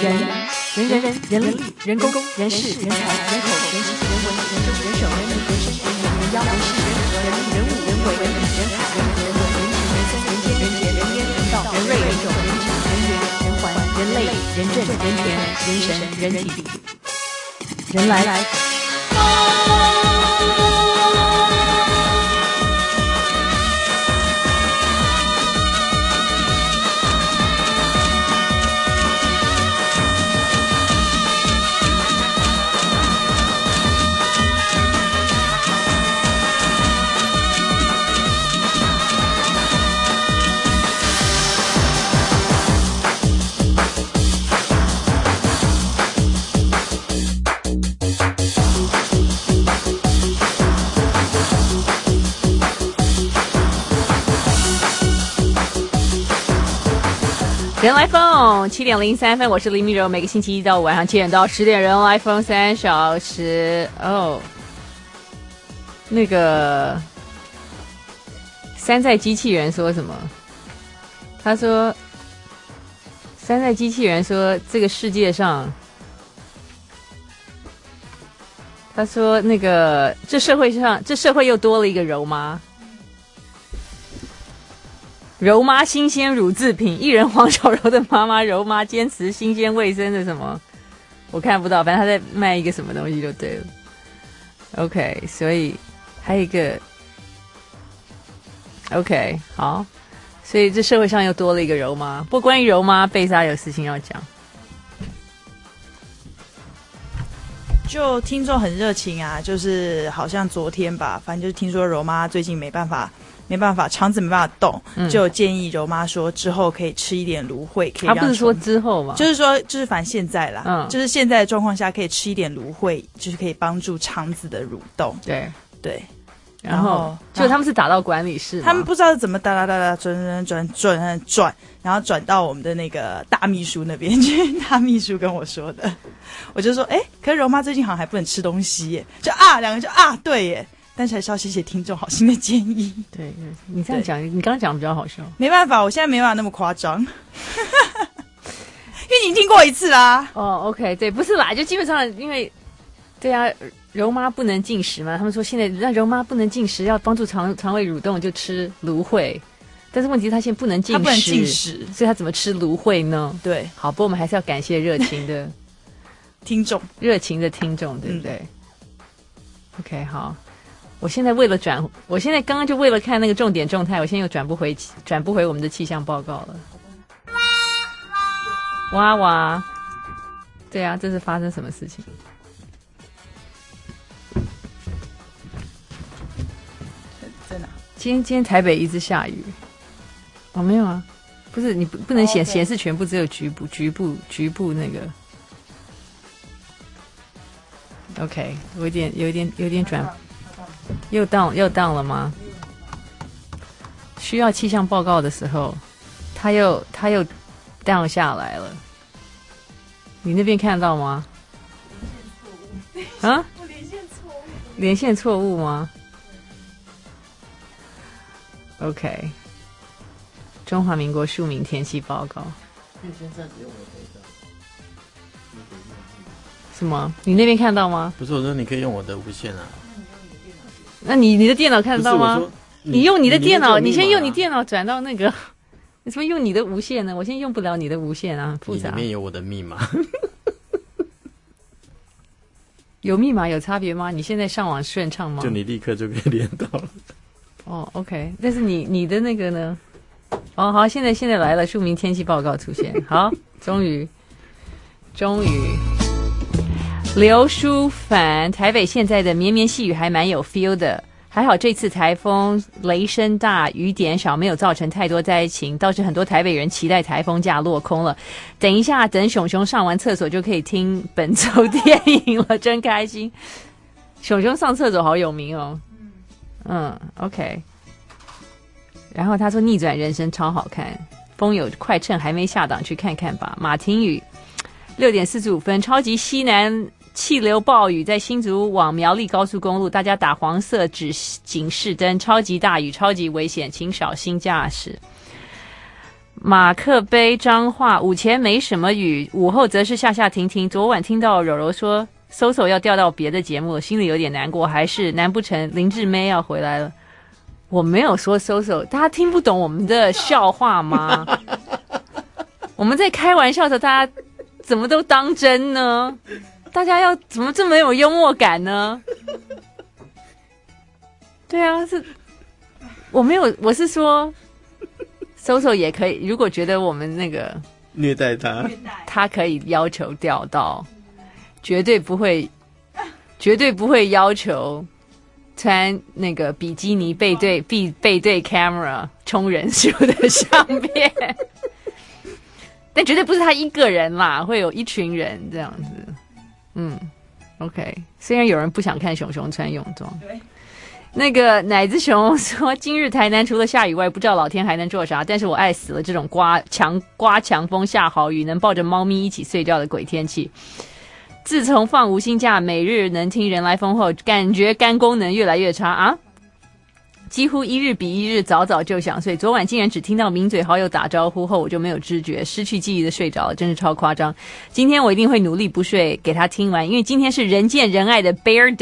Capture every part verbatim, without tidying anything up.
人人人人人力人工人事人才人口人情人文人政人手人民人身人眼人妖人事人和人力人物人为人理人海人和人文人情人松人间人杰人烟人道人瑞人种人质人缘人环人类人政人权人神人体人来来人来疯七点零三分，我是林明柔，每个星期一到五晚上七点到十点，人来疯三小时。哦，那个山寨机器人说什么？他说，山寨机器人说这个世界上，他说那个这社会上这社会又多了一个柔妈。柔妈新鲜乳制品，薏仁黄小柔的妈妈柔妈坚持新鲜卫生的什么？我看不到，反正他在卖一个什么东西就对了。OK， 所以还有一个 OK 好，所以这社会上又多了一个柔妈。不过关于柔妈，贝莎有事情要讲。 就听众很热情啊，就是好像昨天吧，反正就是听说柔妈最近没办法。没办法，肠子没办法动，嗯、就建议柔妈说之后可以吃一点芦荟，可以让。 他不是说之后吗？ 就是说，就是反正现在啦， 嗯， 就是现在的状况下可以吃一点芦荟，就是可以帮助肠子的蠕动。 对对， 然后就他们是打到管理室， 他们不知道怎么哒哒哒哒转转转转转，然后转到我们的那个大秘书那边去。大秘书跟我说的，我就说，哎，可是柔妈最近好像还不能吃东西耶，就啊，两个就啊，对耶。但是还是要谢谢听众好心的建议。 对，你这样讲，你刚刚讲比较好笑。 没办法，我现在没办法那么夸张，因为你听过一次啦。 哦 ，OK， 对，不是啦，就基本上因为，对啊，柔妈不能进食嘛，他们说现在让柔妈不能进食，要帮助肠肠胃蠕动就吃芦荟，但是问题是他现在不能进食， 他不能进食， 所以他怎么吃芦荟呢？ 对， 好，不过我们还是要感谢热情的听众， 热情的听众，对不对、嗯、？OK， 好。我现在为了转，我现在刚刚就为了看那个重点状态，我现在又转不回转不回我们的气象报告了。哇哇，对啊，这是发生什么事情？ 在哪？ 今天今天台北一直下雨。哦，没有啊，不是你不不能显显、oh, okay. 示全部，只有局部局部局部那个。OK， 我有点有点有点转。又 down 又 down 了吗？需要气象报告的时候，他又他又 down 下来了。你那边看到吗？啊？我连线错误。连线错误吗 ？OK。中华民国庶民天气报告。什么？你那边看到吗？ 不是，我说你可以用我的无线啊。 那你你的电脑看得到吗？你, 你用你的电脑， 你, 你先用你电脑转到那个，你怎么用你的无线呢？我现在用不了你的无线啊，很复杂。 里面有我的密码。 有密码有差别吗？你现在上网顺畅吗？ 就你立刻就可以连到了。 哦 ，OK， 但是你你的那个呢？哦，好，现在现在来了，庶民天气报告出现，好，终于，终于。刘书凡，台北现在的绵绵细雨还蛮有 feel 的，还好这次台风雷声大雨点少，没有造成太多灾情，倒是很多台北人期待台风假落空了。等一下等熊熊上完厕所就可以听本周电影了，真开心。熊熊上厕所好有名哦。嗯 OK。然后他说逆转人生超好看，风有快趁还没下档去看看吧。马廷宇六点四十五分，超级西南气流暴雨在新竹往苗栗高速公路，大家打黄色指警示灯，超级大雨，超级危险，请小心驾驶。 马克杯彰化午前没什么雨，午后则是下下停停。昨晚听到柔柔说 Soso 要调到别的节目，心里有点难过，还是难不成林志妹要回来了？我没有说 Soso， 大家听不懂我们的笑话吗？我们在开玩笑的时候，大家怎么都当真呢？大家要怎么这么有幽默感呢？对啊，是我没有，我是说 Soso 也可以，如果觉得我们那个虐待他， 他可以要求调到，绝对不会，绝对不会要求穿那个比基尼背对背背对 camera 冲人数的相片，但绝对不是他一个人啦，会有一群人这样子。嗯 ，OK。虽然有人不想看熊熊穿泳装， 对。 那个奶子熊说，今日台南除了下雨外，不知道老天还能做啥。但是我爱死了这种刮强刮强风下豪雨，能抱着猫咪一起睡觉的鬼天气。自从放无薪假，每日能听人来疯后，感觉肝功能越来越差啊！几乎一日比一日早早就想睡。昨晚竟然只听到名嘴好友打招呼后，我就没有知觉，失去记忆的睡着了，真是超夸张。今天我一定会努力不睡，给他听完，因为今天是人见人爱的 Bear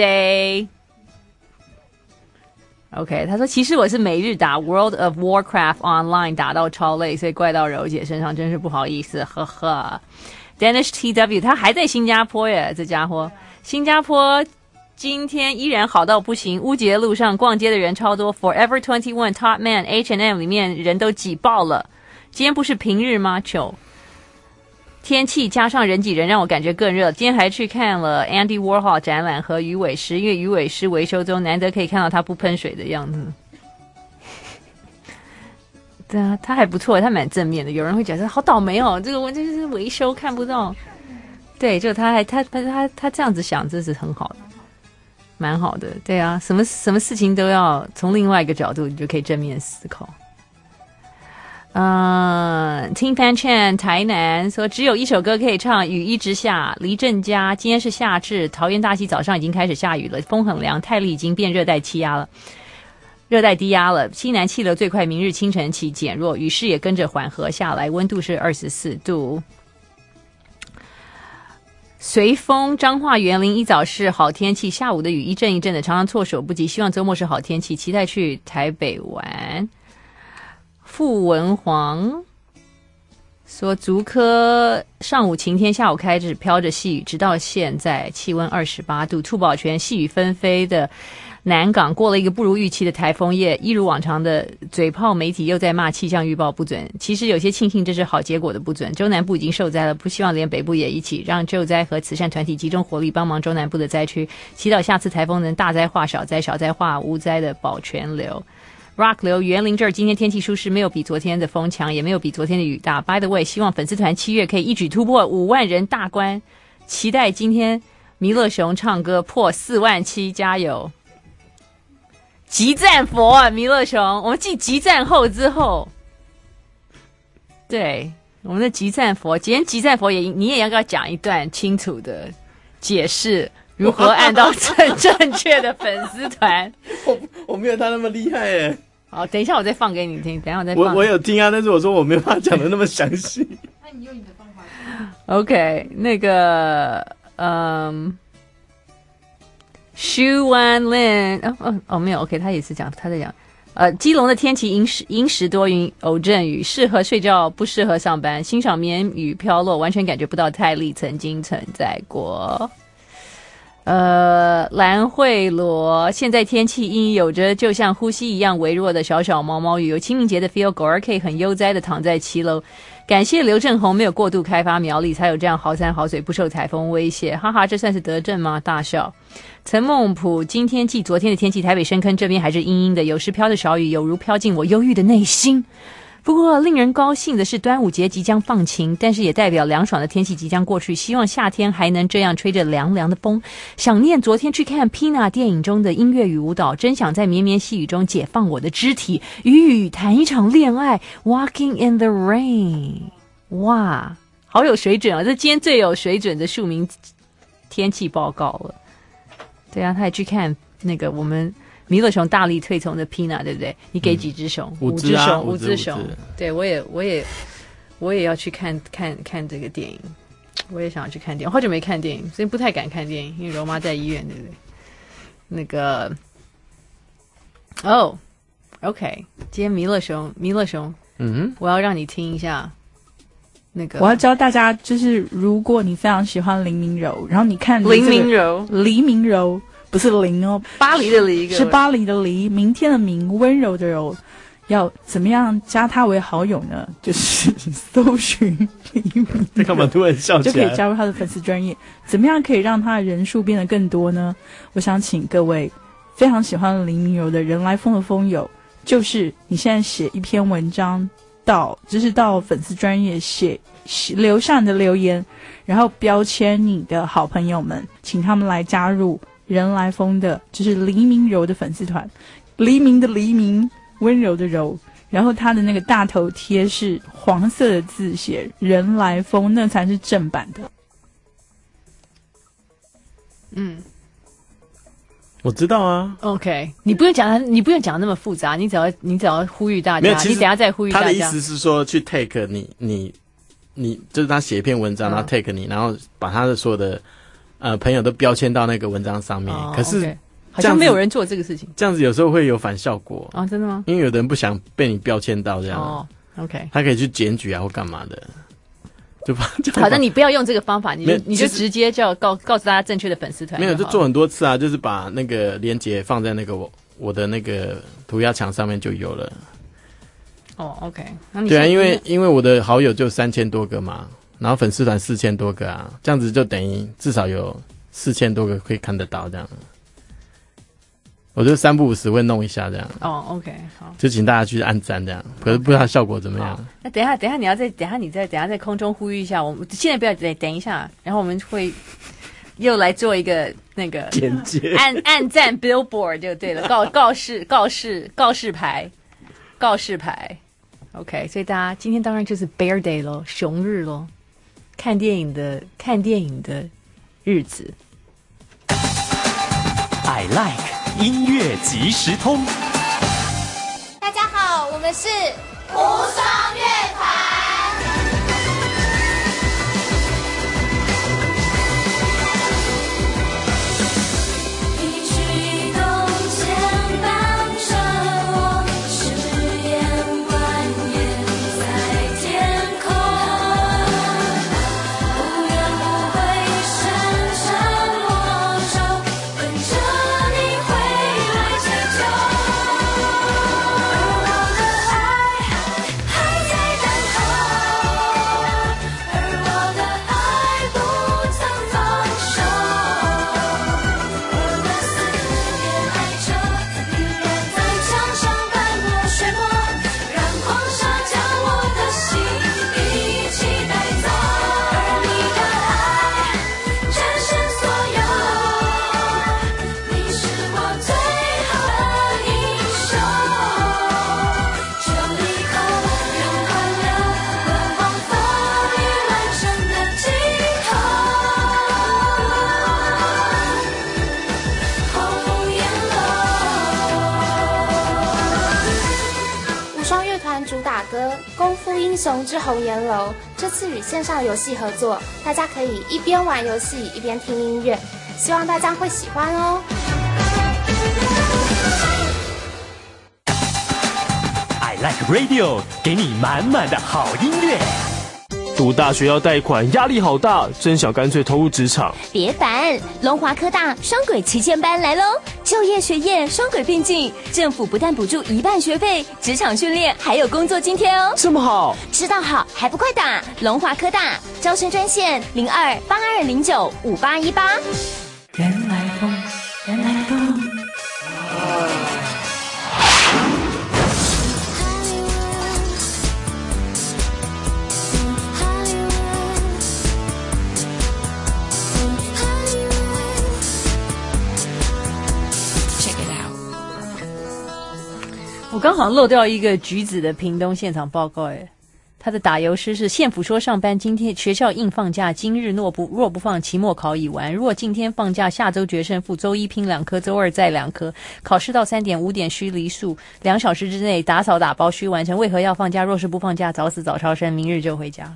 Day。OK， 他说其实我是每日打 World of Warcraft Online 打到超累，所以怪到柔姐身上，真是不好意思，呵呵。Danish T W 他还在新加坡耶，这家伙。新加坡今天依然好到不行，乌节路上逛街的人超多 ，Forever twenty one Top Man H and M 里面人都挤爆了。今天不是平日吗？糗。天气加上人挤人让我感觉更热。今天还去看了 Andy Warhol 展览和鱼尾狮，因为鱼尾狮维修中，难得可以看到他不喷水的样子。对啊，他还不错，他蛮正面的。有人会觉得好倒霉哦，这个我就是维修看不到。对，就他还他他他他这样子想，这是很好的，蛮好的。对啊，什么什么事情都要从另外一个角度，你就可以正面思考。嗯、呃、，Ting Fan Chan 台南说只有一首歌可以唱，雨一直下。黎正佳今天是夏至，桃园大溪早上已经开始下雨了，风很凉，泰利已经变热带气压了。热带低压了，西南气流最快明日清晨起减弱，雨势也跟着缓和下来，温度是二十四度。随风彰化园林一早是好天气，下午的雨一阵一阵的，常常措手不及，希望周末是好天气，期待去台北玩。傅文煌说竹科上午晴天，下午开始飘着细雨，直到现在气温二十八度。兔宝泉细雨纷飞的南港过了一个不如预期的台风夜，一如往常的嘴炮媒体又在骂气象预报不准，其实有些庆幸这是好结果的不准。中南部已经受灾了，不希望连北部也一起，让救灾和慈善团体集中火力帮忙中南部的灾区，祈祷下次台风能大灾化小灾，小灾化无灾的保全流。Rock 流园林这儿今天天气舒适，没有比昨天的风强，也没有比昨天的雨大。By the way， 希望粉丝团七月可以一举突破五万人大关，期待今天弥勒熊唱歌破四万七，加油！集赞佛啊，弥勒熊，我们继集赞后之后，对我们的集赞佛，今天集赞佛也你也要给他讲一段清楚的解释。如何按到正正确的粉丝团？ 我我没有他那么厉害耶。 好，等一下我再放给你听，等一下我再放。 我我有听啊，但是我说我没有办法讲的那么详细。 那你用你的方法。 OK， 那个，嗯 ，Xu Wan Lin， 哦哦哦，没有 ，OK， 他也是讲他在讲，呃，基隆的天气阴时阴时多云偶阵雨，适合睡觉，不适合上班。欣赏绵雨飘落，完全感觉不到泰利曾经存在过。呃，蓝慧罗，现在天气阴，有着就像呼吸一样微弱的小小毛毛雨。有清明节的 feel， 狗儿可以很悠哉的躺在七楼。感谢刘正宏没有过度开发苗栗，才有这样好山好水，不受台风威胁。哈哈，这算是德政吗？大笑。陈梦普，今天继昨天的天气，台北深坑这边还是阴阴的，有时飘着小雨，有如飘进我忧郁的内心。不过令人高兴的是，端午节即将放晴，但是也代表凉爽的天气即将过去，希望夏天还能这样吹着凉凉的风。想念昨天去看 Pina 电影中的音乐与舞蹈，真想在绵绵细雨中解放我的肢体，与雨谈一场恋爱 Walking in the rain。 哇，好有水准啊，这今天最有水准的庶民天气报告了。对啊，他也去看那个我们弥勒熊大力推崇的 Pina， 对不对？你给几只熊？ 嗯、 五只熊， 五只五只熊。对，我也，我也， 我也要去看看看这个电影，我也想要去看电影，好久没看电影，所以不太敢看电影，因为柔妈在医院，对不对？那个，哦 ，OK， 今天弥勒熊，弥勒熊， 嗯， 我要让你听一下那个， 我要教大家，就是如果你非常喜欢林明柔，然后你看林明柔， 黎明柔不是林哦， 巴黎的黎， 是巴黎的黎，明天的明，温柔的柔。要怎么样加他为好友呢？就是搜寻黎明柔， 这干嘛突然笑起来？ 就可以加入他的粉丝专页。怎么样可以让他的人数变得更多呢？我想请各位非常喜欢黎明柔的人来疯的疯友，就是你现在写一篇文章到，就是到粉丝专页写留下你的留言，然后标签你的好朋友们，请他们来加入人来疯的，就是黎明柔的粉丝团。黎明的黎明，温柔的柔，然后他的那个大头贴是黄色的字写人来疯，那才是正版的。 嗯， 我知道啊。 OK， 你不用讲，你不用讲那么复杂，你只要你只要呼吁大家，你等一下再呼吁大家。 他的意思是说，去 take 你你你，就是他写一篇文章，然后 take 你，然后把他的所有的呃朋友都标签到那个文章上面。 哦、 可是、 okay, 好像没有人做这个事情， 这样子有时候会有反效果啊、哦？真的吗？ 因为有的人不想被你标签到这样。 哦 ，OK， 他可以去检举啊或干嘛的。就把就好的，你不要用这个方法，你就你就直接叫告告诉大家正确的粉丝团。 没有，就做很多次啊，就是把那个连结放在那个我我的那个涂鸦墙上面就有了。 哦 ，OK， 那你对啊，因为因为我的好友就三千多个嘛，然后粉丝团四千多个啊，这样子就等于至少有四千多个可以看得到这样。我就三不五时会弄一下这样。 哦 ，OK， 好， 就请大家去按赞这样，可是不知道效果怎么样。 那等一下，等一下你要再等一下，你再等一下在空中呼吁一下，我们现在不要等等一下，然后我们会又来做一个那个简介按按赞 billboard 就对了，告告示告示告示牌告示牌 ，OK， 所以大家今天当然就是 Bear Day 咯，熊日咯，看电影的看电影的日子。 I like。音乐即时通， 大家好，我们是无双乐团。一曲动牵绊着我，誓言蜿蜒在天空，无怨无悔深沉魔咒，跟着你回来解救。而我的爱还在等候，而我的爱不曾放手，我的思念爱着，宁愿在墙上斑驳水墨，让黄沙将我的心一起带走。而你的爱战胜所有，你是我最好的英雄。这一刻，让欢乐观望风雨阑珊的尽头。红颜楼。无双乐团主打歌《功夫英雄之红颜楼》这次与线上游戏合作，大家可以一边玩游戏一边听音乐，希望大家会喜欢哦。 I like radio， 给你满满的好音乐。 读大学要贷款，压力好大，真想干脆投入职场。 别烦，龙华科大双轨旗舰班来喽！就业、学业双轨并进，政府不但补助一半学费，职场训练还有工作津贴哦。 这么好， 知道好还不快打龙华科大招生专线零二八二零九五八一八。 人来疯，人来疯。 我刚好漏掉一个橘子的屏东现场报告，哎， 他的打油诗是：县府说上班，今天学校硬放假，今日若不若不放，期末考已完。若今天放假，下周决胜负，周一拼两科，周二再两科。考试到三点，五点需离宿，两小时之内打扫打包需完成。为何要放假？若是不放假，早死早超生，明日就回家。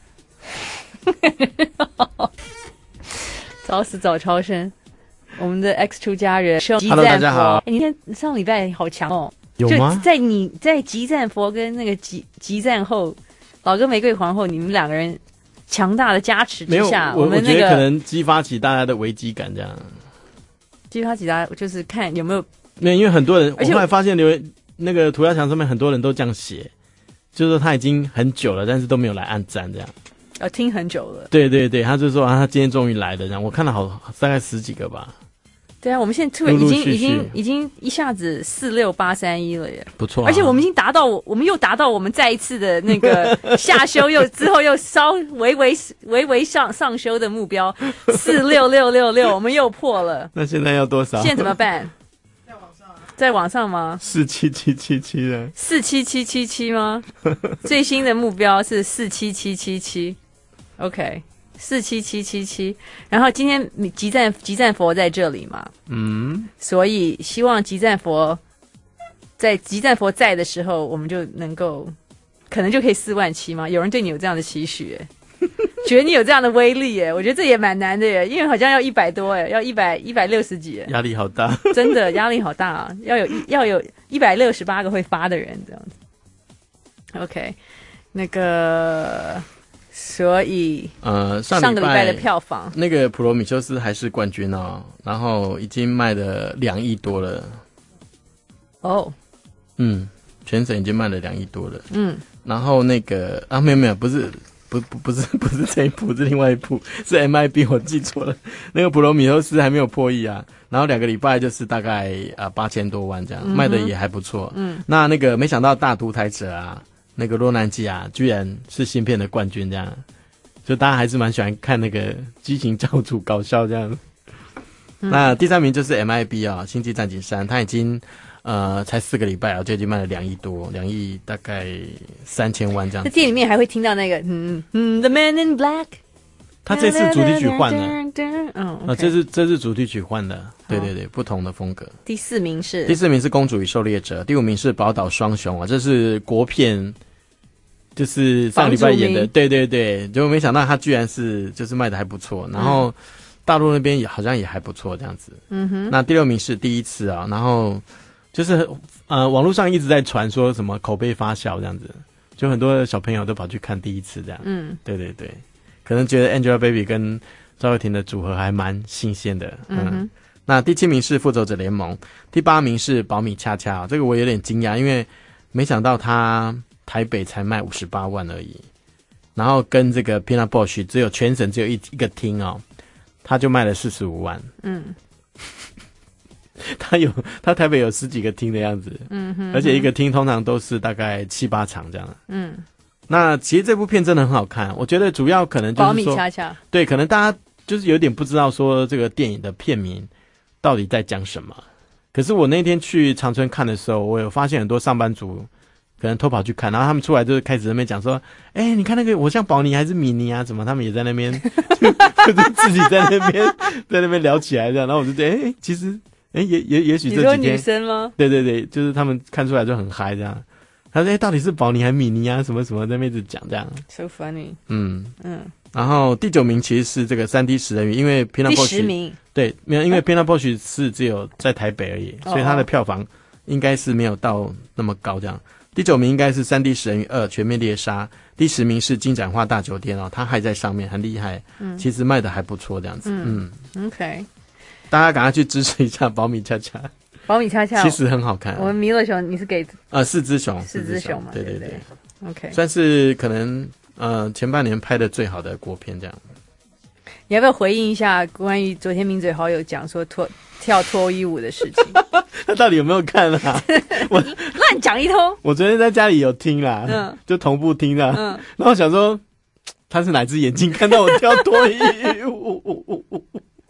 早死早超生。我们的 X 出家人 ，Hello， 大家好。 哎，你看上礼拜好强哦。 有吗？ 就在你在集战佛跟那个集集战后，老哥玫瑰皇后，你们两个人强大的加持之下， 没有，我们那个我觉得可能激发起大家的危机感，这样。 激发起大家就是看有没有， 没有，因为很多人，我而且后来发现留言那个涂鸦墙上面很多人都这样写，就是说他已经很久了，但是都没有来按赞，这样。 呃，听很久了。 对对对，他就说啊，他今天终于来了，这样。我看了好大概十几个吧。 对啊，我们现在突然已经陆陆续续已经已经一下子四六八三一了耶， 不错、啊。 而且我们已经达到，我们又达到我们再一次的那个下修又之后又稍微微微微上上修的目标，四六六六六，我们又破了。 那现在要多少？ 现在怎么办？在网上、啊，在网上吗？ 四七七七七的， 四七七七七吗？最新的目标是四七七七七 ，OK。四七七七七，然后今天集战集战佛在这里嘛， 嗯， 所以希望集战佛在集战佛在的时候，我们就能够可能就可以四万七吗？有人对你有这样的期许耶，觉得你有这样的威力耶，我觉得这也蛮难的耶，因为好像要一百多耶，要一百一百六十几耶， 压力好大， 真的压力好大啊，要有要有一百六十八个会发的人这样子。OK， 那个。所以， 呃，上上个礼拜的票房， 那个普罗米修斯还是冠军哦，然后已经卖了两亿多了。 哦， 嗯，全省已经卖了两亿多了。 嗯， 然后那个啊，没有没有，不是，不不不是不是这一部，是另外一部，是 M I B， 我记错了。那个普罗米修斯还没有破亿啊，然后两个礼拜就是大概啊八千多万这样，嗯、卖的也还不错。嗯，那那个没想到大独裁者啊。那个洛南基亚居然是新片的冠军，这样，就大家还是蛮喜欢看那个激情教主搞笑这样。嗯、那第三名就是 M I B 啊，《星际战警三》，它已经呃才四个礼拜啊，就已经卖了两亿多，两亿大概三千万这样。 在店里面还会听到那个嗯嗯 The Man in Black， 他这次主题曲换了， 嗯， 啊，这是这是主题曲换的，对对对，不同的风格。 第四名是第四名是《公主与狩猎者》，第五名是《宝岛双雄》啊，这是国片。就是上礼拜演的，对对对，结果没想到他居然是就是卖的还不错，然后大陆那边也好像也还不错这样子。嗯哼。那第六名是第一次啊，然后就是呃网络上一直在传说什么口碑发酵这样子，就很多小朋友都跑去看第一次这样。嗯，对对对，可能觉得 Angelababy 跟赵又廷的组合还蛮新鲜的。嗯, 嗯哼。那第七名是《复仇者联盟》，第八名是《保米恰恰》，这个我有点惊讶，因为没想到他。台北才卖五十八万而已，然后跟这个 Peanut Bush 只有全省只有一一个厅哦，他就卖了四十五万。嗯，他有他台北有十几个厅的样子，嗯哼，而且一个厅通常都是大概七八场这样。嗯，那其实这部片真的很好看，我觉得主要可能就是说， 保米恰恰， 对，可能大家就是有点不知道说这个电影的片名到底在讲什么。可是我那天去长春看的时候，我有发现很多上班族。可能偷跑去看，然后他们出来就是开始在那边讲说：“哎、欸，你看那个我像宝妮还是米妮啊？怎么？”他们也在那边，就就是自己在那边在那边聊起来这样。然后我就觉得，哎、欸，其实，哎、欸，也也也许这几天， 你说女生吗？ 对对对，就是他们看出来就很嗨这样。他说：“哎、欸，到底是宝妮还是米妮啊？什么什么在那边一直讲这样。” So funny。 嗯嗯。然后第九名其实是这个三 D 食人鱼，因为 Peanut Bush 第十名对，没有，因为 Peanut Bush 是只有在台北而已， 哦、 所以它的票房应该是没有到那么高这样。第九名应该是三 D 食人鱼二全面猎杀，第十名是金盏花大酒店哦，它还在上面，很厉害，嗯，其实卖的还不错这样子，嗯, 嗯 ，OK， 大家赶快去支持一下保米恰恰， 保米恰恰其实很好看。 我们弥勒熊你是给呃四只熊， 四只熊嘛， 对对对 ，OK， 算是可能呃前半年拍的最好的国片这样。 你要不要回应一下关于昨天名嘴好友讲说脱跳脱衣舞的事情？ 他到底有没有看啊？我乱讲一通。 我昨天在家里有听啦，嗯，就同步听啦，嗯，然后想说他是哪只眼睛看到我跳脱衣舞，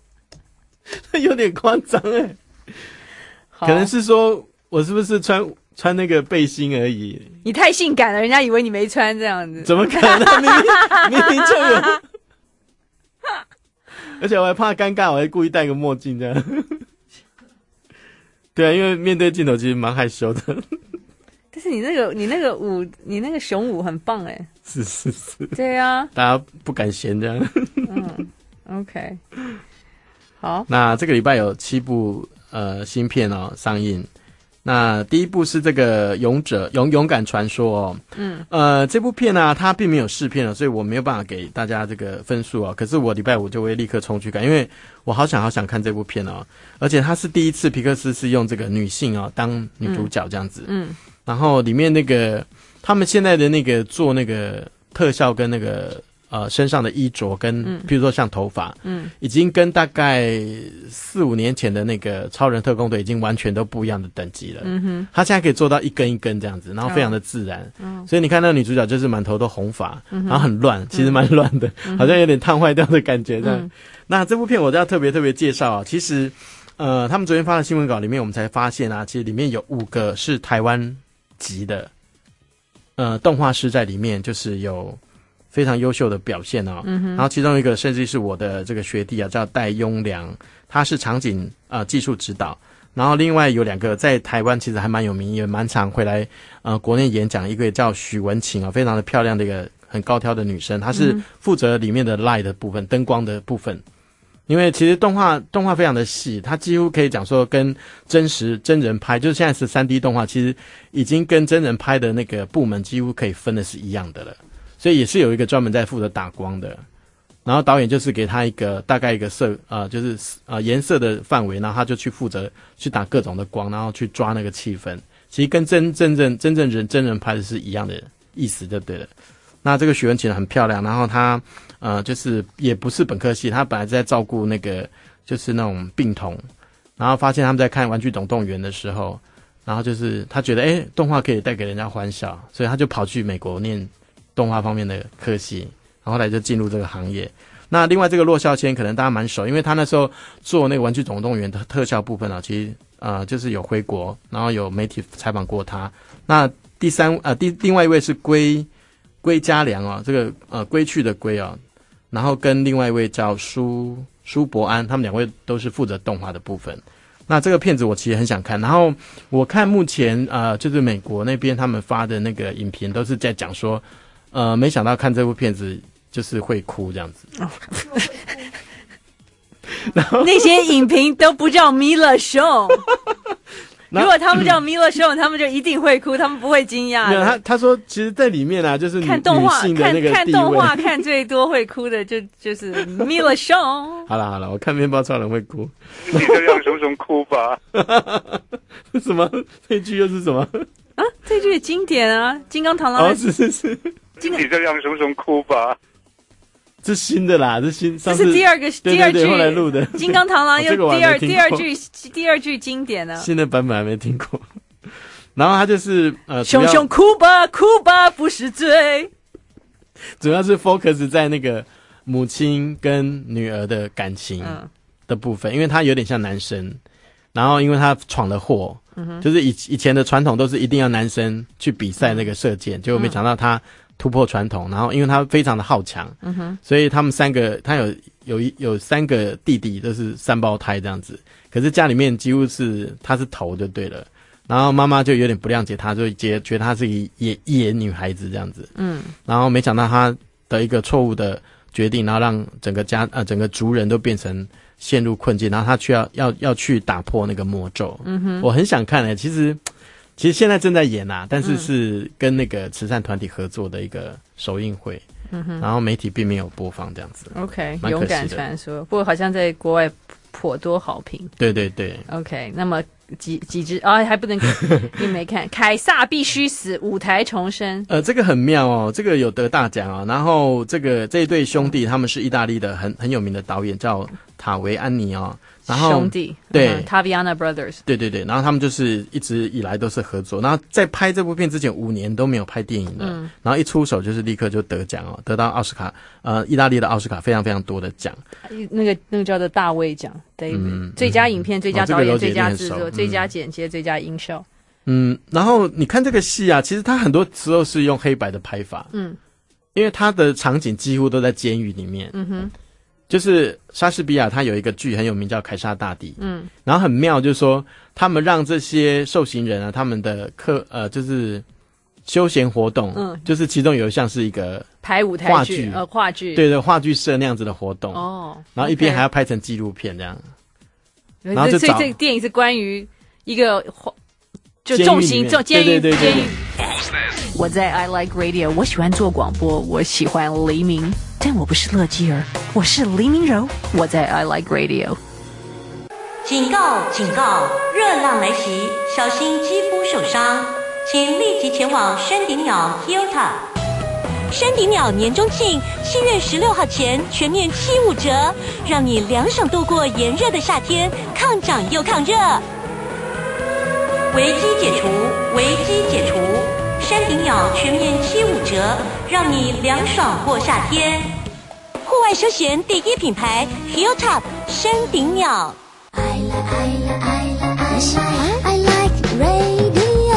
有点夸张哎，可能是说我是不是穿穿那个背心而已。 你太性感了，人家以为你没穿这样子。 怎么可能？明明明明就有。而且我还怕尴尬，我还故意戴个墨镜这样。对啊，因为面对镜头其实蛮害羞的。 但是你那个你那个舞，你那个熊舞很棒哎。 是是是。 对啊， 大家不敢闲这样。 嗯 ，OK。好， 那这个礼拜有七部呃新片哦上映。那第一部是这个勇者勇勇敢传说哦，嗯，呃，这部片呢、啊，它并没有试片了，所以我没有办法给大家这个分数哦。可是我礼拜五就会立刻冲去看，因为我好想好想看这部片哦，而且它是第一次皮克斯是用这个女性哦当女主角这样子，嗯，嗯然后里面那个他们现在的那个做那个特效跟那个。呃，身上的衣着跟，譬如说像头发，嗯，已经跟大概四五年前的那个超人特工队已经完全都不一样的等级了。嗯哼，他现在可以做到一根一根这样子，然后非常的自然。嗯，所以你看那个女主角就是满头都红发，嗯、然后很乱，其实蛮乱的，嗯、好像有点烫坏掉的感觉这样。嗯、那这部片我都要特别特别介绍啊，其实，呃，他们昨天发的新闻稿里面，我们才发现啊，其实里面有五个是台湾籍的，呃，动画师在里面，就是有。非常优秀的表现哦，嗯、然后其中一个甚至是我的这个学弟啊，叫戴庸良，他是场景呃技术指导，然后另外有两个在台湾其实还蛮有名，也蛮常回来呃国内演讲，一个叫许文晴啊，非常的漂亮的一个很高挑的女生，她是负责里面的 light 的部分，灯光的部分。因为其实动画动画非常的细，它几乎可以讲说跟真实真人拍，就是现在是 三 D 动画，其实已经跟真人拍的那个部门几乎可以分的是一样的了。所以也是有一个专门在负责打光的，然后导演就是给他一个大概一个色呃就是呃颜色的范围，然后他就去负责去打各种的光，然后去抓那个气氛。其实跟真真正真正人真人拍的是一样的意思，对不对了？那这个许文晴很漂亮，然后她呃就是也不是本科系，她本来在照顾那个就是那种病童，然后发现他们在看《玩具总动员》的时候，然后就是他觉得诶动画可以带给人家欢笑，所以他就跑去美国念。动画方面的科系，然后后来就进入这个行业。那另外这个骆孝谦可能大家蛮熟，因为他那时候做那个《玩具总动员》的特效部分啊，其实呃就是有回国，然后有媒体采访过他。那第三呃第另外一位是龟龟家良啊，这个呃归去的归啊，然后跟另外一位叫苏苏伯安，他们两位都是负责动画的部分。那这个片子我其实很想看，然后我看目前呃就是美国那边他们发的那个影评都是在讲说。呃，没想到看这部片子就是会哭这样子。哦、然后那些影评都不叫弥勒熊，如果他们叫弥勒熊，他们就一定会哭，他们不会惊讶。 没有他，他说其实在里面啊，就是看动画女性的那个看看动画看最多会哭的就就是弥勒熊。 好了好了，我看面包超人会哭， 你就让熊熊哭吧。 什么？这句又是什么？ 啊，这句经典啊，金刚螳螂。 哦，是是是。 你就让熊熊哭吧， 这新的啦，这新， 这是第二个对对对第二句后来录的金刚螳螂又哦、 第二第二句第二句经典呢， 新的版本还没听过。然后他就是呃， 熊熊哭吧哭吧不是罪， 主要是 focus 在那个母亲跟女儿的感情的部分，嗯、因为他有点像男生，然后因为他闯了祸。嗯、就是以以前的传统都是一定要男生去比赛那个射箭，结果没想到他突破传统，然后因为他非常的好强，嗯哼，所以他们三个他有有一有三个弟弟都是三胞胎这样子，可是家里面几乎是他是头就对了，然后妈妈就有点不谅解他，就觉觉得他是一野野女孩子这样子，嗯，然后没想到他的一个错误的决定，然后让整个家呃整个族人都变成。陷入困境，然后他去要要要去打破那个魔咒。嗯哼，我很想看诶、欸。其实，其实现在正在演啊，但是是跟那个慈善团体合作的一个首映会。嗯哼，然后媒体并没有播放这样子。 OK， 勇敢传说，不过好像在国外颇多好评。 对对对。 OK， 那么几几只啊、哦、还不能给，你没看？凯撒必须死，舞台重生。 呃，这个很妙哦，这个有得大奖哦。然后这个这一对兄弟，他们是意大利的很很有名的导演，叫塔维安尼哦。然后兄弟对、 嗯、Taviana Brothers， 对对对，然后他们就是一直以来都是合作，然后在拍这部片之前五年都没有拍电影的，嗯、然后一出手就是立刻就得奖哦，得到奥斯卡呃意大利的奥斯卡非常非常多的奖， 那个那个叫做大卫奖 David、嗯、最佳影片、最佳导演、哦这个、最佳制作、嗯、最佳剪接、最佳音效。 嗯，然后你看这个戏啊，其实它很多时候是用黑白的拍法， 嗯， 因为它的场景几乎都在监狱里面。 嗯哼， 就是莎士比亚他有一个剧很有名叫《凯撒大帝》， 嗯， 然后很妙，就是说他们让这些受刑人啊，他们的课呃就是休闲活动， 嗯， 就是其中有一项是一个排舞台话剧， 呃，话剧， 对对，话剧社那样子的活动哦， 然后一边 OK 还要拍成纪录片这样， 然后就找所以这个电影是关于一个就监狱重刑里面重监狱对对对对监狱。我在 I Like Radio， 我喜欢做广播，我喜欢黎明，但我不是乐基儿，我是黎明柔。我在 I Like Radio。 警告！警告！热浪来袭，小心肌肤受伤，请立即前往山顶鸟 Hilta。山顶鸟年中庆，七月十六号前全面七五折，让你凉爽度过炎热的夏天，抗涨又抗热。危机解除，危机解除，山顶鸟全面七五折，让你凉爽过夏天。户外休闲第一品牌 Hilltop 山顶鸟。 I like, I like, I like, I like, I like radio。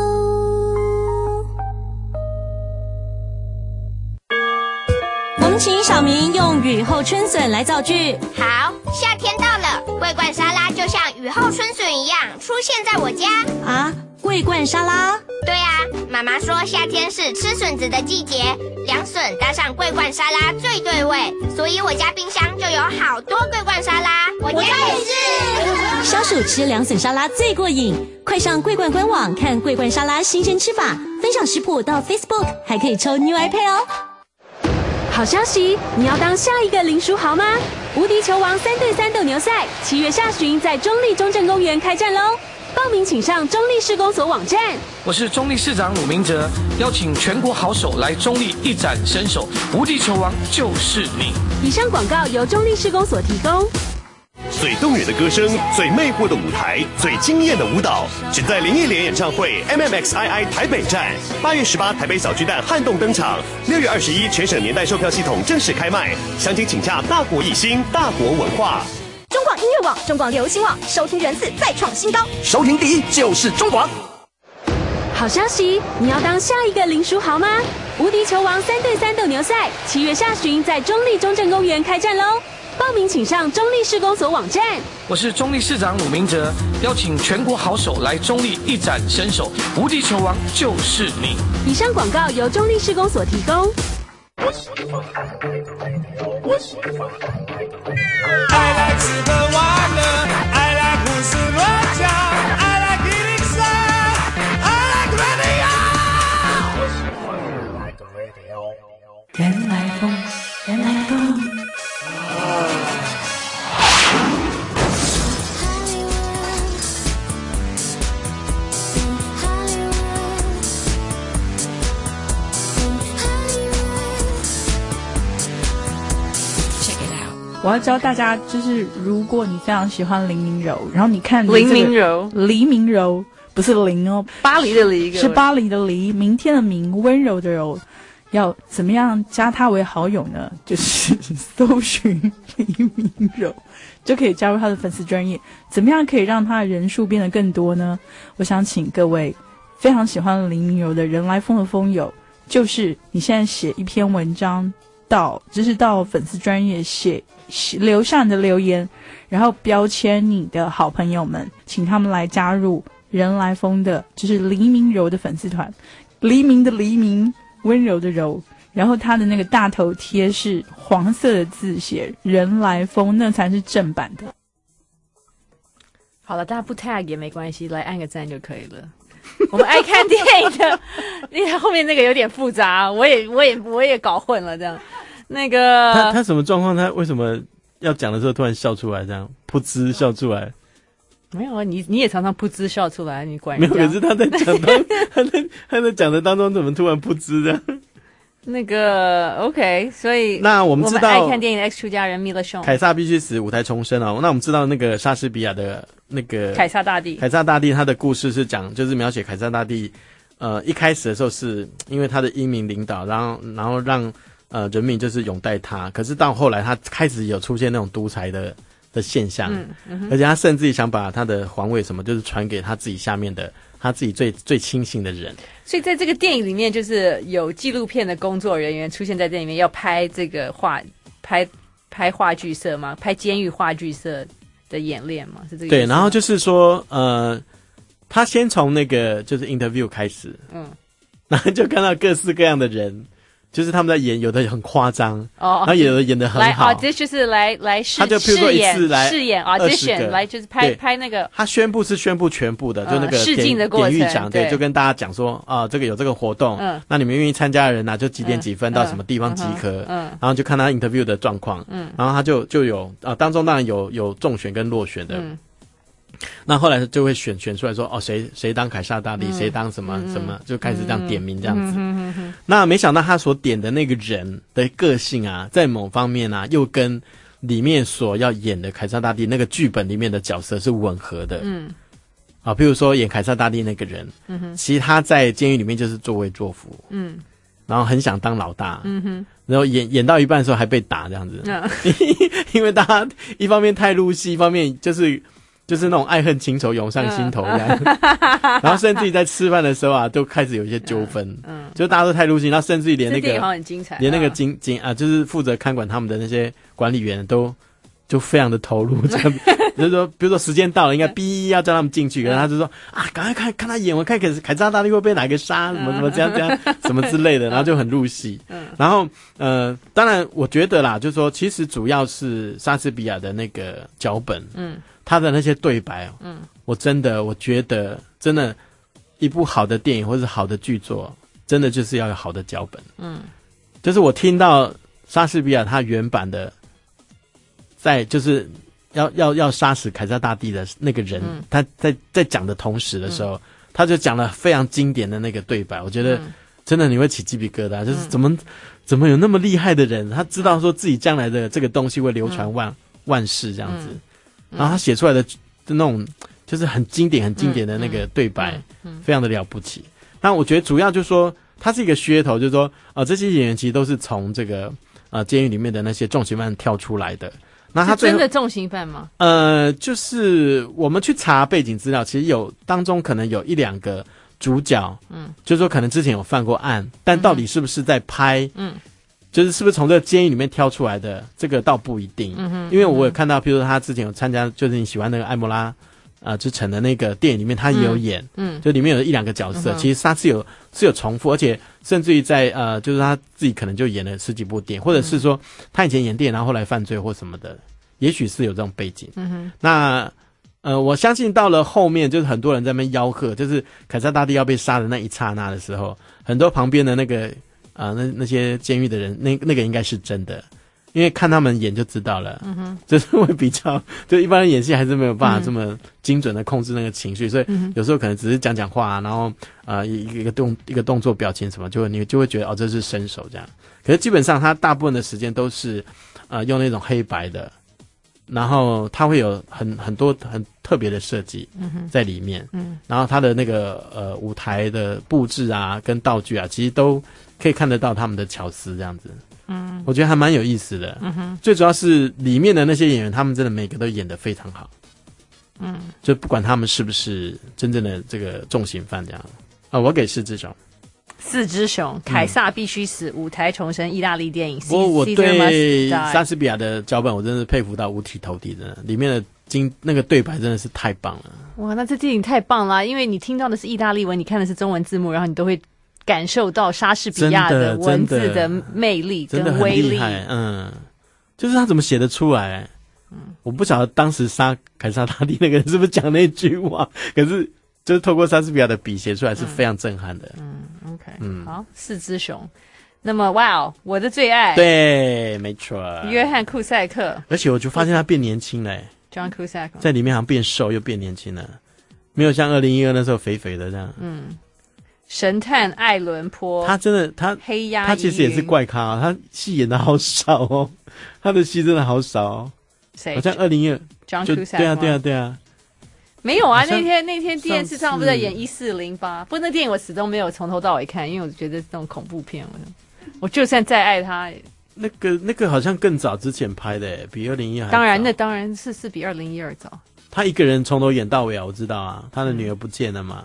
我们请小明用雨后春笋来造句。 好，夏天到了，桂冠沙拉就像雨后春笋一样出现在我家。 啊，桂冠沙拉？ 对啊，妈妈说夏天是吃笋子的季节，凉笋搭上桂冠沙拉最对味，所以我家冰箱就有好多桂冠沙拉。我家也是。 消暑吃凉笋沙拉最过瘾，快上桂冠官网看桂冠沙拉新鲜吃法，分享食谱到 Facebook， 还可以抽 New iPad 哦。 好消息，你要当下一个林书豪吗？无敌球王三对三斗牛赛，七月下旬在中立中正公园开战喽！报名请上中立市公所网站。 我是中立市长鲁明哲，邀请全国好手来中立一展身手，无敌球王就是你。 以上广告由中立市公所提供。 最动人的歌声，最魅惑的舞台，最惊艳的舞蹈，只在林忆莲演唱会 M M X I I 台北站，八月十八台北小巨蛋撼动登场，六月二十一全省年代售票系统正式开卖，详情请洽大国艺兴、大国文化。 中广音乐网、中广流行网收听人次再创新高， 收听第一就是中广。 好消息，你要当下一个林书豪吗？无敌球王三对三斗牛赛，七月下旬在中立中正公园开战喽！报名请上中立市公所网站。 我是中立市长鲁明哲，邀请全国好手来中立一展身手，无敌球王就是你。 以上广告由中立市公所提供。 I like 吃喝玩乐 I like 胡思乱想 I like 一零三 I like radio 人来疯，人来疯。 我要教大家，就是如果你非常喜欢林明柔，然后你看、这个、 林明柔， 黎明柔不是林哦， 巴黎的黎， 是巴黎的黎，明天的明，温柔的柔。要怎么样加他为好友呢？就是搜寻黎明柔，就可以加入他的粉丝专页。怎么样可以让他的人数变得更多呢？我想请各位非常喜欢黎明柔的人来疯的疯友，就是你现在写一篇文章到，就是到粉丝专页写。留下你的留言，然后标签你的好朋友们，请他们来加入人来疯的，就是黎明柔的粉丝团。黎明的黎明，温柔的柔，然后他的那个大头贴是黄色的字写人来疯，那才是正版的。 好了，大家不 tag 也没关系，来按个赞就可以了。我们爱看电影的，因为后面那个有点复杂，我也我也我也搞混了这样。那个他他什么状况？他为什么要讲的时候突然笑出来？这样噗嗤笑出来？ 没有啊，你你也常常噗嗤笑出来，你管没有？ 人家可是他在讲当他在他在讲的当中，怎么突然噗嗤这样？ 那个 OK， 所以那我们知道我们爱看电影的 X 出家人米勒熊， 凯撒必须死舞台重生哦。那我们知道那个莎士比亚的那个凯撒大帝， 凯撒大帝他的故事是讲，就是描写凯撒大帝，呃，一开始的时候是因为他的英明领导，然后然后让。呃，人民就是拥戴他，可是到后来他开始有出现那种独裁的的现象， 嗯嗯、 而且他甚至想把他的皇位什么，就是传给他自己下面的他自己最最亲信的人。 所以在这个电影里面，就是有纪录片的工作人员出现在这里面，要拍这个话拍拍话剧社吗？拍监狱话剧社的演练吗？是这个意思吗？ 对，然后就是说，呃，他先从那个就是 interview 开始，嗯，然后就看到各式各样的人。就是他们在演，有的很夸张，哦，然后有的演得很好。 来，这就是来来试， 他就譬如说一次来试演 audition， 来就是拍拍那个。 他宣布是宣布全部的，就那个试镜的过程。 典狱长对，就跟大家讲说啊，这个有这个活动，嗯，那你们愿意参加的人呢，就几点几分到什么地方集合，嗯，然后就看他 interview 的状况，嗯，然后他就就有啊，当中当然有有中选跟落选的。嗯，那后来就会选选出来说，哦，谁谁当凯撒大帝，谁、嗯、当什么、嗯、什么，就开始这样点名这样子。嗯嗯嗯、那没想到他所点的那个人的个性啊，在某方面啊，又跟里面所要演的凯撒大帝那个剧本里面的角色是吻合的。嗯，啊，譬如说演凯撒大帝那个人，嗯哼，其实他在监狱里面就是作威作福。嗯，然后很想当老大。嗯哼。然后演演到一半的时候还被打这样子。嗯，因为大家一方面太入戏，一方面就是。就是那种爱恨情仇涌上心头这样，嗯、然后甚至于在吃饭的时候啊，都开始有一些纠纷，嗯，嗯就大家都太入戏，然后甚至于连那个好很精彩， 连那个警警啊，就是负责看管他们的那些管理员都就非常的投入这样子，就是说，比如说时间到了，应该逼要叫他们进去，可是他就说啊，赶快看看他演，我看凯凯撒大帝会被哪个杀，什么什么这样这样什么之类的，然后就很入戏，嗯，然后呃，当然我觉得啦，就是说，其实主要是莎士比亚的那个脚本，嗯。他的那些对白，嗯，我真的我觉得真的，一部好的电影或是好的剧作，真的就是要有好的脚本，嗯，就是我听到莎士比亚他原版的，在就是要要要杀死凯撒大帝的那个人，嗯、他在在讲的同时的时候，嗯、他就讲了非常经典的那个对白，我觉得真的你会起鸡皮疙瘩，就是怎么、嗯、怎么有那么厉害的人，他知道说自己将来的这个东西会流传万、嗯、万世这样子。嗯然后他写出来的那种就是很经典很经典的那个对白、嗯嗯嗯、非常的了不起。那我觉得主要就是说它是一个噱头，就是说呃这些演员其实都是从这个呃监狱里面的那些重刑犯跳出来的。那他真的重刑犯吗？ 呃就是我们去查背景资料，其实有当中可能有一两个主角，嗯，就是说可能之前有犯过案，但到底是不是在拍嗯就是是不是从这个监狱里面挑出来的，这个倒不一定。嗯哼，因为我有看到，譬如说他之前有参加，就是你喜欢那个艾莫拉呃之城的那个电影里面，他也有演。嗯，就里面有一两个角色，嗯、其实他是有是有重复，而且甚至于在呃，就是他自己可能就演了十几部电影，或者是说他以前演电影，然后后来犯罪或什么的，也许是有这种背景。嗯哼，那呃，我相信到了后面，就是很多人在那边吆喝，就是凯撒大帝要被杀的那一刹那的时候，很多旁边的那个。啊、呃，那那些监狱的人，那那个应该是真的，因为看他们演就知道了。嗯哼，就是会比较，就一般人演戏还是没有办法这么精准的控制那个情绪，嗯、所以有时候可能只是讲讲话、啊，然后呃一个一个动一个动作表情什么，就你就会觉得哦这是身手这样。可是基本上他大部分的时间都是呃用那种黑白的，然后他会有很很多很特别的设计在里面。嗯，然后他的那个呃舞台的布置啊跟道具啊，其实都。可以看得到他们的巧思这样子，嗯，我觉得还蛮有意思的。嗯哼，最主要是里面的那些演员，他们真的每个都演得非常好。嗯，就不管他们是不是真正的这个重刑犯这样。啊，我给四只熊。 四只熊，凯撒必须死，舞台重生，意大利电影。 不过我对莎士比亚的脚本，我真的是佩服到五体投地，真的，里面的经那个对白真的是太棒了。 哇，那这电影太棒了，因为你听到的是意大利文，你看的是中文字幕，然后你都会。感受到莎士比亚的文字的魅力跟威力， 嗯，就是他怎么写得出来？嗯，我不晓得当时杀凯撒大帝那个人是不是讲那句话，可是就是透过莎士比亚的笔写出来是非常震撼的。 嗯, 嗯 ，OK， 嗯，好，四只熊。那么，哇哦，我的最爱， 对，没错， 约翰库赛克。 而且我就发现他变年轻了 ，John Cusack 在里面好像变瘦又变年轻了，没有像二零一二那时候肥肥的这样。嗯。 神探艾伦坡， 他真的他黑鸭， 他其实也是怪咖、哦，他戏演的好少哦，他的戏真的好少哦。 谁？ 好像二零一二 John Cusack 对啊对啊对啊， 没有啊，那天那天电视上不是在演一四零八，不过那电影我始终没有从头到尾看，因为我觉得这种恐怖片，我我就算再爱他， 那个那个好像更早之前拍的，比二零一还早。 当然，那当然是是比二零一二早。 他一个人从头演到尾啊，我知道啊，他的女儿不见了嘛。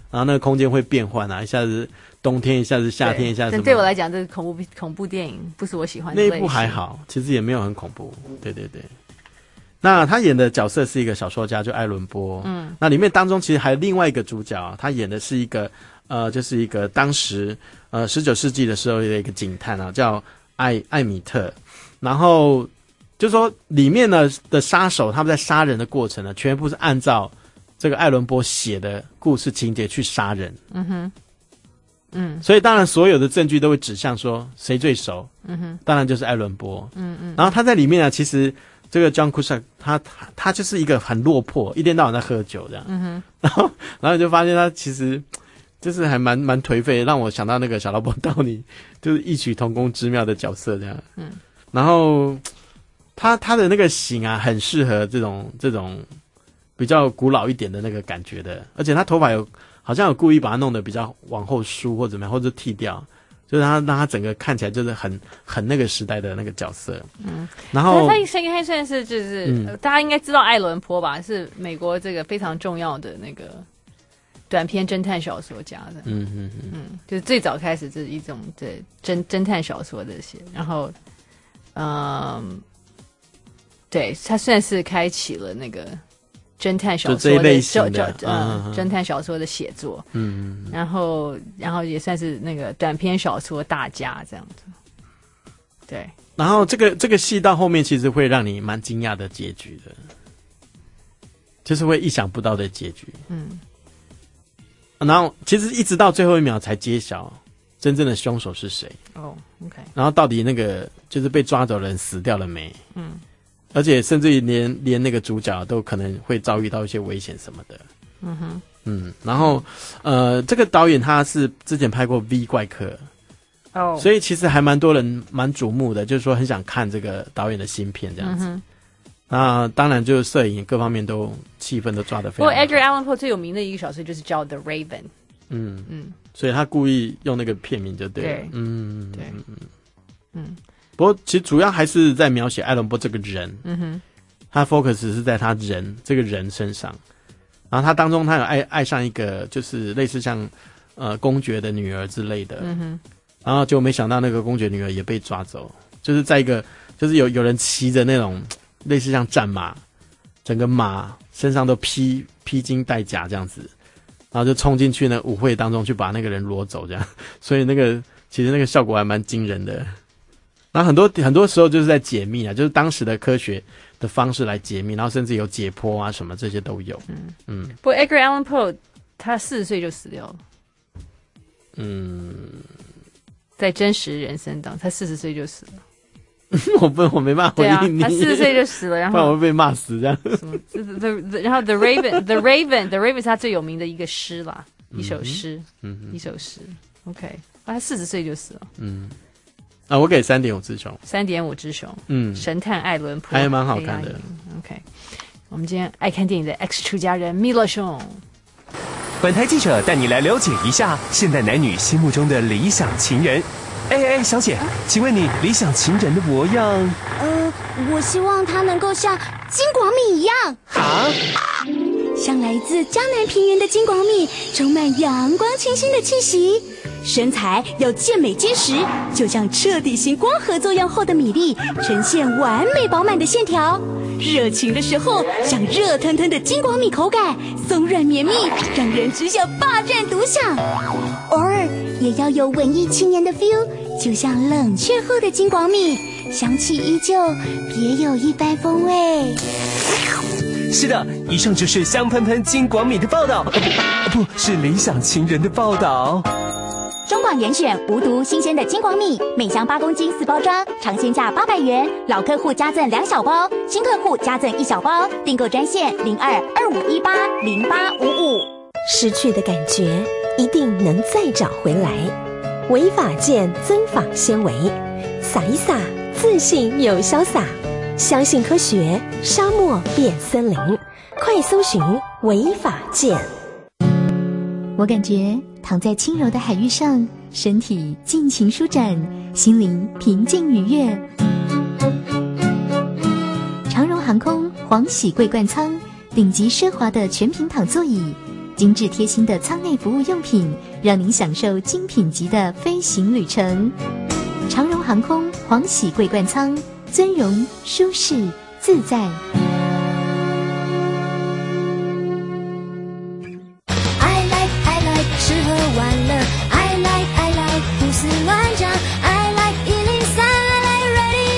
然后那个空间会变换啊，一下子冬天，一下子夏天，一下子什么。 对我来讲，这是恐怖恐怖电影，不是我喜欢的类型。 那一部还好，其实也没有很恐怖。对对对。那他演的角色是一个小说家，就爱伦坡。嗯，那里面当中其实还有另外一个主角，他演的是一个呃，就是一个当时呃十九世纪的时候的一个警探啊，叫艾艾米特。然后就说里面呢的杀手，他们在杀人的过程呢，全部是按照这个爱伦坡写的故事情节去杀人。嗯哼，嗯，所以当然所有的证据都会指向说谁最熟。嗯哼，当然就是爱伦坡。嗯嗯，然后他在里面呢，其实。这个 John Cusack 他他他就是一个很落魄，一天到晚在喝酒这样，嗯哼，然后然后你就发现他其实就是还蛮蛮颓废，让我想到那个小劳勃道尼，就是异曲同工之妙的角色这样，嗯，然后他他的那个型啊，很适合这种这种比较古老一点的那个感觉的，而且他头发有好像有故意把它弄得比较往后梳或怎么样，或者剃掉。就是他让他整个看起来就是很很那个时代的那个角色，嗯，然后他他应该算是就是、嗯、大家应该知道爱伦坡吧，是美国这个非常重要的那个短篇侦探小说家的，嗯嗯嗯，嗯就是最早开始就是一种对侦侦探小说的写，然后嗯，对他算是开启了那个。侦探小说的就这一类型的， 嗯，嗯侦探小说的写作，嗯，然后然后也算是那个短篇小说大家这样子，对。 然后这个这个戏到后面其实会让你蛮惊讶的结局的，就是会意想不到的结局，嗯。然后其实一直到最后一秒才揭晓真正的凶手是谁。 哦 ，OK。 然后到底那个就是被抓走的人死掉了没？嗯。而且甚至于连连那个主角都可能会遭遇到一些危险什么的，嗯哼，嗯，然后呃，这个导演他是之前拍过《V 怪客》哦，所以其实还蛮多人蛮瞩目的，就是说很想看这个导演的新片这样子。嗯、那当然就是摄影各方面都气氛都抓得非常好。 不过 Edgar Allan Poe 最有名的一个小说就是叫《The Raven》， 嗯嗯，所以他故意用那个片名就对了， 对， 嗯对，嗯嗯。 不过其实主要还是在描写爱伦坡这个人，嗯哼，他 focus 是在他人这个人身上，然后他当中他有爱爱上一个就是类似像呃公爵的女儿之类的，嗯哼，然后就没想到那个公爵女儿也被抓走，就是在一个就是有有人骑着那种类似像战马，整个马身上都披披荆戴甲这样子，然后就冲进去那舞会当中去把那个人掳走这样，所以那个其实那个效果还蛮惊人的。然后很多很多时候就是在解密啊，就是当时的科学的方式来解密，然后甚至有解剖啊什么这些都有。嗯嗯。 不过 Edgar Allan Poe 他四十岁就死掉了。 嗯， 在真实人生当中，他四十岁就死了。 我不，我没办法回应你。 对啊、他四十岁就死了，然后不然我会被骂死这样。 什么 the, the, 然后 The Raven The Raven The Raven 是他最有名的一个诗啦，一首诗，嗯，一首诗。OK， 啊，他四十岁就死了。 嗯。啊，我给三点五只熊， 三点五只熊， 嗯， 神探爱伦坡还蛮好看的。 OK， 我们今天爱看电影的 X 出家人米勒熊， 本台记者带你来了解一下现代男女心目中的理想情人。哎哎，小姐，请问你理想情人的模样？ 呃，我希望他能够像金广米一样。 啊？ 像来自江南平原的金广米，充满阳光清新的气息。身材要健美结实，就像彻底型光合作用后的米粒，呈现完美饱满的线条。热情的时候，像热腾腾的金广米口感，松软绵密，让人只想霸占独享。偶尔也要有文艺青年的 feel， 就像冷却后的金广米，香气依旧，别有一番风味。 是的，以上就是香喷喷金广米的报道，不，不是理想情人的报道。 中广严选无毒新鲜的金广米，每箱八公斤四包装，尝鲜价八百元，老客户加赠两小包，新客户加赠一小包，订购专线零二二五一八零八五五。 失去的感觉一定能再找回来，违法健增仿纤维，撒一撒，自信又潇洒，相信科学，沙漠变森林，快搜寻违法健。 我感觉躺在轻柔的海域上，身体尽情舒展，心灵平静愉悦。长荣航空黄喜桂冠舱，顶级奢华的全平躺座椅， 精致贴心的舱内服务用品，让您享受精品级的飞行旅程。长荣航空黄喜桂冠舱，尊荣、舒适、自在。 I like I like 吃喝玩乐 I like I like 胡思乱想 I like 一零三 I like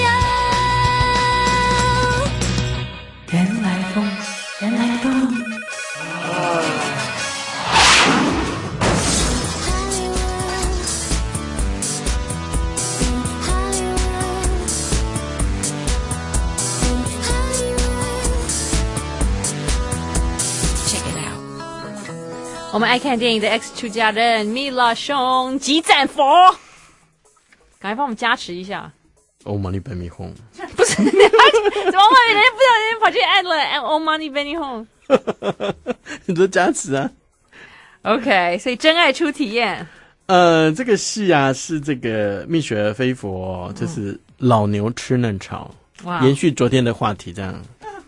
radio 人来疯，人来疯。我们爱看电影的 X 出家人米拉兄激战佛，赶快帮我们加持一下。 Oh money baby home， 不是，怎么会人家不小心跑去按了 Oh money baby home？ 你说加持啊 ？OK， 所以真爱初体验。 呃，这个戏啊是这个蜜雪儿飞佛、哦，就是老牛吃嫩草， 哇， 延续昨天的话题这样。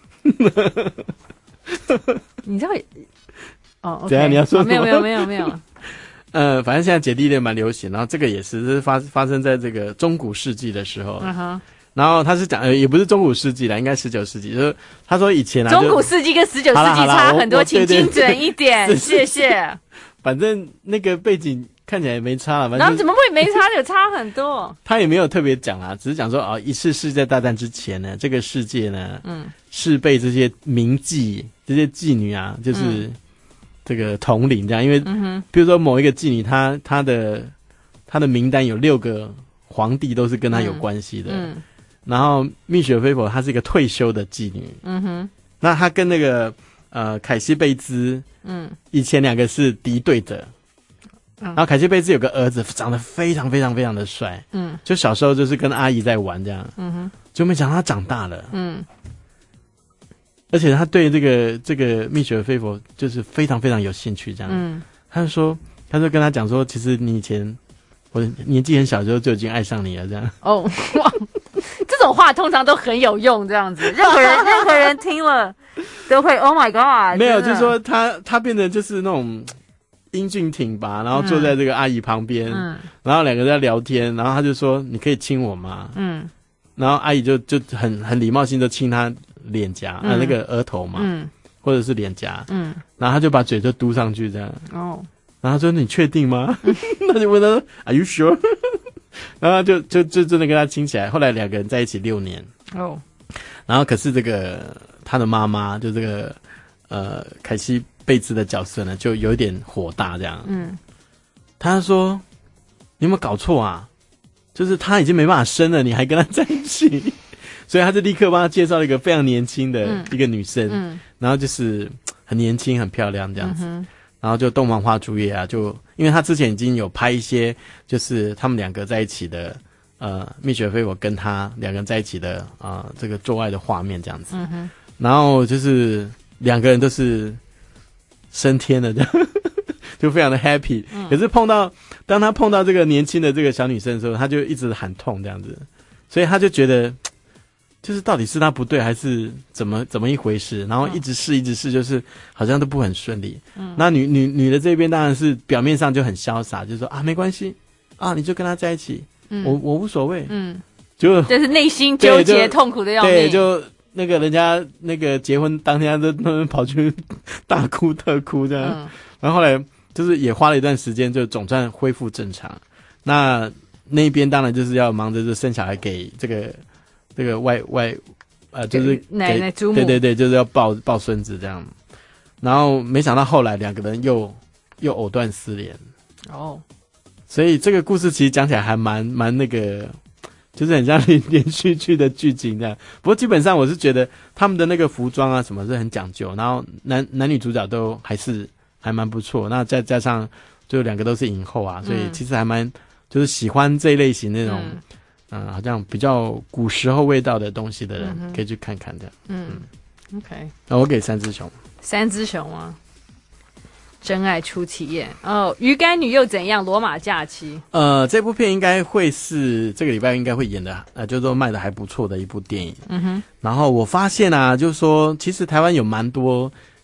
你知道？哦， okay, 怎样？你要说、 哦、没有没有没有没有。 呃，反正现在姐弟恋蛮流行，然后这个也是是发发生在这个中古世纪的时候。嗯哼。然后他是讲，呃，也不是中古世纪啦，应该十九世纪。就是他说以前啊， 中古世纪跟十九世纪差很多，请精准一点，谢谢。 反正那个背景看起来也没差了，反正、就是。 然后怎么会没差？有差很多。 他也没有特别讲啦，只是讲说啊、哦，一次世界大战之前呢，这个世界呢，嗯，是被这些名妓、这些妓女啊，就是。嗯这个统领这样，因为比如说某一个妓女，她她的她的名单有六个皇帝都是跟她有关系的，嗯嗯、然后蜜雪飞佛她是一个退休的妓女，嗯哼，那她跟那个呃凯西贝兹，嗯，以前两个是敌对者，嗯、然后凯西贝兹有个儿子长得非常非常非常的帅，嗯，就小时候就是跟阿姨在玩这样，嗯哼，就没想到他长大了，嗯。而且他对这个这个蜜雪儿飞佛就是非常非常有兴趣，这样。嗯，他就说，他就跟他讲说，其实你以前我年纪很小的时候就已经爱上你了，这样。 哦，哇，这种话通常都很有用，这样子，任何人任何人听了都会 Oh my God。 没有，就是说他他变得就是那种英俊挺拔，然后坐在这个阿姨旁边，嗯，然后两个在聊天，然后他就说：“你可以亲我吗？”嗯，然后阿姨就就很很礼貌性的亲他。脸颊、嗯、呃那个额头嘛，嗯，或者是脸颊，嗯，然后他就把嘴就嘟上去这样，哦，然后他说你确定吗？那就问他说 Are you sure？ 然后就就就真的跟他亲起来，后来两个人在一起六年，哦，然后可是这个他的妈妈就这个呃凯西贝兹的角色呢，就有一点火大这样，嗯，他说你有没有搞错啊？就是他已经没办法生了，你还跟他在一起？所以他就立刻帮他介绍了一个非常年轻的一个女生，嗯嗯、然后就是很年轻、很漂亮这样子，嗯、然后就洞房花烛夜啊，就因为他之前已经有拍一些，就是他们两个在一起的，呃，蜜雪飞佛跟他两个人在一起的啊、呃，这个做爱的画面这样子，嗯、然后就是两个人都是升天了这样，就非常的 happy、嗯。可是碰到当他碰到这个年轻的这个小女生的时候，他就一直喊痛这样子，所以他就觉得。就是到底是他不对还是怎么怎么一回事，然后一直试一直试，就是好像都不很顺利。嗯，那女女女的这边当然是表面上就很潇洒，就说啊没关系啊，你就跟他在一起，嗯、我我无所谓。嗯，就就是内心纠结痛苦的要命。 对，就那个人家那个结婚当天都他们跑去大哭特哭这样，嗯、然后后来就是也花了一段时间，就总算恢复正常。那那边当然就是要忙着就生小孩给这个。这个外外，呃，就是给奶奶祖母， 对对对，就是要抱抱孙子这样。然后没想到后来两个人又又藕断丝连。哦，所以这个故事其实讲起来还蛮蛮那个，就是很像连连续剧的剧情这样。不过基本上我是觉得他们的那个服装啊什么是很讲究，然后男男女主角都还是还蛮不错。那再加上就两个都是影后啊，所以其实还蛮就是喜欢这一类型那种。嗯嗯，好像比较古时候味道的东西的人，嗯、可以去看看的。嗯, 嗯 ，OK。那我给三只熊。 三只熊吗？真爱初体验哦，鱼干女又怎样？罗马假期。 呃，这部片应该会是这个礼拜应该会演的，呃，就是说卖的还不错的一部电影。嗯哼。然后我发现啊，就是说，其实台湾有蛮多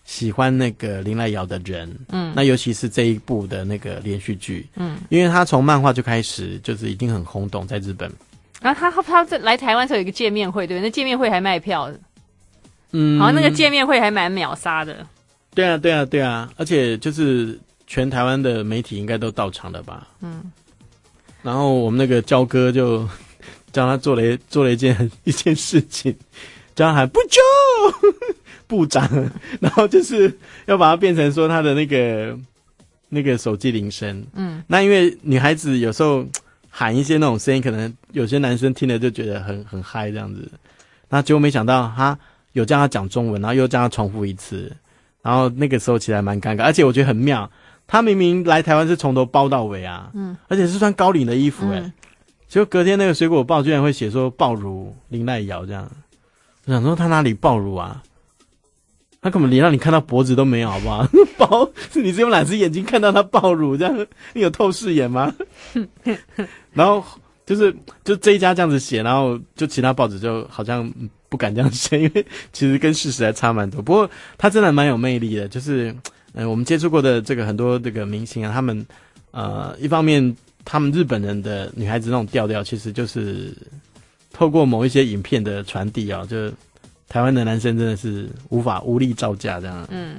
喜欢那个林濑遥的人， 嗯那尤其是这一部的那个连续剧， 嗯， 因为他从漫画就开始就是已经很轰动在日本。 然后他他他在来台湾时候有一个见面会，对不对？那见面会还卖票的， 嗯， 好像那个见面会还蛮秒杀的。 对啊，对啊，对啊，而且就是全台湾的媒体应该都到场了吧？ 嗯， 然后我们那个焦哥就叫他做了一做了一件一件事情，叫他喊部长部长，然后就是要把它变成说他的那个那个手机铃声。 嗯， 那因为女孩子有时候喊一些那种声音，可能有些男生听了就觉得很很嗨这样子。那结果没想到他有叫他讲中文，然后又叫他重复一次，然后那个时候其实还蛮尴尬，而且我觉得很妙。他明明来台湾是从头包到尾啊， 嗯， 而且是穿高领的衣服哎、欸， 嗯结果隔天那个水果报居然会写说爆乳林濑遥这样，我想说他哪里爆乳啊？他根本连让你看到脖子都没有，好不好？爆，你只有哪只眼睛看到他爆乳这样？你有透视眼吗？然后就是就这一家这样子写，然后就其他报纸就好像不敢这样写，因为其实跟事实还差蛮多。不过他真的蛮有魅力的，就是嗯、呃，我们接触过的这个很多这个明星啊，他们呃一方面他们日本人的女孩子那种调调，其实就是透过某一些影片的传递啊，就台湾的男生真的是无法无力招架这样。 嗯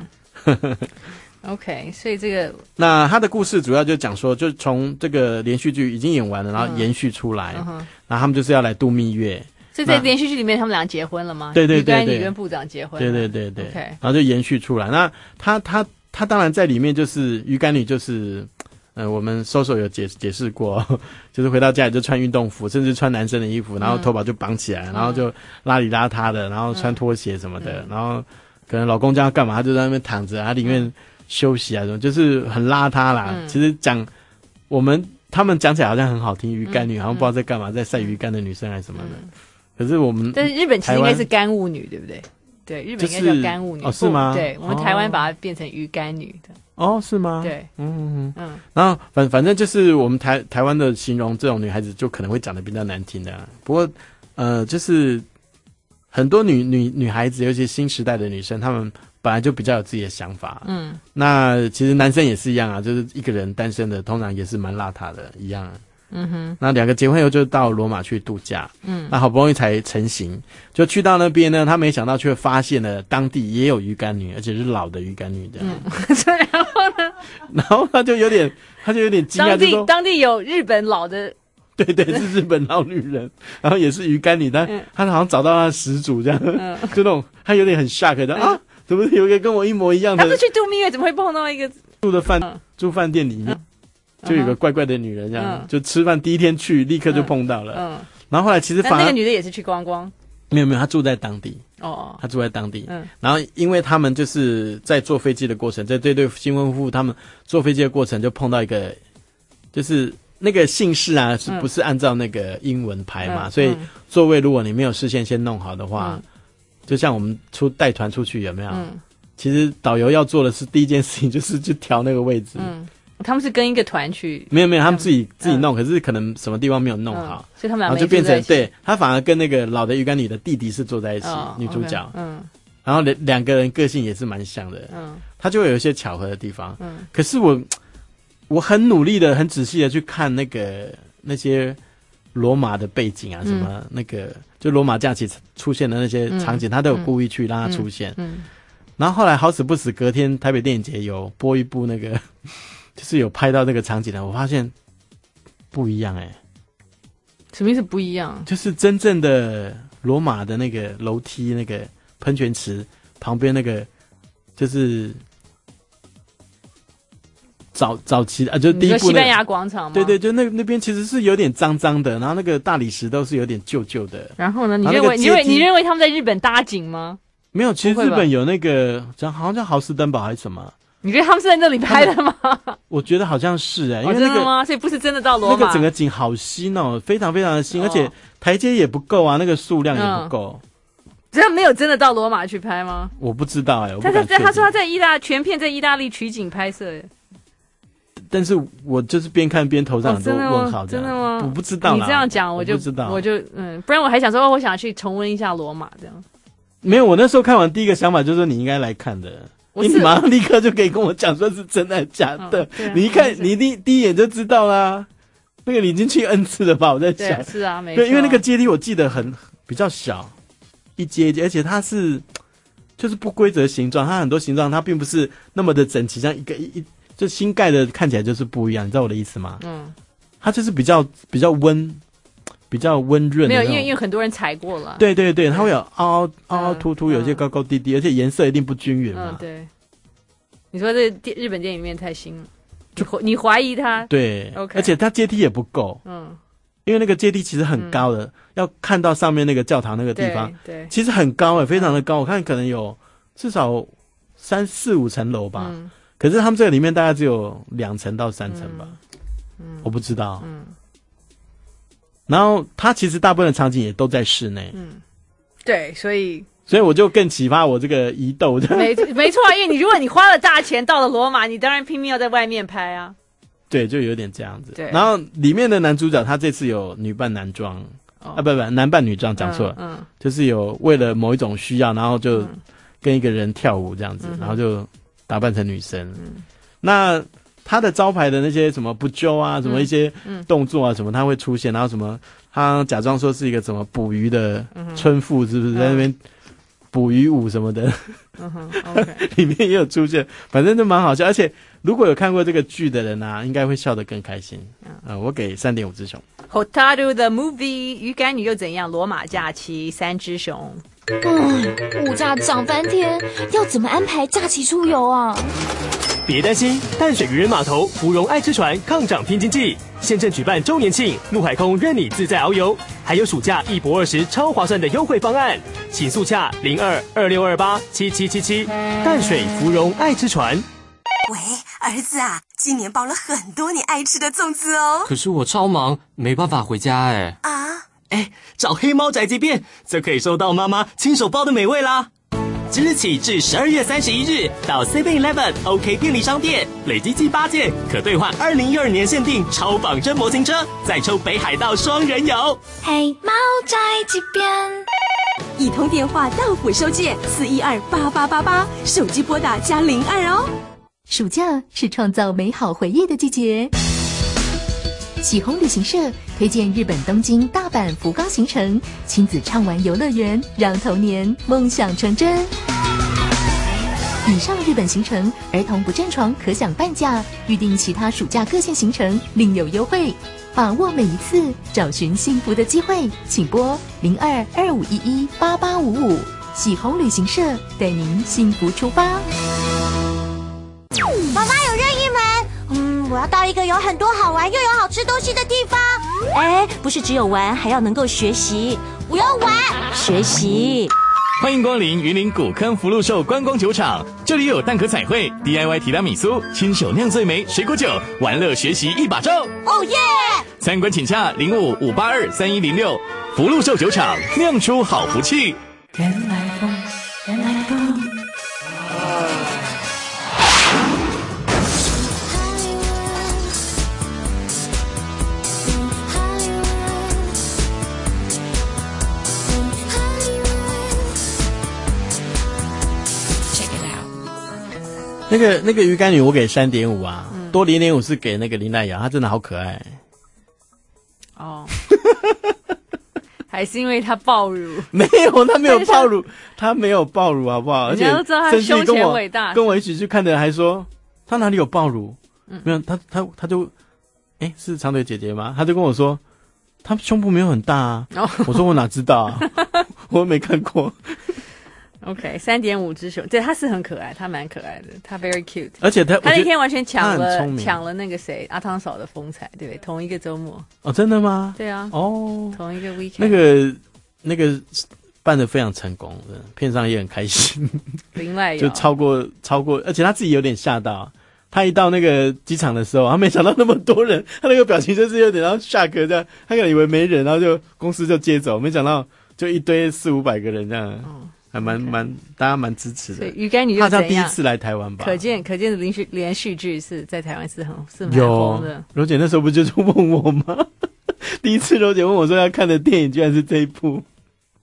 ，OK， 所以这个那他的故事主要就讲说，就从这个连续剧已经演完了，然后延续出来， 嗯、 然后他们就是要来度蜜月。 所以在连续剧里面，他们俩结婚了吗？ 对对对对， 女跟部长结婚了。 对对对对。 OK， 然后就延续出来。那他他他当然在里面就是鱼干女，就是呃，我们搜索有解解释过，就是回到家里就穿运动服，甚至穿男生的衣服，然后头发就绑起来，嗯、然后就邋里邋遢的，然后穿拖鞋什么的，嗯、然后可能老公叫他干嘛，他就在那边躺着，他宁愿休息啊什么，就是很邋遢啦。嗯、其实讲我们他们讲起来好像很好听，鱼干女、嗯、好像不知道在干嘛，在晒鱼干的女生还是什么的。嗯、可是我们但是日本其实应该是干物女，对不对？对，日本应该叫干物女、 就是、哦，是吗？ 对，我们台湾把它变成鱼干女的。 哦，是吗？ 对， 嗯嗯嗯。 然后反反正就是我们台台湾的形容这种女孩子，就可能会讲得比较难听的、啊。不过呃，就是很多女女女孩子，尤其新时代的女生，她们本来就比较有自己的想法。 嗯。 那其实男生也是一样啊，就是一个人单身的，通常也是蛮邋遢的，一样、啊。 嗯哼， 那两个结婚以后就到罗马去度假， 嗯， 那好不容易才成行，就去到那边呢，他没想到却发现了当地也有鱼干女，而且是老的鱼干女的， 嗯，然后呢， 然后他就有点，他就有点惊讶， 当地就说当地有日本老的， 对对，是日本老女人，然后也是鱼干女，但、嗯、他好像找到他的始祖这样，嗯、就那种他有点很 shock 的、嗯、啊，怎么有一个跟我一模一样的？ 他是去度蜜月，怎么会碰到一个住的饭、 嗯、 住饭店里面？嗯就有个怪怪的女人这样， 嗯、 就吃饭第一天去，立刻就碰到了。 嗯，嗯然后后来其实反而那个女的也是去观光， 没有没有，她住在当地。 哦， 她住在当地。 嗯， 然后因为他们就是在坐飞机的过程，在这对新婚夫妇他们坐飞机的过程就碰到一个，就是那个姓氏啊，是不是按照那个英文排嘛？ 嗯、 所以座位如果你没有事先先弄好的话，嗯、就像我们出带团出去有没有？ 嗯， 其实导游要做的是第一件事情就是去调那个位置。 嗯。他们是跟一个团去， 没有没有，他们自己自己弄，可是可能什么地方没有弄好， 所以他们俩然后就变成对他反而跟那个老的鱼干女的弟弟是坐在一起，女主角， 嗯， 然后两两个人个性也是蛮像的， 嗯， 他就会有一些巧合的地方， 嗯， 可是我我很努力的、很仔细的去看那个那些罗马的背景啊，什么那个就罗马假期出现的那些场景，他都有故意去让它出现， 嗯， 然后后来好死不死，隔天台北电影节有播一部那个。就是有拍到那个场景的，我发现不一样哎、欸。 什么意思不一样？ 就是真正的罗马的那个楼梯、那个喷泉池旁边那个，就是早早期啊，就第一部、那個、 西班牙广场吗？ 对对，就那那边其实是有点脏脏的，然后那个大理石都是有点旧旧的。 然后呢？你认为你认为你认为他们在日本搭景吗？ 没有，其实日本有那个讲好像叫豪斯登堡还是什么。 你觉得他们是在那里拍的吗？ 我觉得好像是哎、欸，因为那个、 哦、真的吗？所以不是真的到罗马。 那个整个景好新哦，非常非常的新，哦、而且台阶也不够啊，那个数量也不够。 这、嗯、样没有真的到罗马去拍吗？ 我不知道哎、欸，我不他敢确定。 他说他在意大全片在意大利取景拍摄耶。 但是我就是边看边头上很多问号、哦， 真的吗？ 我不知道啦。 你这样讲我就我不知道， 我就嗯，不然我还想说，我想去重温一下罗马这样。 没有，我那时候看完第一个想法就是说你应该来看的。 我是你马上立刻就可以跟我讲说是真的假的。 嗯啊、 你一看，你第第一眼就知道啦。那个你已经去 N 次了吧？我在想， 对，是啊，没错。 对，因为那个阶梯我记得很比较小，一阶一阶，而且它是就是不规则形状，它很多形状它并不是那么的整齐，像一个一一就新盖的看起来就是不一样，你知道我的意思吗？嗯，它就是比较比较温，比较温润。 没有，因为因为很多人踩过了。 对对对，它会有凹凹凹凹凸凸，有些高高低低，而且颜色一定不均匀嘛。 嗯，对。你说这日本电影里面太新了。你怀疑他？ 对 ，OK， 而且它阶梯也不够，嗯，因为那个阶梯其实很高的，嗯、要看到上面那个教堂那个地方， 对，对其实很高诶，非常的高，我看可能有至少三四五层楼吧，嗯，可是他们这个里面大概只有两层到三层吧，嗯，我不知道，嗯，然后它其实大部分的场景也都在室内， 嗯，对，所以。 所以我就更启发我这个疑窦， 没没错啊，因为你如果你花了大钱到了罗马，你当然拼命要在外面拍啊。 对，就有点这样子。 对， 然后里面的男主角他这次有女扮男装，哦、啊不不，男扮女装，讲错了，嗯，嗯就是有为了某一种需要，然后就跟一个人跳舞这样子，嗯、然后就打扮成女生。嗯，那他的招牌的那些什么不揪啊，什么一些动作啊，什么他会出现，然后什么他假装说是一个什么捕鱼的村妇，是不是在那边？捕鱼舞什么的，嗯哼 ，OK， 里面也有出现，反正就蛮好笑。而且如果有看过这个剧的人啊，应该会笑得更开心。啊、呃，我给三点五只熊。 Hotaru the movie， 鱼干女又怎样？罗马假期三只熊。 嗯，物价涨翻天，要怎么安排假期出游啊？ 别担心，淡水渔人码头芙蓉爱之船抗涨拼经济，现正举办周年庆，陆海空任你自在遨游，还有暑假一博二十超划算的优惠方案，请速洽零二二六二八七七七七。淡水芙蓉爱之船。 喂，儿子啊，今年包了很多你爱吃的粽子哦。 可是我超忙，没办法回家哎。 啊， 哎，找黑猫宅急便就可以收到妈妈亲手包的美味啦。即日起至十二月三十一日，到 seven eleven、OK 便利商店累积寄八件，可兑换二零一二年限定超仿真模型车，再抽北海道双人游。 黑猫宅急便， 一通电话到府收件四一二八八八八，手机拨打加零二哦。 暑假是创造美好回忆的季节。喜鸿旅行社推荐日本东京、大阪、福冈行程，亲子畅玩游乐园，让童年梦想成真。以上日本行程，儿童不占床可享半价，预定其他暑假各县行程另有优惠。把握每一次找寻幸福的机会，请拨零二二五一一八八五五。喜鸿旅行社带您幸福出发。 妈妈有任意门。嗯，我要到一个有很多好玩又有好吃东西的地方。 哎，不是只有玩，还要能够学习。 我要玩， 学习。 欢迎光临云林古坑福禄寿观光酒厂，这里有蛋壳彩绘、D I Y 提拉米苏、亲手酿醉梅、水果酒，玩乐学习一把照。 哦耶！ 参观请洽零五五八二三一零六。福禄寿酒厂酿出好福气。 原来风，原来风。 那个那个鱼干女我给三点五啊，嗯、多零点五是给那个林奈瑶，她真的好可爱。 哦，还是因为她爆乳？ 没有，她没有爆乳，她没有爆乳，好不好？而且都知道她胸前伟大， 跟我一起去看的人还说她哪里有爆乳？嗯、没有，她她她就，哎、欸，是长腿姐姐吗？她就跟我说，她胸部没有很大啊。哦、我说我哪知道啊，我没看过。 OK， 三点五只熊，对，他是很可爱，他蛮可爱的，他 very cute， 而且他他那天完全抢了抢了那个谁阿汤嫂的风采，对不对？同一个周末哦，真的吗？ 对啊， 哦， 同一个 weekend， 那个那个办得非常成功，片商也很开心， 林赖就超过超过，而且他自己有点吓到，他一到那个机场的时候，他没想到那么多人，他那个表情就是有点然后下课这样，他可能以为没人，然后就公司就接走，没想到就一堆四五百个人这样。哦，还蛮蛮，大家蛮支持的。 鱼干女又怎样？ 他第一次来台湾吧？ 可见可见的连续连续剧是在台湾是很是蛮红的。 柔姐那时候不就是问我吗？第一次柔姐问我说要看的电影居然是这一部。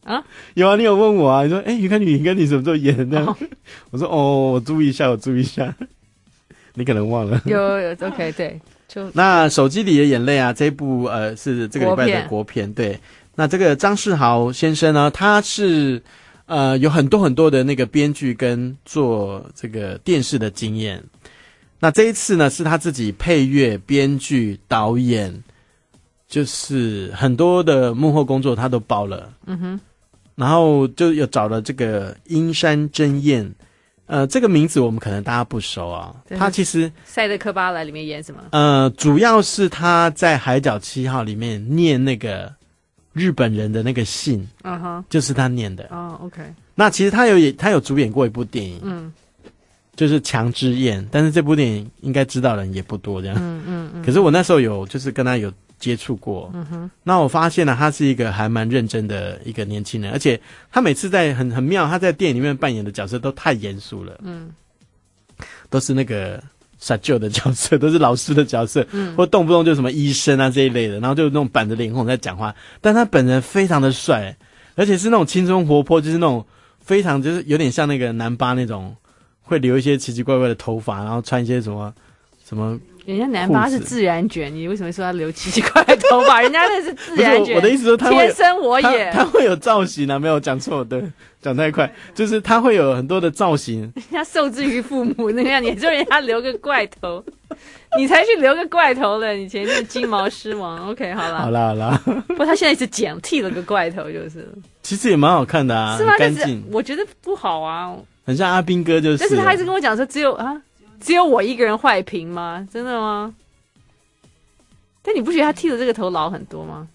啊？ 有啊，你有问我啊？你说，哎、欸，于凯女，你跟你什么时候演的？哦、我说，哦，我注意一下，我注意一下。你可能忘了。 有有 ，OK， 对。就那手机里的眼泪啊，这一部呃是这个礼拜的国片，对。那这个张世豪先生呢，他是呃有很多很多的那个编剧跟做这个电视的经验。那这一次呢，是他自己配乐、编剧、导演，就是很多的幕后工作他都包了。嗯哼。然后就有找了这个阴山真彦。呃，这个名字我们可能大家不熟啊。他其实《 赛德克巴莱》里面演什么？ 呃，主要是他在《海角七号》里面念那个日本人的那个信，嗯哼，就是他念的。 哦 ，OK。 那其实他有也他有主演过一部电影，嗯，就是《强之焰》，但是这部电影应该知道的人也不多，这样。嗯嗯嗯。可是我那时候有就是跟他有接触过，嗯哼。那我发现呢，他是一个还蛮认真的一个年轻人，而且他每次在很很妙，他在电影里面扮演的角色都太严肃了，嗯，都是那个傻舅的角色，都是老师的角色，嗯，或动不动就什么医生啊这一类的，然后就那种板着脸孔在讲话，但他本人非常的帅，而且是那种青春活泼，就是那种非常就是有点像那个南巴那种，会留一些奇奇怪怪的头发，然后穿一些什么什么。 人家南巴是自然卷，你为什么说他留奇奇怪怪的头发？人家那是自然卷。 我的意思说他会天生我也他，他会有造型啊，没有讲错，对，讲太快，就是他会有很多的造型。 人家受制于父母那样，你说人家留个怪头，你才去留个怪头了。以前是金毛狮王 ，OK， 好了， 好啦好啦。 不过他现在是剪剃了个怪头，就是了。 其实也蛮好看的啊， 是吗？ 干净。 我觉得不好啊， 很像阿兵哥就是。 但是他一直跟我讲说，只有啊，只有我一个人坏评吗？真的吗？但你不觉得他剃了这个头老很多吗？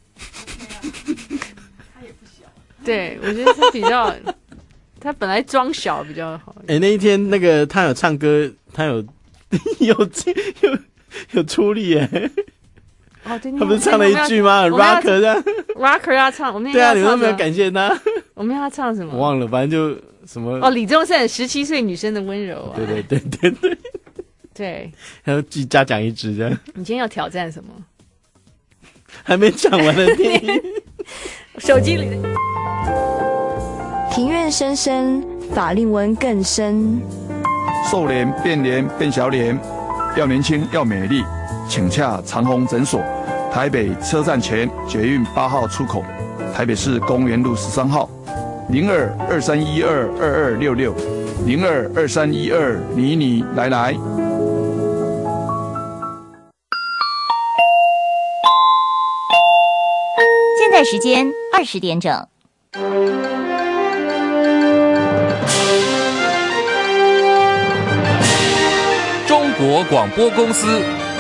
他也不小。对，我觉得他比较，他本来装小比较好。 哎、欸，那一天那个他有唱歌，他有有有有出力耶。 哦，对， 他不是唱了一句吗 ？Rocker 这样 ，Rocker 要唱，我们对啊，你们都没有感谢他。 我们要他唱什么？ 我忘了，反正就什么哦，李宗盛十七岁女生的温柔啊。 对对对对对。 对。 还有自己加讲一支这样。 你今天要挑战什么？ 还没讲完的电影， 手机里的庭院深深，法令纹更深。 瘦脸变脸变小脸，要年轻要美丽，请洽长虹诊所，台北车站前捷运八号出口，台北市公园路十三号，零二二三一二二二六六，零二二三一二你你来来。 现在时间二十点整。 中国广播公司。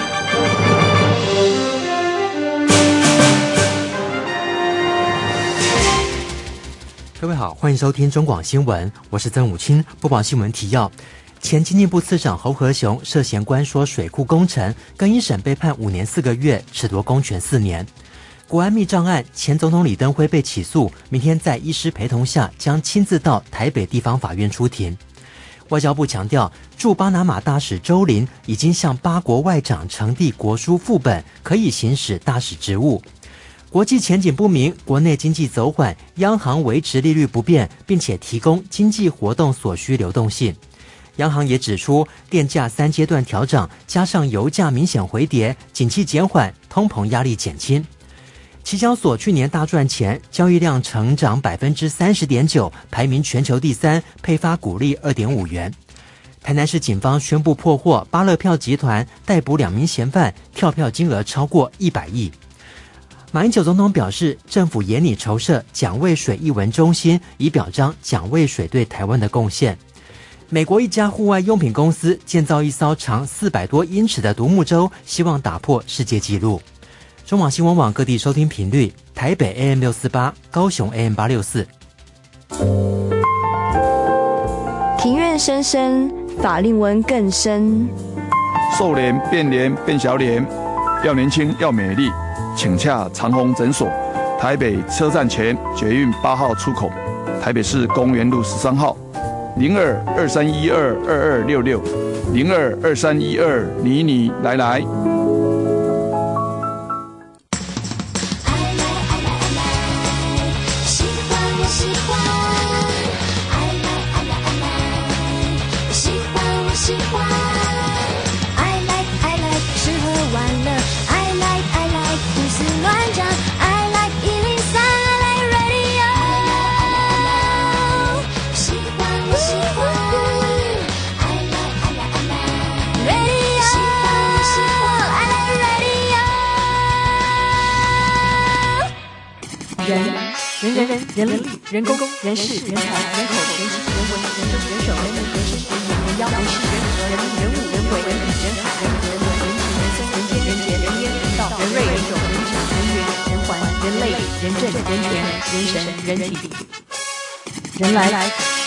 各位好，欢迎收听中广新闻，我是曾武清，播报新闻提要。前经济部次长侯和雄涉嫌关说水库工程，更一审被判五年四个月，褫夺公权四年。国安密账案，前总统李登辉被起诉，明天在医师陪同下将亲自到台北地方法院出庭。外交部强调，驻巴拿马大使周林已经向八国外长呈递国书副本，可以行使大使职务。国际前景不明，国内经济走缓，央行维持利率不变，并且提供经济活动所需流动性。央行也指出，电价三阶段调整，加上油价明显回跌，景气减缓，通膨压力减轻。期交所去年大赚钱，交易量成长百分之三十点九，排名全球第三，配发股利二点五元。台南市警方宣布破获巴乐票集团，逮捕两名嫌犯，跳票金额超过一百亿。马英九总统表示，政府严拟筹设蒋渭水艺文中心，以表彰蒋渭水对台湾的贡献。美国一家户外用品公司建造一艘长四百多英尺的独木舟，希望打破世界纪录。中网新闻网各地收听频率：台北 A M 六四八，高雄 A M 八六四。 庭院深深，法令纹更深。 瘦脸变脸变小脸，要年轻要美丽，请洽长虹诊所，台北车站前捷运八号出口，台北市公园路十三号，零二二三一二二二六六，零二二三一二你你来来。 喜欢我喜人、人力、人工、人事、人才、人口、人情、人文、人政、人手、人民、人生、人言、人妖、人事、人和、人物、人物、人鬼、人理、人海、人和、人伦、人情、人生、人间、人杰、人烟、人道、人瑞、人种、人质、人缘、人环、人类、人政、人权、人神、人体、人来。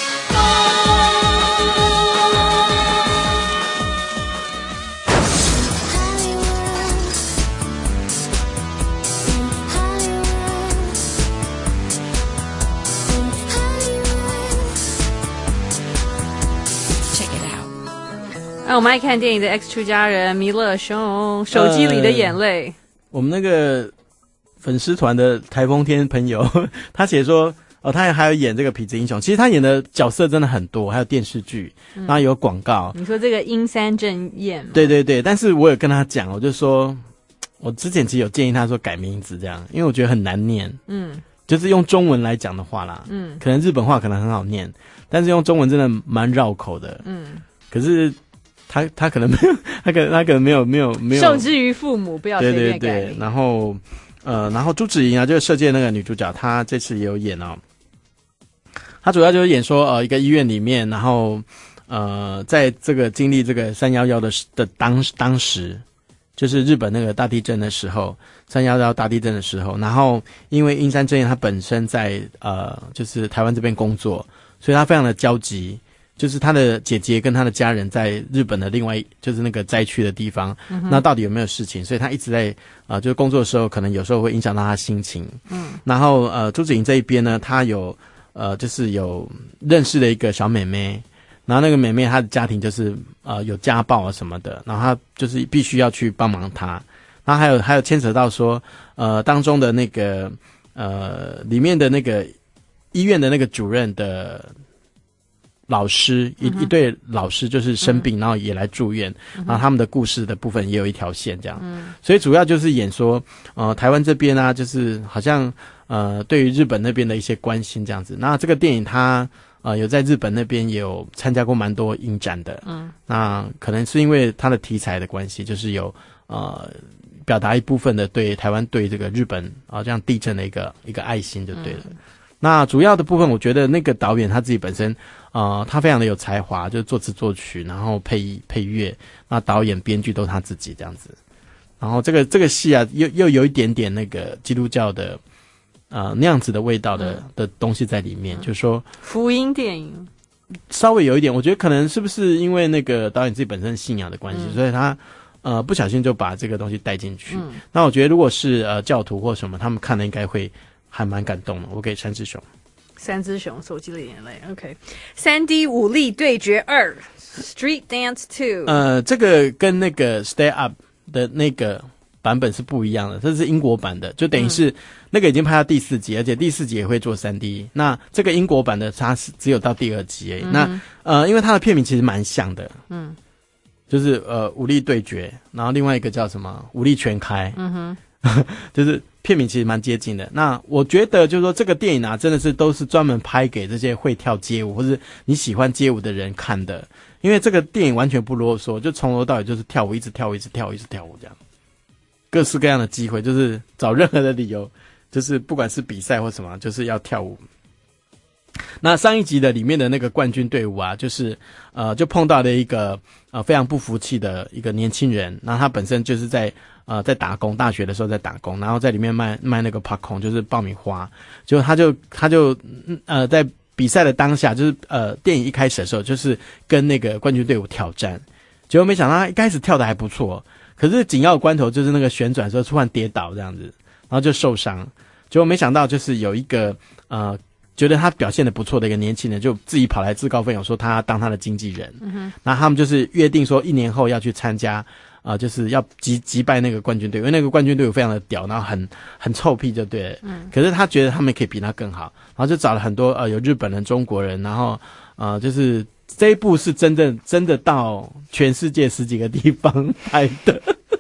那我们爱看电影的 X 出家人弥勒兄，手机里的眼泪。 呃、我们那个粉丝团的台风天朋友，他写说，哦，他还有演这个痞子英雄。其实他演的角色真的很多，还有电视剧， 嗯、 然后有广告。 你说这个阴山正彦吗？ 对对对，但是我有跟他讲，我就说，我之前其实有建议他说改名字这样，因为我觉得很难念。嗯，就是用中文来讲的话啦，嗯，可能日本话可能很好念，但是用中文真的蛮绕口的。嗯，可是。他他可能没有，他可能他可能没有没有没有受制于父母，不要随便改名。 对对对，然后呃，然后朱芷莹啊，就是《射箭》那个女主角，她这次也有演哦。她主要就是演说呃一个医院里面，然后呃在这个经历这个三一一的的当当时，就是日本那个大地震的时候，三一一大地震的时候，然后因为阴山正彦他本身在呃就是台湾这边工作，所以他非常的焦急。就是他的姐姐跟他的家人在日本的另外就是那个灾区的地方、嗯、那到底有没有事情，所以他一直在呃就是工作的时候可能有时候会影响到他心情。嗯，然后呃朱芷莹这一边呢，他有呃就是有认识的一个小妹妹，然后那个妹妹她的家庭就是呃有家暴啊什么的，然后他就是必须要去帮忙她，然后还有还有牵扯到说呃当中的那个呃里面的那个医院的那个主任的老师一一对老师就是生病、嗯、然后也来住院、嗯、然后他们的故事的部分也有一条线这样、嗯、所以主要就是演说呃台湾这边啊就是好像呃对于日本那边的一些关心这样子。那这个电影它呃有在日本那边也有参加过蛮多影展的，嗯，那可能是因为它的题材的关系，就是有呃表达一部分的对台湾对这个日本啊、呃、这样地震的一个一个爱心就对了、嗯。那主要的部分我觉得那个导演他自己本身呃他非常的有才华，就是作词作曲然后配配乐，那导演编剧都是他自己这样子。然后这个这个戏啊又又有一点点那个基督教的呃那样子的味道的、嗯、的东西在里面、嗯、就是说福音电影稍微有一点，我觉得可能是不是因为那个导演自己本身信仰的关系、嗯、所以他呃不小心就把这个东西带进去、嗯、那我觉得如果是呃教徒或什么他们看了应该会还蛮感动的。我给三只熊， 三只熊手机的眼泪。 OK， 三 D 武力对决二 Street Dance Two， 呃这个跟那个 Stay Up 的那个版本是不一样的，这是英国版的，就等于是那个已经拍到第四集、嗯、而且第四集也会做 三 D， 那这个英国版的它是只有到第二集而已、嗯、那呃因为它的片名其实蛮像的，嗯，就是呃武力对决，然后另外一个叫什么武力全开，嗯哼就是片名其实蛮接近的。那我觉得就是说这个电影啊真的是都是专门拍给这些会跳街舞或是你喜欢街舞的人看的，因为这个电影完全不啰嗦，就从头到尾就是跳舞，一直跳舞一直跳舞一直跳舞这样，各式各样的机会，就是找任何的理由，就是不管是比赛或什么就是要跳舞。那上一集的里面的那个冠军队伍啊，就是呃就碰到了一个呃非常不服气的一个年轻人，那他本身就是在呃在打工，大学的时候在打工，然后在里面卖卖那个 popcorn 就是爆米花，就他就他就呃在比赛的当下，就是呃电影一开始的时候就是跟那个冠军队伍挑战，结果没想到他一开始跳的还不错，可是紧要关头就是那个旋转的时候突然跌倒这样子，然后就受伤，结果没想到就是有一个呃觉得他表现得不错的一个年轻人就自己跑来自告奋勇说他当他的经纪人，嗯哼，那他们就是约定说一年后要去参加啊、呃，就是要击击败那个冠军队，因为那个冠军队伍非常的屌，然后很很臭屁就对了，嗯，可是他觉得他们可以比他更好，然后就找了很多呃有日本人、中国人，然后呃就是这一部是真的真的到全世界十几个地方拍的。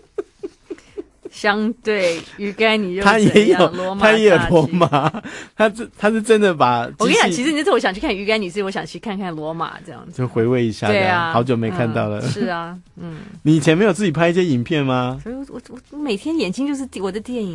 相对鱼干你又他也有罗马， 他也有罗马，他是他是真的把。 我跟你讲，其实你这次我想去看鱼干女士，我想去看看罗马这样子， 就回味一下。对啊，好久没看到了。 嗯、是啊，嗯。 你以前没有自己拍一些影片吗？ 所以我我我每天眼睛就是我的电影啊。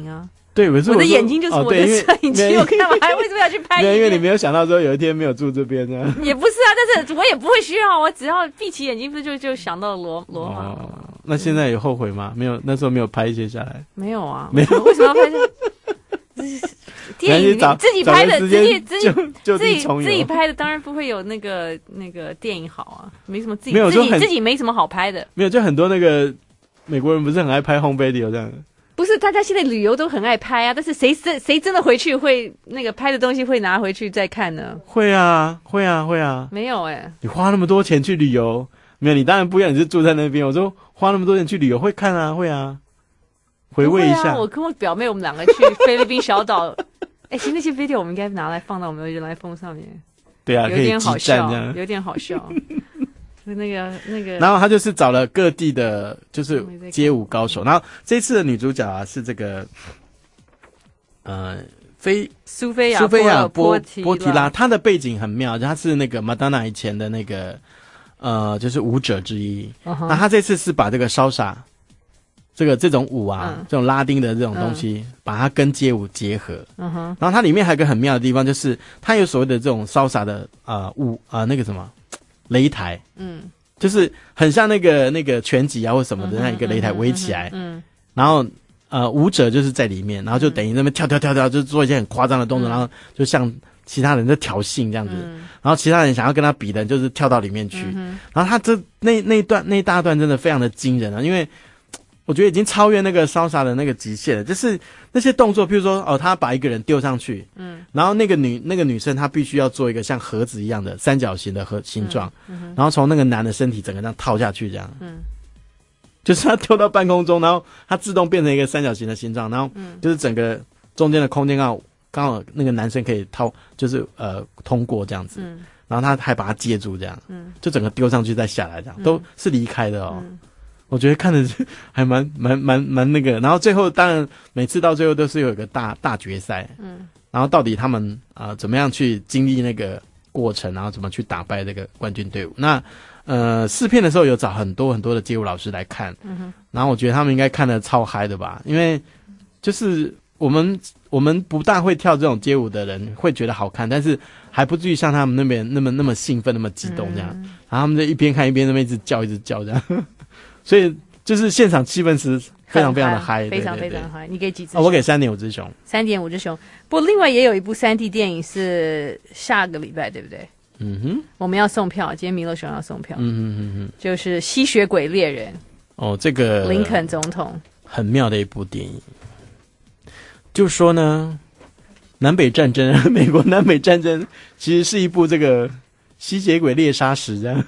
对，我说我的眼睛就是我的摄影机，我干嘛还为什么要去拍？ 因为你没有想到说有一天没有住这边呢。 也不是啊，但是我也不会需要，我只要闭起眼睛，不是就就想到罗罗马、 哦。那现在有后悔吗？没有，那时候没有拍一些下来。 没有啊， 没有， 为什么要拍这？电影自己拍的，自己自己自己自己拍的，当然不会有那个那个电影好啊，没什么自己自己自己没什么好拍的。 没有，就很多那个美国人不是很爱拍 home video 这样。 不是，大家现在旅游都很爱拍啊，但是谁真谁真的回去会那个拍的东西会拿回去再看呢？ 会啊，会啊，会啊。 没有哎、欸， 你花那么多钱去旅游，没有，你当然不一样，你是住在那边。我说花那么多钱去旅游，会看啊，会啊，回味一下。 啊、我跟我表妹我们两个去菲律宾小岛，哎、欸，其实那些 video 我们应该拿来放到我们的人来疯上面。 对啊， 有点好笑， 可以有点好笑。那个那个， 然后他就是找了各地的，就是街舞高手。然后这次的女主角啊是这个，呃，菲苏菲亚苏菲亚波提波提拉，她的背景很妙，她是那个 Madonna 以前的那个呃，就是舞者之一。Uh huh. 那她这次是把这个烧洒这个这种舞啊，嗯、这种拉丁的这种东西，嗯、把它跟街舞结合。Uh huh. 然后它里面还有一个很妙的地方，就是它有所谓的这种烧洒的呃舞啊、呃、那个什么。擂台，嗯，就是很像那个那个拳击啊或什么的，那一个擂台围起来，嗯，然后呃舞者就是在里面，然后就等于那边跳跳跳跳，就做一些很夸张的动作，嗯、然后就像其他人在挑衅这样子，嗯、然后其他人想要跟他比的，就是跳到里面去，嗯、然后他这那那一段那一大段真的非常的惊人啊，因为我觉得已经超越那个烧杀的那个极限了，就是那些动作，譬如说哦，他把一个人丢上去，嗯，然后那个女那个女生她必须要做一个像盒子一样的三角形的盒形状，嗯嗯、然后从那个男的身体整个这样套下去，这样，嗯，就是他丢到半空中，然后它自动变成一个三角形的形状，然后就是整个中间的空间刚好刚好那个男生可以套，就是呃通过这样子，嗯，然后他还把它接住，这样，嗯，就整个丢上去再下来，这样、嗯、都是离开的哦。嗯，我觉得看着还蛮蛮蛮蛮那个，然后最后当然每次到最后都是有一个大大决赛，嗯，然后到底他们啊、呃、怎么样去经历那个过程，然后怎么去打败这个冠军队伍？那呃试片的时候有找很多很多的街舞老师来看，嗯哼，然后我觉得他们应该看得超嗨的吧，因为就是我们我们不大会跳这种街舞的人会觉得好看，但是还不至于像他们那边那么那么兴奋那么激动这样，嗯、然后他们就一边看一边那么一直叫一直叫这样。所以就是现场气氛是非常非常的嗨， 非常非常嗨。你给几只？ 哦，我给三点五只熊， 三点五只熊。不过另外也有一部三 D 电影是下个礼拜，对不对？嗯哼，我们要送票，今天弥勒熊要送票。嗯哼哼哼，就是《吸血鬼猎人》。 哦，这个林肯总统很妙的一部电影。就说呢，南北战争，美国南北战争其实是一部这个吸血鬼猎杀史，这样。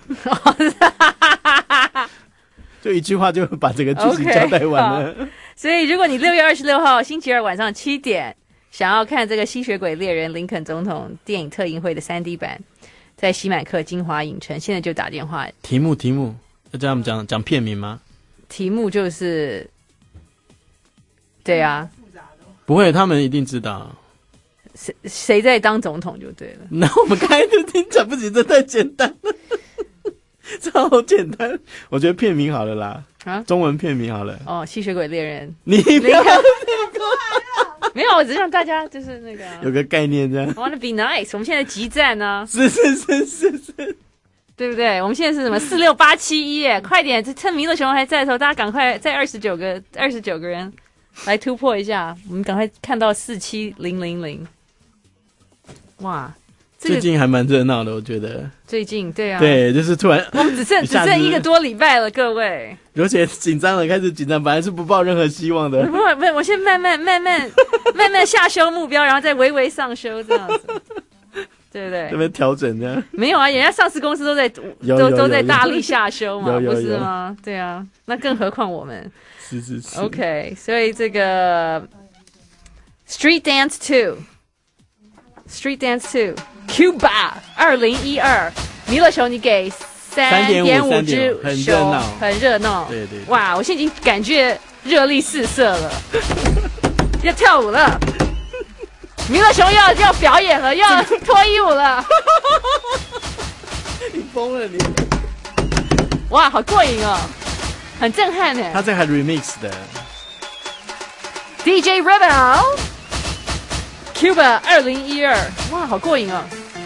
就一句话就把这个剧情交代完了。 Okay, 所以如果你六月二十六号星期二晚上七点想要看这个吸血鬼猎人林肯总统电影特映会的 三 D 版，在喜满客金华影城，现在就打电话。 题目题目要这样讲讲片名吗？ 题目就是对啊， 不会，他们一定知道谁谁在当总统就对了。 那我们刚才就听讲不起，这太简单了。超简单，我觉得片名好了啦，啊，中文片名好了。 哦，吸血鬼猎人， 你不要没有，我只是让大家就是那个有个概念这样。 I wanna be nice， 我们现在激战呢， 是是是是是， 对不对？我们现在是什么四六八七一耶，快点，趁弥勒熊还在的时候，大家赶快在二十九个二十九个人来突破一下，我们赶快看到四七零零零，哇！这个、 最近还蛮热闹的，我觉得。 最近对啊， 对，就是突然， 我们只剩只剩一个多礼拜了，各位。 而且紧张了，开始紧张，本来是不抱任何希望的。 不不不，我先慢慢慢慢慢慢下修目标，然后再微微上修这样子，对不对？ 这边调整这样。 没有啊，人家上市公司都在都都在大力下修嘛，不是吗？对啊，那更何况我们。 是是是。 OK， 所以这个 Street Dance Two。Street Dance Two，Cuba 二零一二，弥勒熊你给三点五只熊，很热闹， 对对。 哇，我现在已经感觉热力四射了，要跳舞了，弥勒熊要要表演了，要脱衣舞了， 你疯了你！ 哇，好过瘾哦，很震撼呢。 他这还 remix 的。 D J Rebel Cuba 二零一二，哇，好过瘾哦！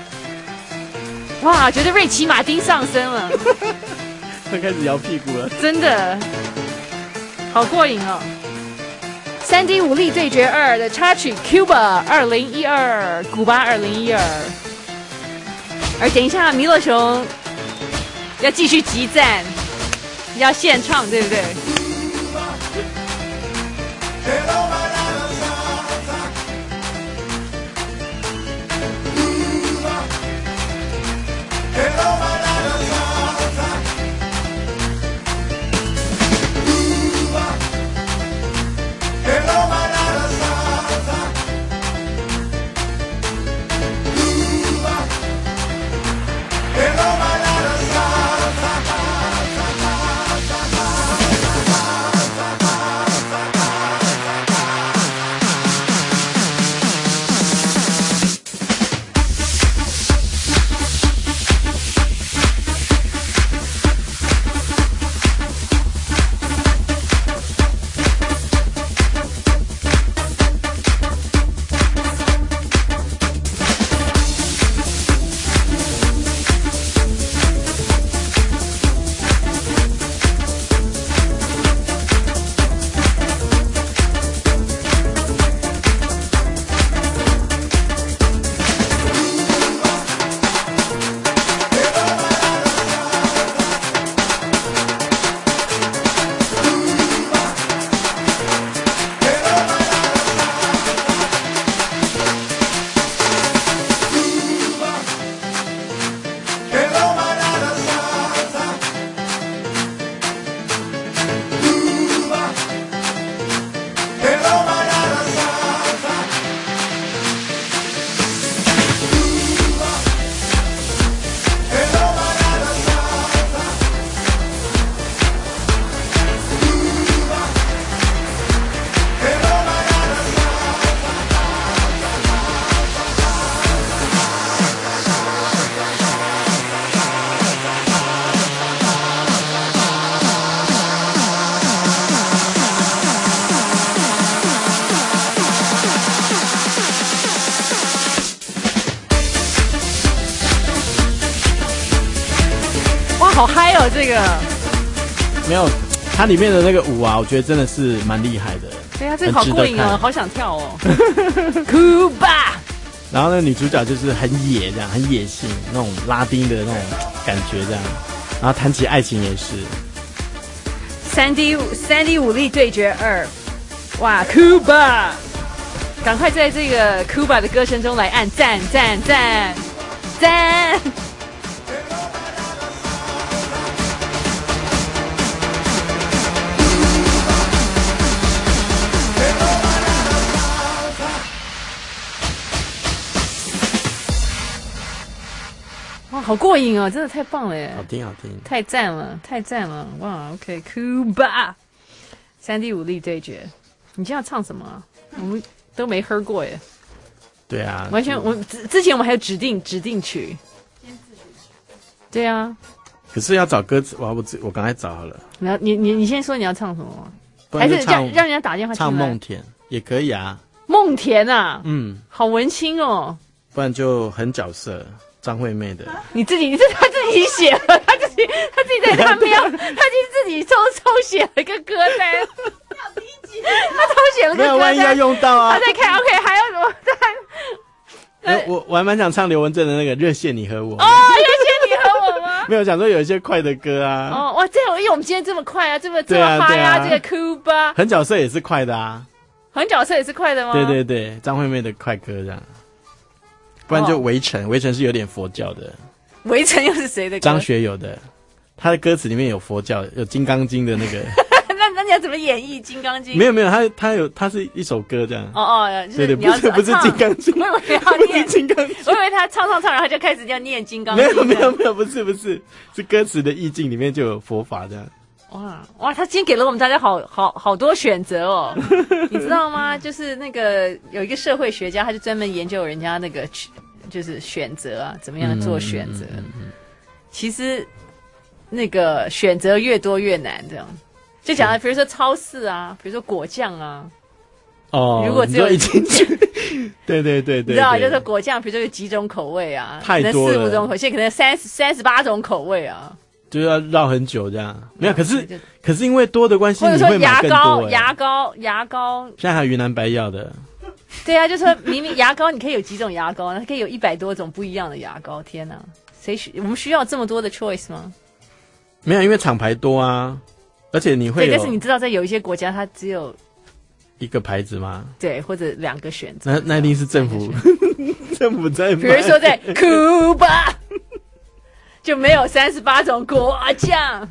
哇，觉得瑞奇马丁上身了， 他开始摇屁股了， 真的好过瘾哦！三 D 武力对决二的插曲 Cuba 二零一二，古巴二零一二。而等一下，弥勒熊要继续激战，要现唱，对不对？好嗨哦！这个没有，它里面的那个舞啊，我觉得真的是蛮厉害的。 对啊，这个好过瘾哦，好想跳哦。Cuba， 然后那女主角就是很野，这样很野性，那种拉丁的那种感觉，这样。然后谈起爱情也是。 三 D 三 D 武力对决二，哇 ，Cuba， 赶快在这个 Cuba 的歌声中来按赞赞赞赞。哇，好过瘾哦！真的太棒了耶！ 好听好听， 太赞了，太赞了！哇 ，OK，Cuba， 三 D 武力对决，你今天要唱什么啊？我们都没喝过耶。 对啊， 完全我之之前我们还有指定指定曲。对啊。 可是要找歌词，哇，我我刚才找好了。 你要你你你先说你要唱什么？还是让让人家打电话进来？ 唱梦田也可以啊。 梦田啊， 嗯， 好文青哦。 不然就很角色。张惠妹的， 你自己，你是他自己写了，他自己，他自己在他喵，他就自己抽抽写了一个歌单，他抽写了个歌单， 没有，万一要用到啊， 他在看 OK， 还要什么单？ 我我还蛮想唱刘文正的那个《热线你和我》。 哦，热线你和我吗？ 没有想说有一些快的歌啊。 哦，哇，这因为我们今天这么快啊，这么这么嗨啊，这个 Cuba， 狠角色也是快的啊， 狠角色也是快的吗？ 对对对，张惠妹的快歌这样。不然就围城，围城是有点佛教的。 围城又是谁的歌？ 张学友的，他的歌词里面有佛教，有《金刚经》的那个。 那那你要怎么演绎《金刚经》？ 没有没有，他他有，他是一首歌这样。 哦哦，就是、 对对，不是不是《金刚经》， 我以为要念 《金刚经》， 我以为他唱唱唱，然后就开始要念《金刚经》。 没有没有没有，不是不是，是歌词的意境里面就有佛法这样。 哇哇，他今天给了我们大家好好好多选择哦，你知道吗？就是那个有一个社会学家，他就专门研究人家那个。就是选择啊，怎么样做选择？嗯嗯嗯嗯、其实那个选择越多越难，这样就讲了，比如说超市啊，比如说果酱啊， 哦， 如果只有一进去，对对对对， 你知道， 对就是果酱，比如说有几种口味啊， 太多了可能四五种口味，现在可能三三十八种口味啊。 就是要绕很久这样。没有，可是可是因为多的关系， 或者说你会买更牙膏、 多。 牙膏、牙膏。 现在还有云南白药的。 对啊，就说明明牙膏你可以有几种牙膏，它可以有一百多种不一样的牙膏。天哪，谁需我们需要这么多的 choice 吗？ 没有，因为厂牌多啊，而且你会有。 对，但是你知道，在有一些国家，它只有一个牌子吗？ 对，或者两个选择。 那那一定是政府，政府在买。 比如说在 Cuba 就没有三十八种果酱。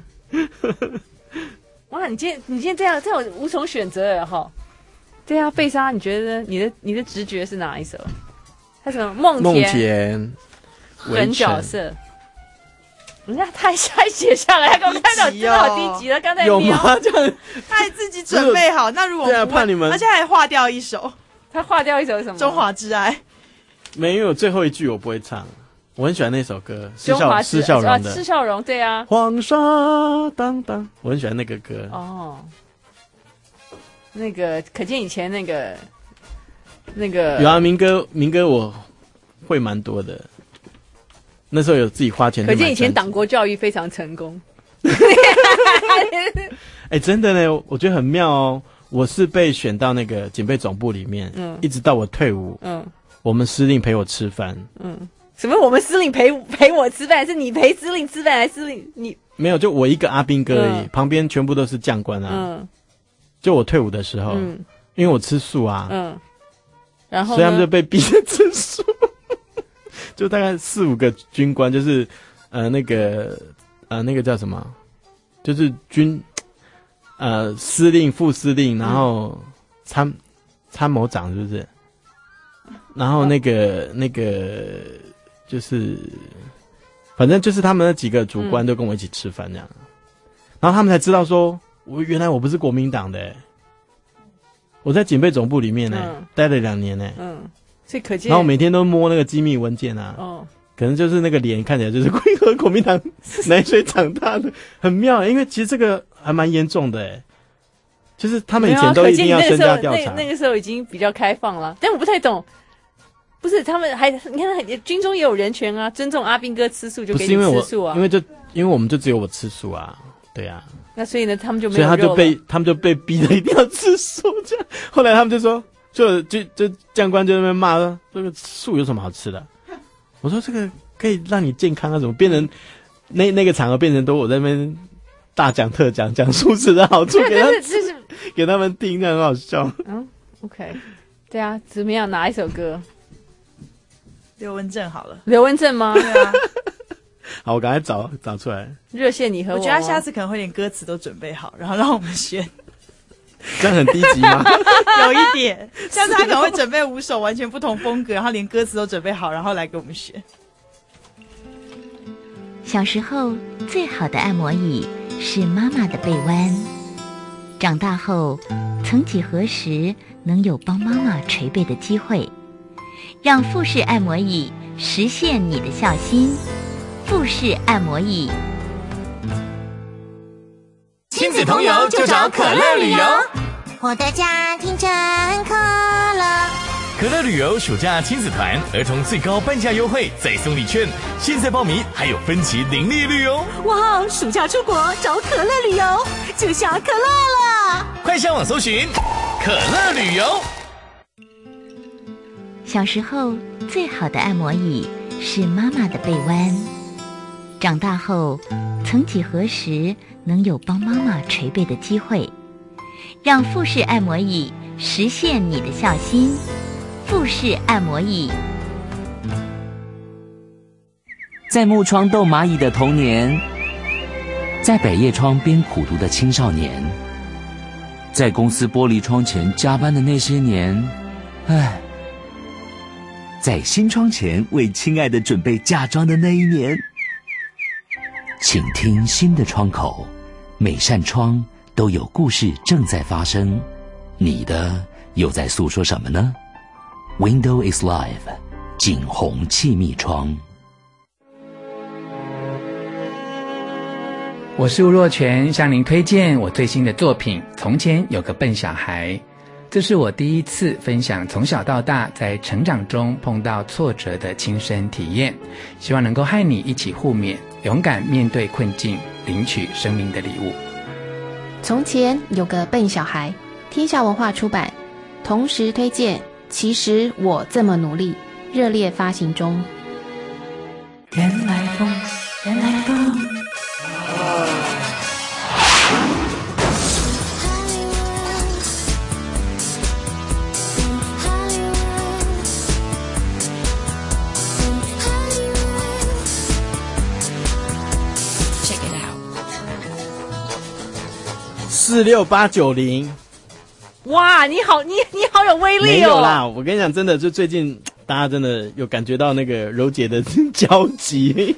哇，你今天你今天这样这样无从选择了哈。对啊，贝莎，你觉得你的你的直觉是哪一首？他什么梦田？ 梦田， 狠角色。人家他还写下来，他刚看到知道第几了，刚才有吗？这样他还自己准备好。那如果对啊，怕你们， 而且还划掉一首， 他划掉一首什么？ 中华之爱。 没有，最后一句我不会唱。我很喜欢那首歌，施中华施孝荣的。 施孝荣，对啊。 黄沙当当，我很喜欢那个歌。 哦，那个可见以前那个那个有啊，民歌民歌我会蛮多的。那时候有自己花钱。 可见以前党国教育非常成功。 哎、欸，真的呢，我觉得很妙哦。我是被选到那个警备总部里面，嗯，一直到我退伍，嗯，我们司令陪我吃饭， 嗯，什么？我们司令陪陪我吃饭？是你陪司令吃饭，还是司令你？ 没有，就我一个阿兵哥而已，嗯、旁边全部都是将官啊。嗯，就我退伍的时候，嗯，因为我吃素啊，嗯， 然后所以他们就被逼着吃素，就大概四五个军官，就是呃那个呃那个叫什么，就是军。呃，司令、副司令，然后参、嗯、参谋长是不是？然后那个、嗯、那个就是，反正就是他们那几个主官都跟我一起吃饭这样，嗯、然后他们才知道说，我原来我不是国民党的、欸，我在警备总部里面呢、欸嗯、待了两年呢、欸，嗯， 所以可见， 然后每天都摸那个机密文件啊，哦。可能就是那个脸看起来就是和国民党奶水长大的，很妙、欸。因为其实这个还蛮严重的、欸，就是他们以前都一定要身家调查。 那那个时候已经比较开放了，但我不太懂，不是他们还你看军中也有人权啊，尊重阿兵哥吃素就给你吃素啊。 因为就因为我们就只有我吃素啊，对啊。 那所以呢，他们就没有肉了， 所以他就被他们就被逼的一定要吃素这样。后来他们就说，就就就将官就在那边骂说，这个素有什么好吃的？我说这个可以让你健康啊，怎么变成那那个场合变成都我在那边大讲特讲讲素食的好处给他是给他们听，那很好笑。 嗯 ，OK， 对啊，怎么样？哪一首歌？ 刘文正好了， 刘文正吗？对啊。 好，我赶快找找出来。 热线你和我， 我觉得他下次可能会连歌词都准备好，然后让我们选。 这样很低级吗？ 有一点，下次他可能会准备五首完全不同风格，然后连歌词都准备好，然后来给我们选。 小时候最好的按摩椅是妈妈的背弯，长大后曾几何时能有帮妈妈捶背的机会，让富士按摩椅实现你的孝心。富士按摩椅， 亲子同游就找可乐旅游。 我的家庭真可乐。 可乐旅游暑假亲子团，儿童最高半价优惠，再送礼券，现在报名还有分期零利率哦！ 哇，暑假出国找可乐旅游就下可乐了， 快上网搜寻可乐旅游。 小时候最好的按摩椅是妈妈的背弯，长大后曾几何时能有帮妈妈捶背的机会，让富士按摩椅实现你的孝心。富士按摩椅， 在木窗逗蚂蚁的童年，在百叶窗边苦读的青少年，在公司玻璃窗前加班的那些年，唉，在新窗前为亲爱的准备嫁妆的那一年。请听新的窗口，每扇窗都有故事正在发生，你的又在诉说什么呢？ Window is Live 景洪气密窗。 我是吴若权，向您推荐我最新的作品《从前有个笨小孩》。 这是我第一次分享从小到大在成长中碰到挫折的亲身体验，希望能够和你一起互勉，勇敢面对困境，领取生命的礼物。 从前有个笨小孩，天下文化出版，同时推荐《其实我这么努力》，热烈发行中。 人来疯，人来疯。 四六八九零， 哇，你好，你你好有威力哦！ 没有啦，我跟你讲，真的，就最近大家真的有感觉到那个柔姐的焦急。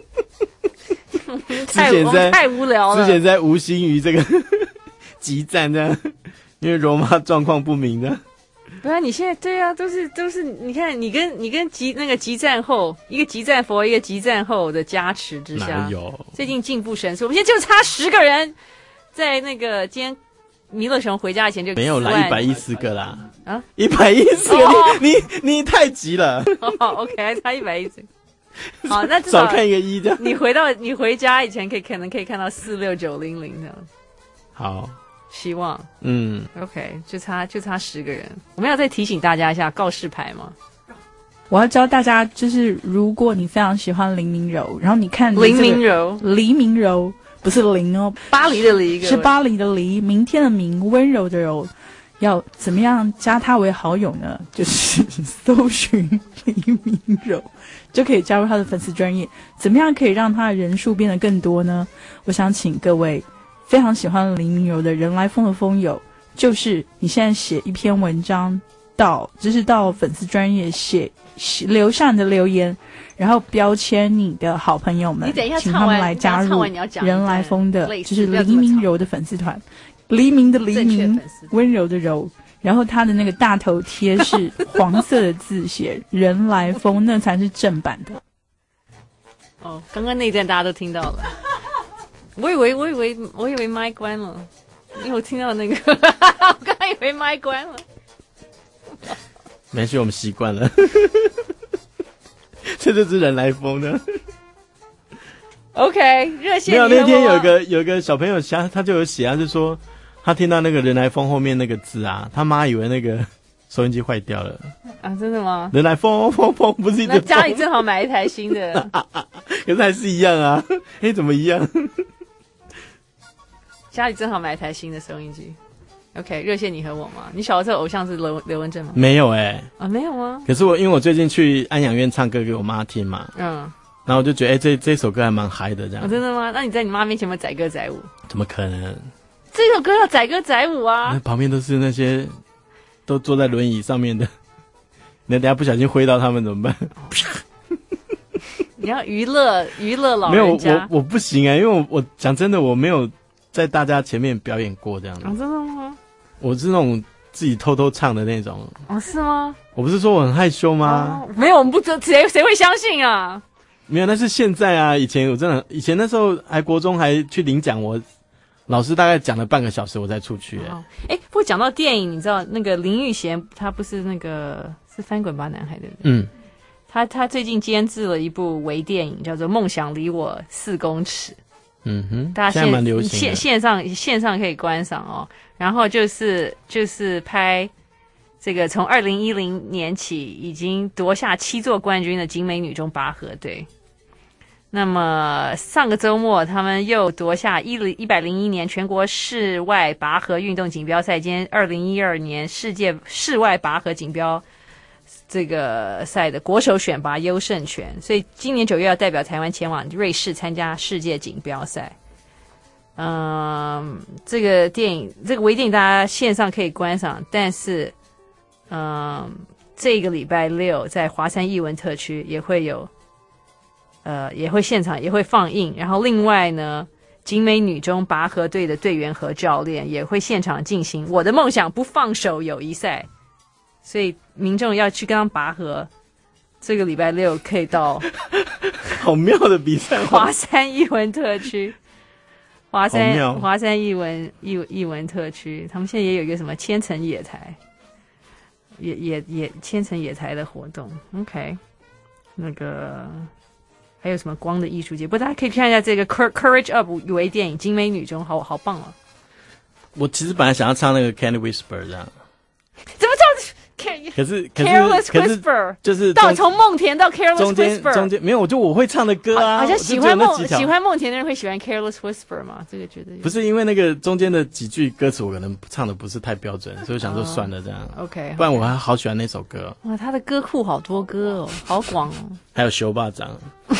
之前在太无聊了， 之前在无心于这个激战这样，因为罗马状况不明的。 不是，你现在对啊，都是都是，你看你跟你跟激那个激战后，一个激战佛，一个激战后的加持之下， 哪有？ 最近进步神速，我们现在就差十个人。在那个今天弥勒熊回家以前就没有啦，一百一十个啦啊， 一百一十个，哦、你你你太急了。 哦 ，OK， 还差一百一十个。好，那至少看一个一这样。 你回到你回家以前可以可能可以看到四六九零零这样。 好， 希望嗯 ，OK， 就差就差十个人。我们要再提醒大家一下告示牌吗？ 我要教大家，就是如果你非常喜欢林明柔，然后你看、这个、 林明柔， 黎明柔。不是零哦， 巴黎的黎是巴黎的黎，明天的明，温柔的柔。要怎么样加他为好友呢？就是搜寻黎明柔，就可以加入他的粉丝专页。怎么样可以让他的人数变得更多呢？我想请各位非常喜欢黎明柔的人来疯的疯友，就是你现在写一篇文章到，就是到粉丝专页写留下你的留言。然后标签你的好朋友们，请他们来加入人来疯的，就是黎明柔的粉丝团，黎明的黎明，温柔的柔。然后他的那个大头贴是黄色的字写“人来疯”，那才是正版的。 哦，刚刚那一段大家都听到了，我以为我以为我以为麦关了，因为我听到那个，我刚刚以为麦关了。 没事，我们习惯了。这就是人来疯的。 OK， 热线没有，那天有一个有一个小朋友他他就有写啊，就说他听到那个人来疯后面那个字啊，他妈以为那个收音机坏掉了啊，真的吗？ 人来疯疯疯不是一直疯， 那家里正好买一台新的， 可是还是一样啊，哎，怎么一样？ 家里正好买一台新的收音机。OK， 热线你和我吗？你小时候偶像是刘刘文正吗？ 没有哎、欸， 啊没有吗？ 可是我因为我最近去安养院唱歌给我妈听嘛，嗯，然后我就觉得哎、欸、这这首歌还蛮嗨的这样、 哦。真的吗？那你在你妈面前有没有载歌载舞？ 怎么可能？ 这首歌要载歌载舞啊！ 那旁边都是那些都坐在轮椅上面的，你等下不小心挥到他们怎么办？ 你要娱乐娱乐老人家。 没有我我不行哎、欸，因为我我讲真的我没有在大家前面表演过这样子。 哦，真的吗？ 我是那种自己偷偷唱的那种。 哦，是吗？ 我不是说我很害羞吗？ 哦、没有，我们不知谁谁会相信啊？ 没有，那是现在啊。以前我真的，以前那时候还国中还去领奖，我老师大概讲了半个小时，我才出去、欸。哎、 哦，哎，不过讲到电影，你知道那个林育贤，他不是那个是翻滚吧男孩对不对？嗯。他他最近监制了一部微电影，叫做《梦想离我四公尺》。嗯哼，大家现在蛮流行的，线线上线上可以观赏哦。然后就是就是拍这个从二零一零年起已经夺下七座冠军的景美女中拔河队。那么上个周末他们又夺下一一百零一年全国室外拔河运动锦标赛兼二零一二年世界室外拔河锦标这个赛的国手选拔优胜权，所以今年九月要代表台湾前往瑞士参加世界锦标赛。嗯，这个电影这个微电影大家线上可以观赏，但是嗯，这个礼拜六在华山艺文特区也会有呃也会现场也会放映，然后另外呢景美女中拔河队的队员和教练也会现场进行我的梦想不放手友谊赛，所以民众要去跟他们拔河，这个礼拜六可以到好妙的比赛， 华山艺文特区。 华山好妙华山艺文艺艺文特区，他们现在也有一个什么千层野台，野野野千层野台的活动。OK， 那个还有什么光的艺术节？不过大家可以看一下这个 Courage Up 微电影《精美女中》，好好棒哦！ 我其实本来想要唱那个 Can't Whisper 这样， 怎么唱？ 可是可是 Careless 可是 Whisper 就是到从梦田到 Careless 中间 Whisper 中间没有，我就我会唱的歌啊， 好像喜欢梦我就只有那几条喜欢梦田的人会喜欢 Careless Whisper 嘛？这个觉得不是因为那个中间的几句歌词我可能唱的不是太标准，所以我想说算了这样。 哦 OK， 不然我还好喜欢那首歌。 哇，他的歌库好多歌哦，好广哦。 还有修霸掌。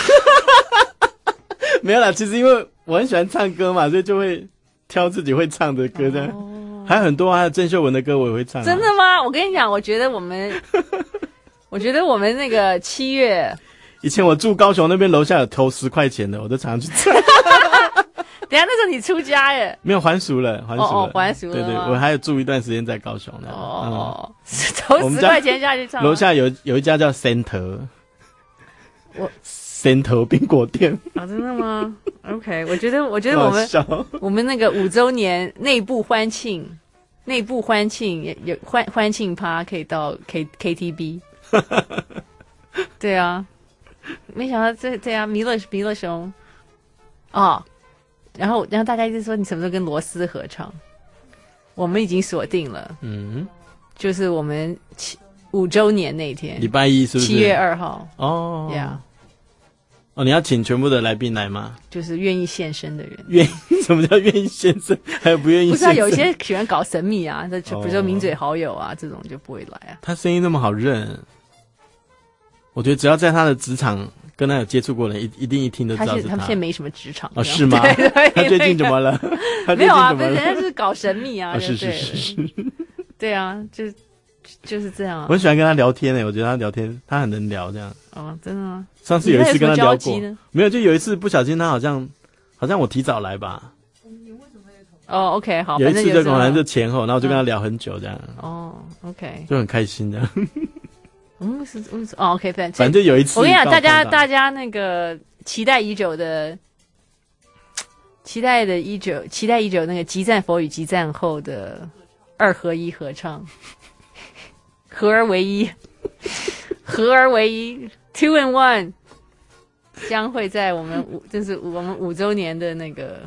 没有啦，其实因为我很喜欢唱歌嘛，所以就会挑自己会唱的歌这样。哦、还有很多，还有郑秀文的歌我也会唱、啊。 真的吗？我跟你讲，我觉得我们，我觉得我们那个七月， 以前我住高雄那边楼下有投十块钱的，我都常常去唱。 等一下那时候你出家耶？ 没有还俗了，还俗了， 哦哦还俗了。 对对，我还有住一段时间在高雄的。 哦，嗯、投十块钱下去唱。 楼下有有一家叫 Center， 我 Center 冰果店。 啊，真的吗 ？OK， 我觉得，我觉得我们我们那个五周年内部欢庆，内部欢庆也有欢欢庆趴，可以到 K K T V。对啊，没想到这这样弥勒弥勒熊哦，然后然后大家一直说你什么时候跟罗斯合唱？我们已经锁定了，嗯，就是我们七五周年那天， 礼拜一是不是？ 七月二号哦， 呀。Yeah 哦，你要请全部的来宾来吗？ 就是愿意献身的人。 愿意？什么叫愿意献身？还有不愿意献身？ 不是啊，有一些喜欢搞神秘啊，这就比如说名嘴好友啊，哦、这种就不会来啊。 他声音那么好认，我觉得只要在他的职场跟他有接触过的人，一一定一听都知道是他。 他们现在没什么职场哦，是吗？ 对对他最近怎么了？他最近怎么了？ 没有啊，不是人家是搞神秘啊， 哦、是是是是。 对啊，就是就是这样啊。 我很喜欢跟他聊天诶、欸，我觉得他聊天他很能聊这样。 哦，真的吗？ 上次有一次跟他聊过，没有，就有一次不小心他好像好像我提早来吧。 哦 ，OK， 好， 有一次就可能就前后，然后我就跟他聊很久这样。 哦 ，OK， 就很开心这样。 嗯，是嗯哦 ，OK， 反正反正有一次， 我跟你讲，大家大家那个期待已久的。期待的已久，期待已久那个激战佛与激战后的二合一合唱，合而为一，合而为一 ，two in one， 将会在我们五，就是我们五周年的那个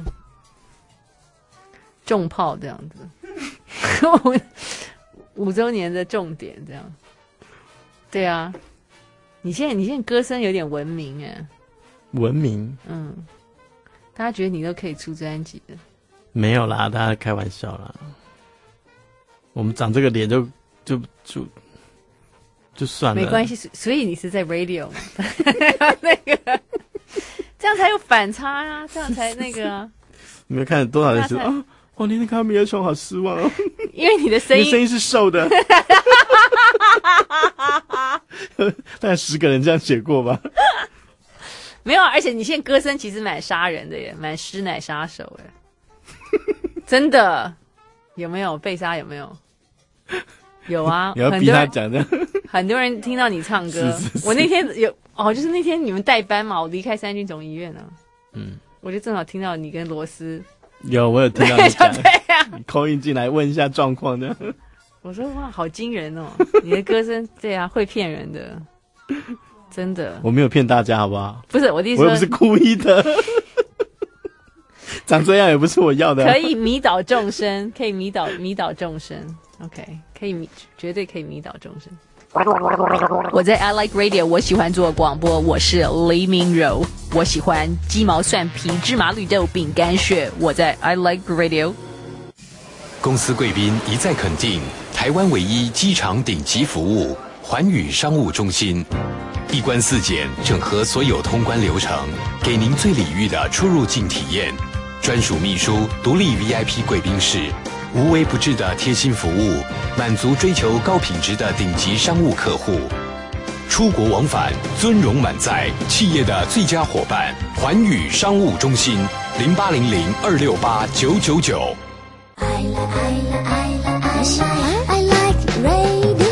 重炮这样子，五五周年的重点这样，对啊，你现在你现在歌声有点文明哎， 文明， 嗯。大家觉得你都可以出专辑的？ 没有啦，大家开玩笑啦。我们长这个脸就就就就算了， 没关系。所以你是在 radio 那个，这样才有反差啊，这样才那个、啊。 你们看多少人说啊，我那天看到米尔熊好失望哦， 因为你的声音， 你的声音是瘦的。大概十个人这样写过吧。 没有，而且你现在歌声其实蛮杀人的耶，蛮师奶杀手耶，真的有没有被杀？有没有？有啊， 你要逼他讲的。 很多人听到你唱歌， 是是是我那天有哦，就是那天你们代班嘛，我离开三军总医院了，嗯，我就正好听到你跟罗斯有，我有听到你讲， 对呀、啊， 你 call in 进来问一下状况的。 我说哇，好惊人哦，你的歌声，对啊，会骗人的。真的， 我没有骗大家，好不好？ 不是我的意思， 我又不是故意的，长这样也不是我要的、啊。 可以迷倒众生，可以迷倒迷倒众生 ，OK， 可以迷，绝对可以迷倒众生。我在 I Like Radio， 我喜欢做广播，我是黎明柔，我喜欢鸡毛蒜皮、芝麻绿豆、饼干屑，我在 I Like Radio。 公司贵宾一再肯定，台湾唯一机场顶级服务环宇商务中心。一关四检，整合所有通关流程，给您最礼遇的出入境体验。专属秘书，独立 V I P 贵宾室，无微不至的贴心服务，满足追求高品质的顶级商务客户。出国往返，尊荣满载，企业的最佳伙伴，环宇商务中心，零八零零二六八九九九。 I like, I like, I like, I like radio。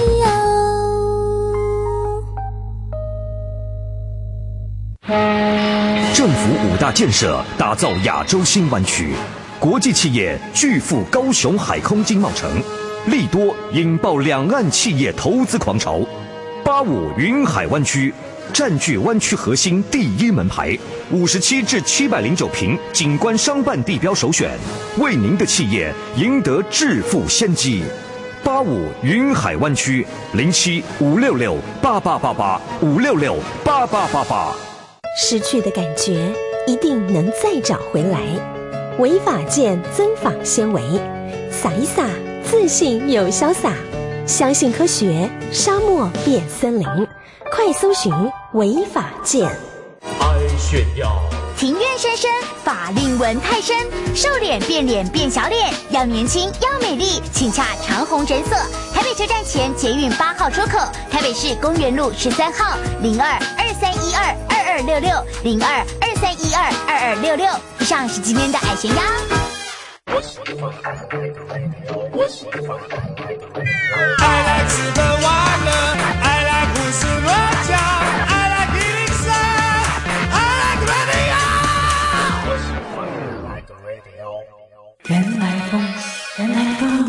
政府五大建设，打打造亚洲新湾区。国际企业巨富高雄海空经贸城，利多引爆两岸企业投资狂潮。八五云海湾区占据湾区核心第一门牌，五十七至七百零九坪景观商办地标首选，为您的企业赢得致富先机。八五云海湾区零七五六六八八八八五六六八八八八。 失去的感觉一定能再找回来。违法健增仿纤维，撒一撒，自信又潇洒。相信科学，沙漠变森林。快搜寻违法健。 爱炫耀， 庭院深深，法令纹太深，瘦脸变脸变小脸，要年轻要美丽，请洽长虹诊所。台北车站前捷运八号出口，台北市公园路十三号零二二三一二二二六六零二二三一二二二六六。以上是今天的矮闲鸭。 我喜欢，我喜欢。I like 日本玩乐 ，I like 胡思乱想 ，I like 一零三 ，I like radio。我喜欢 like radio。 原来风，原来风。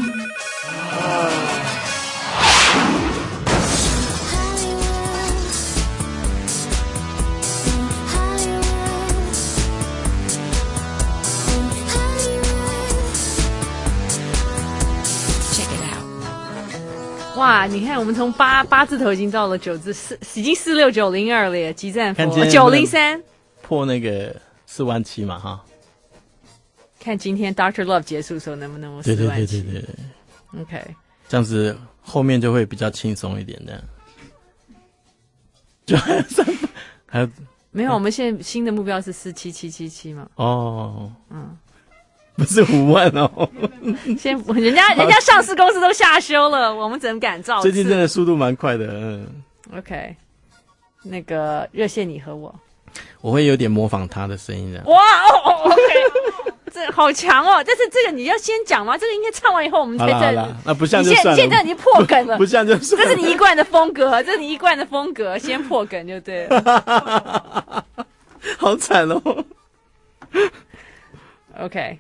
哇，你看，我们从八八字头已经到了九字四，已经四六九零二了耶！激战佛九零三破那个四万七嘛哈。 看今天 Doctor Love 结束的时候能不能对四万七？ 对对对对对。 OK， 这样子后面就会比较轻松一点的。就还有三，还有没有？我们现在新的目标是四七七七七嘛？ 哦， 嗯。 不是五万哦， 先人家人家上市公司都下修了，我们怎敢造次？ 最近真的速度蛮快的，嗯。 OK， 那个热线你和我， 我会有点模仿他的声音的。 哇哦哦 ，OK， 这好强哦！但是这个你要先讲吗？这个应该唱完以后我们才在。 那不像就算了。 现现在已经破梗了， 不, 不像就算了。 这是你一贯的风格，这是你一贯的风格，先破梗就对了。 好惨哦。 OK。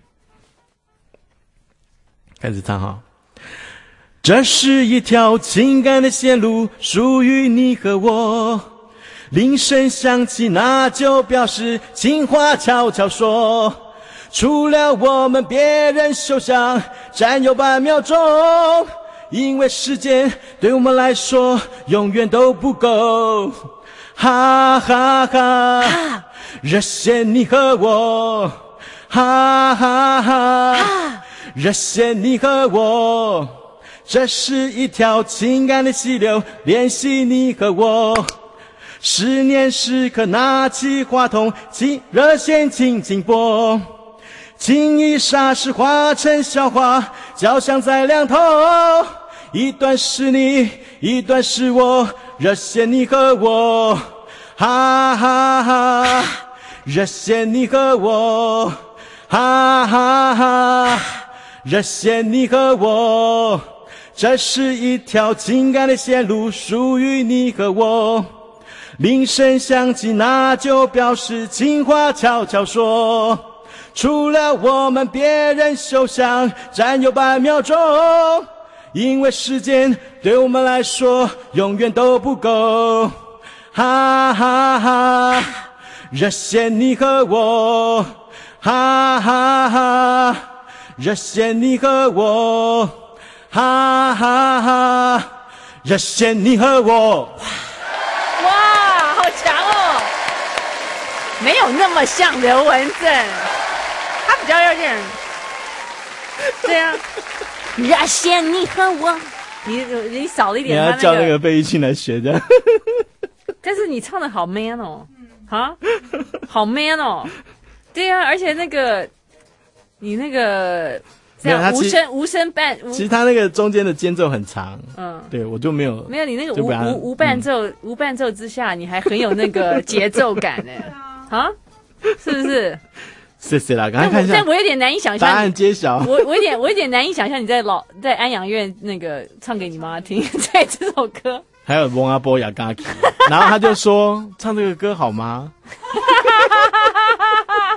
开始唱哈，这是一条情感的线路，属于你和我。铃声响起，那就表示情话悄悄说。除了我们，别人休想占有半秒钟，因为时间对我们来说永远都不够。哈哈哈，热线你和我，哈哈哈。热线你和我，这是一条情感的溪流，联系你和我。思念时刻拿起话筒，请热线轻轻拨，情意霎时化成笑话，交响在两头。一段是你，一段是我，热线你和我，哈哈哈。热线你和我，哈哈哈。热线你和我，这是一条情感的线路，属于你和我。铃声响起，那就表示情话悄悄说。除了我们，别人休想占有半秒钟，因为时间对我们来说永远都不够。哈哈哈，热线你和我，哈哈哈。热线你和我，哈哈哈！热线你和我， 哇，好强哦！没有那么像刘文正，他比较有点对啊。热线你和我，你你少了一点他、那个。 你要叫那个费玉清来学的。 但是你唱的好 man 哦，啊，好 man 哦，对啊，而且那个。你那个这样无声无声伴， 其实他那个中间的间奏很长， 嗯， 对我就没有没有你那个无无无伴奏、嗯、无伴奏之下，你还很有那个节奏感呢，啊，是不是？ 谢谢啦，赶快看一下。 但我有点难以想象， 答案揭晓。 我我有点我有点难以想象你在老在安养院那个唱给你妈听，在这首歌。 还有蒙阿波雅嘎奇，然后他就说唱这个歌好吗？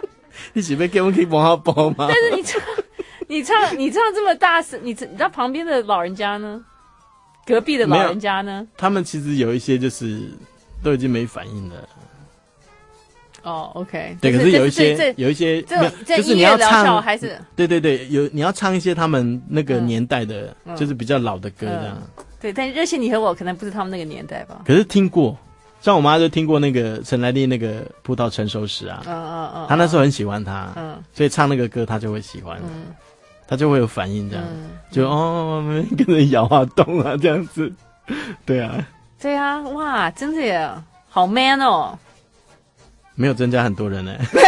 你是要给我可以帮他包吗？ 但是你唱你唱你唱这么大声，你你知道旁边的老人家呢？隔壁的老人家呢？ 他们其实有一些就是都已经没反应了。 哦 ，OK， 对，可是有一些有一些，就是你要唱还是对对对，有你要唱一些他们那个年代的，嗯、就是比较老的歌这样。 嗯、对，但热线你和我可能不是他们那个年代吧？ 可是听过，像我妈就听过那个陈来丽那个《葡萄成熟时》啊， 嗯嗯嗯， 她那时候很喜欢她， 嗯， 所以唱那个歌她就会喜欢，嗯，她就会有反应这样， 嗯、 就哦跟着摇啊动啊这样子，对啊， 对啊，哇，真的耶，好 man 哦。 没有增加很多人呢、欸，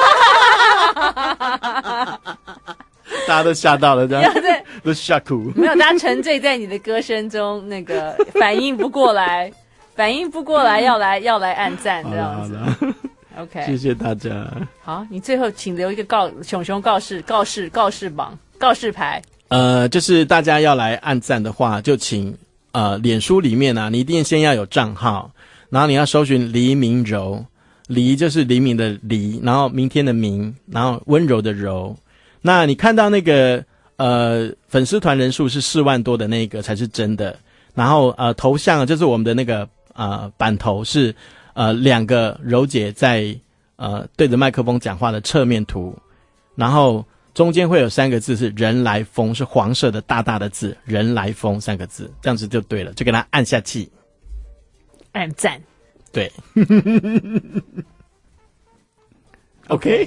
大家都吓到了，这样都吓哭。 没有，大家沉醉在你的歌声中，那个反应不过来，反应不过来，要来要来按赞这样子。OK， 谢谢大家。 好，你最后请留一个告熊熊告示告示告示榜告示牌。 呃，就是大家要来按赞的话，就请呃脸书里面啊，你一定先要有账号，然后你要搜寻黎明柔。黎就是黎明的黎，然后明天的明，然后温柔的柔。那你看到那个呃粉丝团人数是四万多的那个才是真的。然后呃头像就是我们的那个呃版头是呃两个柔姐在呃对着麦克风讲话的侧面图，然后中间会有三个字是人来疯，是黄色的大大的字，人来疯三个字，这样子就对了，就给它按下去， 按赞。 对，OK，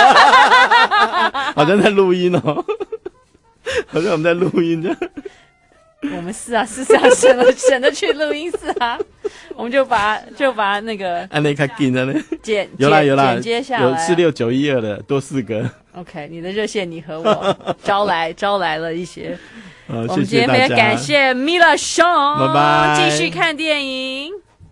好像在录音哦，好像我们在录音这样。 我们是啊，是啊，省了省得去录音室啊，我们就把就把那个按那卡紧的呢， 剪有啦有啦， 剪接下来有四六九一二的多四个。 OK， 你的热线你和我招来招来了一些。 呃、 我们今天非常感谢米勒熊， 拜拜， 继续看电影。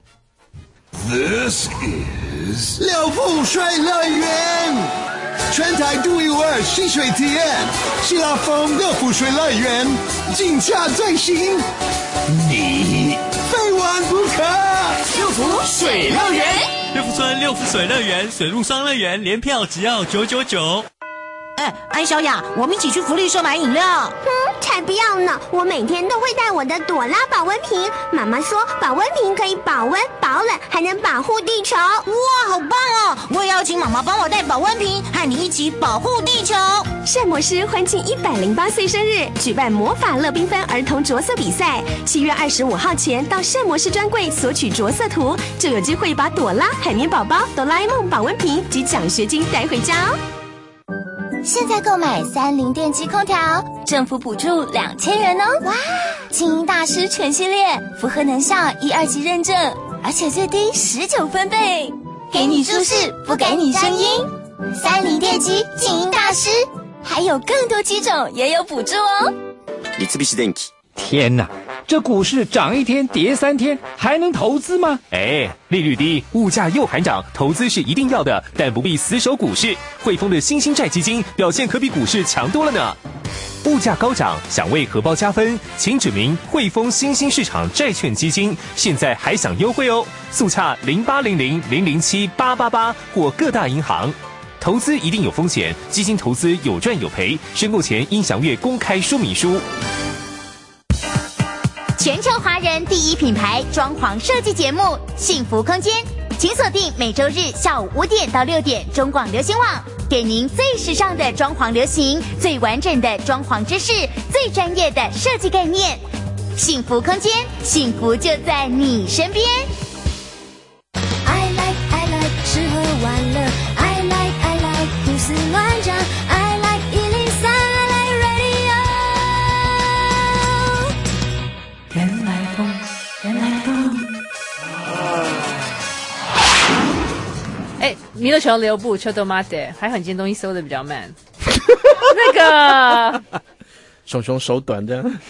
This is 六福水乐园，全台独一无二戏水体验，希腊风六福水乐园，竞价最新，你非玩不可。 六福水乐园，六福村六福水乐园水陆双乐园联票只要九九九。 哎，安小雅，我们一起去福利社买饮料。 哼，才不要呢！我每天都会带我的朵拉保温瓶。妈妈说保温瓶可以保温保冷，还能保护地球。 哇，好棒哦！我也要请妈妈帮我带保温瓶，和你一起保护地球。 膳魔师欢庆一百零八岁生日，举办魔法乐缤纷儿童着色比赛。七月二十五号前到膳魔师专柜索取着色图，就有机会把朵拉、海绵宝宝、哆啦 A 梦保温瓶及奖学金带回家哦。 现在购买三菱电机空调，政府补助两千元哦！哇，静音大师全系列符合能效一二级认证，而且最低十九分贝，给你舒适，不给你声音。三菱电机静音大师，还有更多机种也有补助哦。 三菱電機。 天哪，这股市涨一天跌三天，还能投资吗？ 哎，利率低，物价又喊涨，投资是一定要的，但不必死守股市。汇丰的新兴债基金表现可比股市强多了呢。物价高涨，想为荷包加分，请指明汇丰新兴市场债券基金，现在还享优惠哦，速洽零八零零零零七八八八或各大银行。投资一定有风险，基金投资有赚有赔，申购前应详阅公开说明书。 全球华人第一品牌装潢设计节目《幸福空间》，请锁定每周日下午五点到六点中广流行网，给您最时尚的装潢流行、最完整的装潢知识、最专业的设计概念。幸福空间，幸福就在你身边。 I like I like 吃喝玩乐 I like I like 胡思乱想 I like 一零三 I like radio。 原来风，原来风。哎，弥勒熊留步，秋豆妈的，还好你今天东西收的比较慢。那个熊熊手短这样。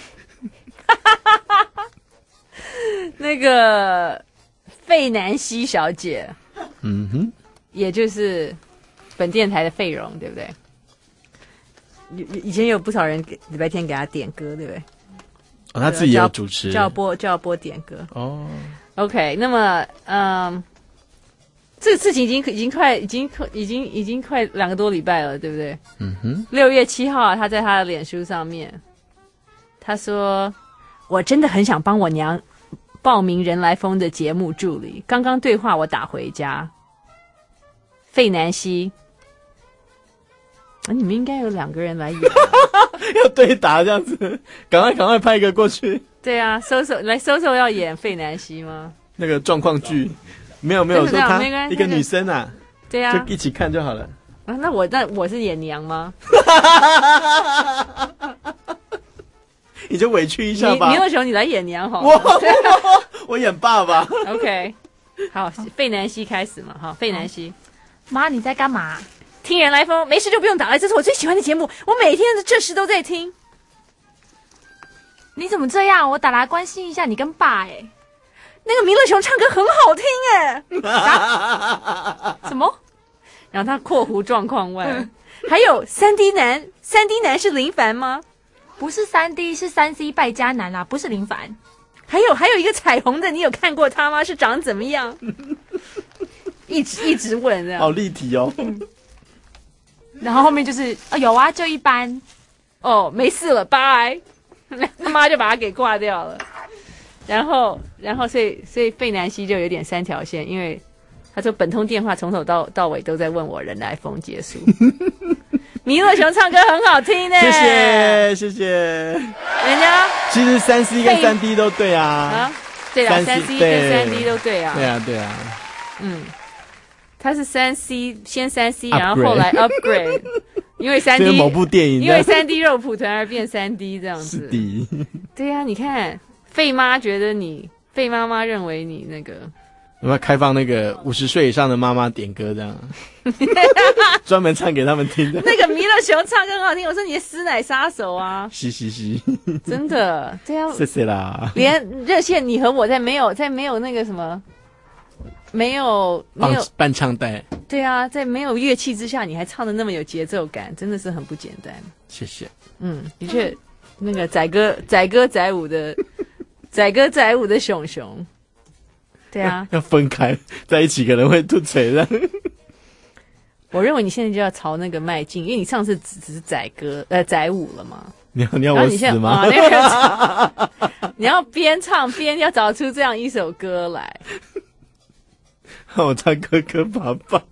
那个费南西小姐， 嗯哼， 也就是本电台的费荣，对不对？以以前有不少人给礼拜天给他点歌，对不对？ 哦，他自己也有主持， 就要播就要播点歌哦。 OK， 那么嗯， 这个事情已经已经快已经已经已经快两个多礼拜了，对不对？ 嗯哼。 六月七号啊，他在他的脸书上面，他说：“我真的很想帮我娘报名人来疯的节目助理。刚刚对话我打回家，费南希，啊，你们应该有两个人来演， 要对打这样子，赶快赶快派一个过去。 对啊，搜搜来搜搜要演费南希吗？ 那个状况剧，没有没有说她没关系一个女生啊， 对啊， 就一起看就好了。 啊，那我那我是演娘吗？ 你就委屈一下吧。 你你有熊，你来演娘好了。 我我演爸爸。 OK， 好，费南希开始嘛，哈，费南希， 妈你在干嘛？ 听人来疯，没事就不用打来，这是我最喜欢的节目，我每天这时都在听。 你怎么这样？我打来关心一下你跟爸哎、欸。 那个弥勒熊唱歌很好听哎、欸。 啊、什么？ 然后他括弧状况外，嗯、还有三 D 男，三 D 男是林凡吗？ 不是三 D， 是三 C 败家男啦，不是林凡。 还有还有一个彩虹的，你有看过他吗？是长怎么样？一直一直问这样。 好立体哦。 然后后面就是哦有啊，就一般。 哦，没事了，拜。他妈就把他给挂掉了。然后然后所以所以费南希就有点三条线，因为他说本通电话从头到到尾都在问我人来疯结束。弥勒熊唱歌很好听呢， 谢谢谢谢。 人家其实三 C 跟三 D 都对啊，啊对啊，三 C 跟三 D 都对啊， 对啊对啊， 嗯，他是三 C 先三 C， 然后后来 upgrade， 因为三 D 某部电影， 因为三 D 肉蒲团而变三 D 这样子， 是的， 对啊，你看费妈觉得你，费妈妈认为你那个。 有没有开放那个五十岁以上的妈妈点歌这样，专门唱给他们听的？ 那个弥勒熊唱歌很好听，我说你的师奶杀手啊！ 嘻嘻嘻， 真的，对啊， 谢谢啦。 连热线你和我在没有在没有那个什么，没有没有伴唱带， 对啊，在没有乐器之下，你还唱的那么有节奏感，真的是很不简单。 谢谢。 嗯，的确，那个载歌载歌载舞的载歌载舞的熊熊。对啊， 要分开在一起可能会吐嘴的。 我认为你现在就要朝那个迈进，因为你上次只只是载歌呃载舞了嘛。 你要你要我死吗？ 啊那個、你要边唱边要找出这样一首歌来。 我唱磕磕巴巴。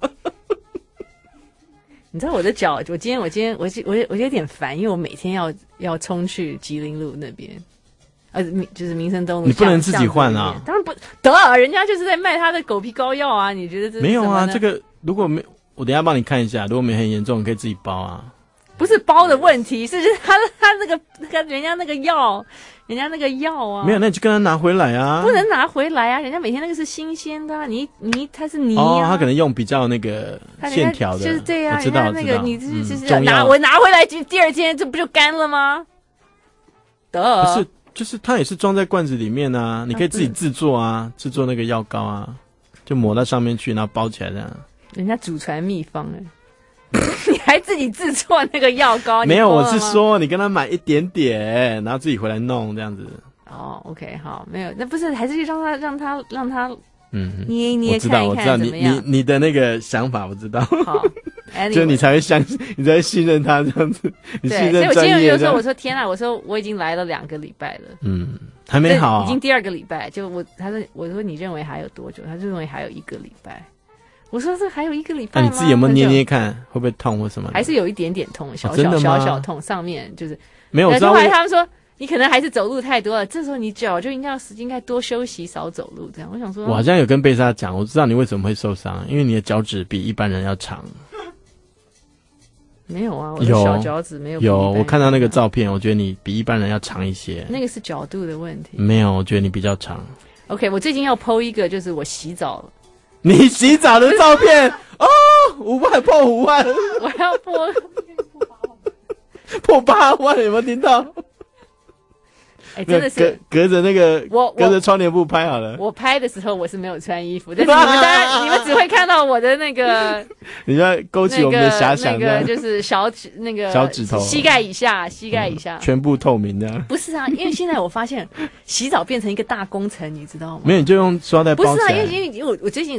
你知道我的脚，我今天我今天我我我有点烦，因为我每天要要冲去吉林路那边。呃，就是民生东路， 你不能自己换啊！ 当然不得，人家就是在卖他的狗皮膏药啊！你觉得这没有啊？这个如果没，我等一下帮你看一下，如果没很严重，你可以自己包啊。 不是包的问题，是他他那个那个人家那个药，人家那个药啊， 没有，那你就跟他拿回来啊！ 不能拿回来啊！人家每天那个是新鲜的、啊，你你他是泥啊， 哦，他可能用比较那个线条的， 就是对啊， 我知道， 那个你是就是、 嗯、 拿我拿回来，就第二天这不就干了吗？得不是。就是它也是装在罐子里面啊，你可以自己制作啊，制作那个药膏啊，就抹到上面去，然后包起来这样。 人家祖传秘方哎，你还自己制作那个药膏？ 没有，我是说你跟他买一点点，然后自己回来弄这样子。 哦 ，OK， 好，没有，那不是还是让他让他让他嗯捏一捏看一看怎么样？你你你的那个想法我知道。好。就你才会相信，你才会信任他这样子。你信任专业。 所以我今天就说，我说天啊，我说我已经来了两个礼拜了， 嗯，还没好、啊， 已经第二个礼拜。就我，他说，我说你认为还有多久？他就认为还有一个礼拜。我说这还有一个礼拜吗？ 那、啊、你自己有没有捏捏看，会不会痛或什么？ 还是有一点点痛，小小、哦、小小痛，上面就是没有。 后来他们说你可能还是走路太多了，这时候你脚就应该要应该多休息，少走路。这样，我想说， 我好像有跟贝莎讲，我知道你为什么会受伤，因为你的脚趾比一般人要长。 没有啊，我的小脚趾没有。 有，我看到那个照片，我觉得你比一般人要长一些。 那个是角度的问题。 没有，我觉得你比较长。 OK， 我最近要 po 一个，就是我洗澡。 你洗澡的照片哦，五万破五万， 我要破破八万，有没有听到？ 哎、欸，真的是隔隔着那个我隔着窗帘布拍好了。 我拍的时候我是没有穿衣服，但是你们当然你们只会看到我的那个， 你要勾起我们的遐想、 那个，那个就是小指那个小指头， 膝盖以下，膝盖以下、 嗯、全部透明的。 不是啊，因为现在我发现洗澡变成一个大工程，你知道吗？ 没有，你就用刷袋包起来。 不是啊，因为因为我我最近。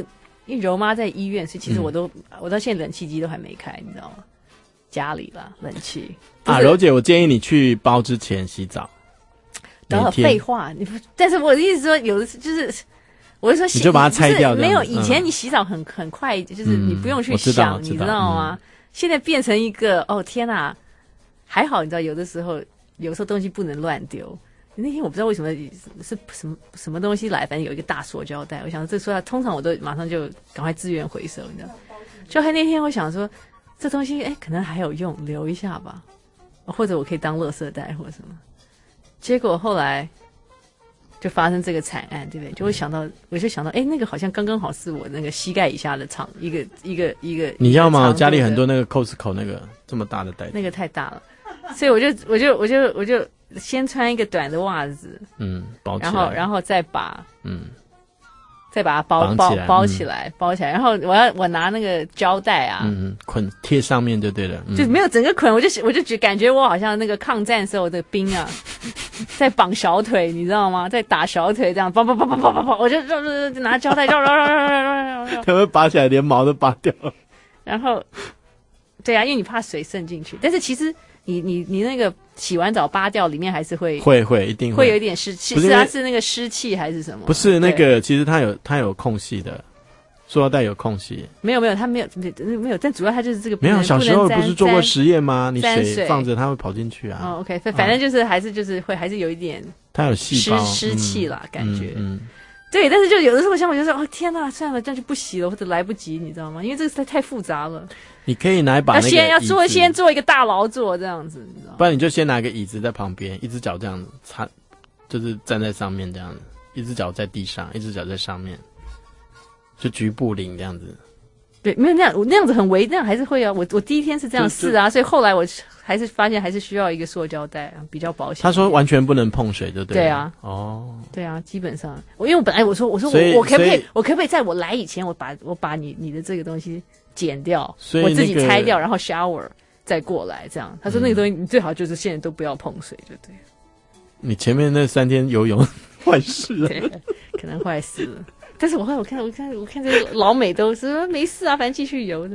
因为柔妈在医院，所以其实嗯我都、我到现在冷气机都还没开，你知道吗？家里啦，冷气啊，柔姐，我建议你去包之前洗澡。 等会每天废话，你不，但是我的意思说，有的是就是，我是说洗， 你就把它拆掉不是没有， 这样子以前嗯你洗澡很很快，就是你不用去我知道想，你知我知道道吗？现在变成一个，哦天哪，还好，你知道，有的时候有时候东西不能乱丢。那天我不知道为什么是什么什么东西来，反正有一个大塑胶袋，我想这塑料通常我都马上就赶快资源回收，你知道。就还那天我想说，这东西哎可能还有用，留一下吧，或者我可以当垃圾袋或者什么。结果后来就发生这个惨案，对不对？就会想到，我就想到，哎，那个好像刚刚好是我那个膝盖以下的长一个一个一个。 你要吗？ 我我家里很多那个 Costco 那个这么大的袋子。 那个太大了，所以我就我就我就我就先穿一个短的袜子， 嗯，包起来， 然后然后再把嗯， 再把它包包绑起来包起来，包起来，然后我要我拿那个胶带啊， 嗯，捆贴上面就对了，嗯就没有整个捆，我就我就觉感觉我好像那个抗战时候的兵啊，在绑小腿，你知道吗？在打小腿这样，绑绑绑绑绑绑绑，我就就就就拿胶带绕绕绕绕绕绕绕绕， 它会拔起来，连毛都拔掉了。 然后，对啊，因为你怕水渗进去，但是其实你你你那个洗完澡扒掉，里面还是会会会一定会有一点湿气， 不是因为是它是那个湿气还是什么？ 不是那对个，其实它有它有空隙的，塑料袋有空隙。 没有没有，它没有没有没有，但主要它就是这个不没有， 能小时候不能沾不是做过沾实验吗？你沾水放着，它会跑进去啊。 哦，OK，反反正就是还是就是会还是有一点它有细胞湿湿气啦， 嗯感觉。 嗯，嗯对，但是就有的时候像我就说，哦天哪，算了，这样就不洗了，或者来不及，你知道吗？因为这个实在太复杂了， 你可以拿一把那个要先要椅做子先做一个大劳作这样子，你知道吗？ 不然你就先拿个椅子在旁边，一只脚这样子插，就是站在上面这样子，一只脚在地上，一只脚在上面，就局部领这样子。 对，没有那样，我那样子很微，那样还是会啊。我我第一天是这样试啊，所以后来我还是发现还是需要一个塑胶袋啊，比较保险。 他说完全不能碰水，对不对？ 对啊， 哦， 对啊，基本上我因为我本来我说我说所以我我可不可以所以我可不可以在我来以前我把我把你你的这个东西剪掉， 所以我自己那个拆掉，然后 shower 再过来这样。他说那个东西你最好就是现在都不要碰水，就对了。 你前面那三天游泳坏事了， 对，可能坏死了。但是我后来我看我看我看这个老美都是说没事啊，反正继续游的。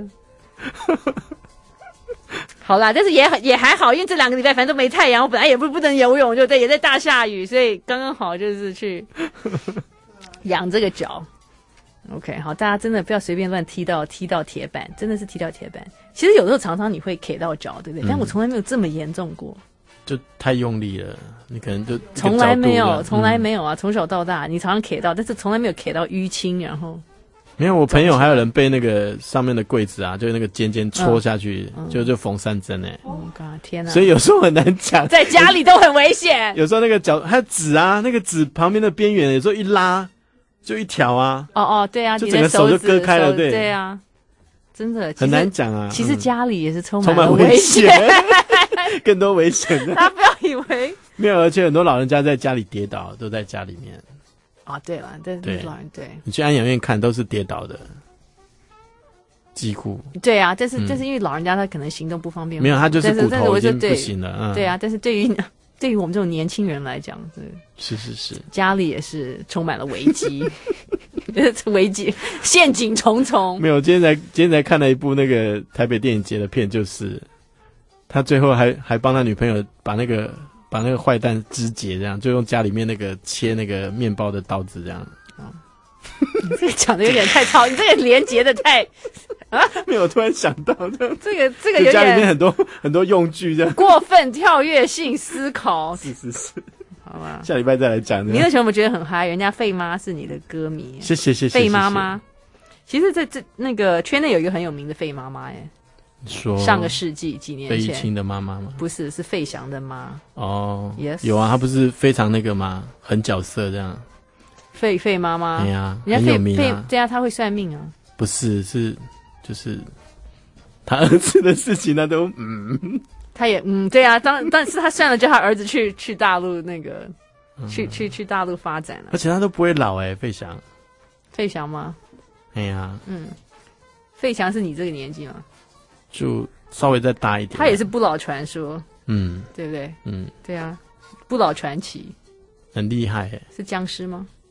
好啦，但是也也还好，因为这两个礼拜反正都没太阳，我本来也不不能游泳，就对，也在大下雨，所以刚刚好就是去养这个脚。OK， 好，大家真的不要随便乱踢到踢到铁板，真的是踢到铁板。其实有时候常常你会 K 到脚，对不对？ 嗯但我从来没有这么严重过。 就太用力了，你可能就从来没有，从来有。 没有啊！从小到大，你常常 K 到，但是从来没有 K 到淤青，然后没有，我朋友还有人被那个上面的柜子啊，就是那个尖尖戳下去， 嗯就就缝三针哎、 哦God，天哪！ 所以有时候很难讲， 在家里都很危险。 有时候那个脚还有纸啊，那个纸旁边的边缘，有时候一拉就一条啊， 哦哦，对啊， 就你的整个手就指割开了， 手对对啊，真的很难讲啊。 其实嗯家里也是充充满了满危险， 更多危险的。 大家不要以为没有，而且很多老人家在家里跌倒，都在家里面。 啊，对了，但对是老人对你去安养院看，都是跌倒的，几乎对啊，但是嗯但是因为老人家他可能行动不方便， 没有他就是但是骨头但是我说对已经不行了嗯对啊，但是对于对于我们这种年轻人来讲，对是是是， 家里也是充满了危机，危机陷阱重重。 没有。今天才今天才看了一部那个台北电影节的片，就是他最后还还帮他女朋友把那个把那个坏蛋肢解，这样就用家里面那个切那个面包的刀子这样。 你这个讲的有点太超，你这个连结的太啊！ 没有，我突然想到这样， 这个这个有就家里面点很多很多用具这样。 过分跳跃性思考。 是是是， 好吧。 下礼拜再来讲。 你那时候有没有觉得很嗨？人家费妈是你的歌迷， 谢谢谢谢费妈妈。其实在这那个圈内有一个很有名的费妈妈，哎， 说上个世纪几年前， 费玉清的妈妈吗？ 不是，是费翔的妈。 哦 Yes 有啊，她不是非常那个吗？很角色这样。 费费妈妈， 哎呀人家费很有名啊费，对啊，他会算命啊。 不是，是就是他儿子的事情，他都嗯， 他也嗯，对啊，当但是他算了，叫他儿子去去大陆那个， 嗯去去去大陆发展了。 而且他都不会老哎、欸，费翔。 费翔吗？ 哎呀， 嗯，费翔是你这个年纪吗？ 就稍微再大一点。 他也是不老传说， 嗯， 对不对？ 嗯， 对啊，不老传奇很厉害哎、欸。 是僵尸吗？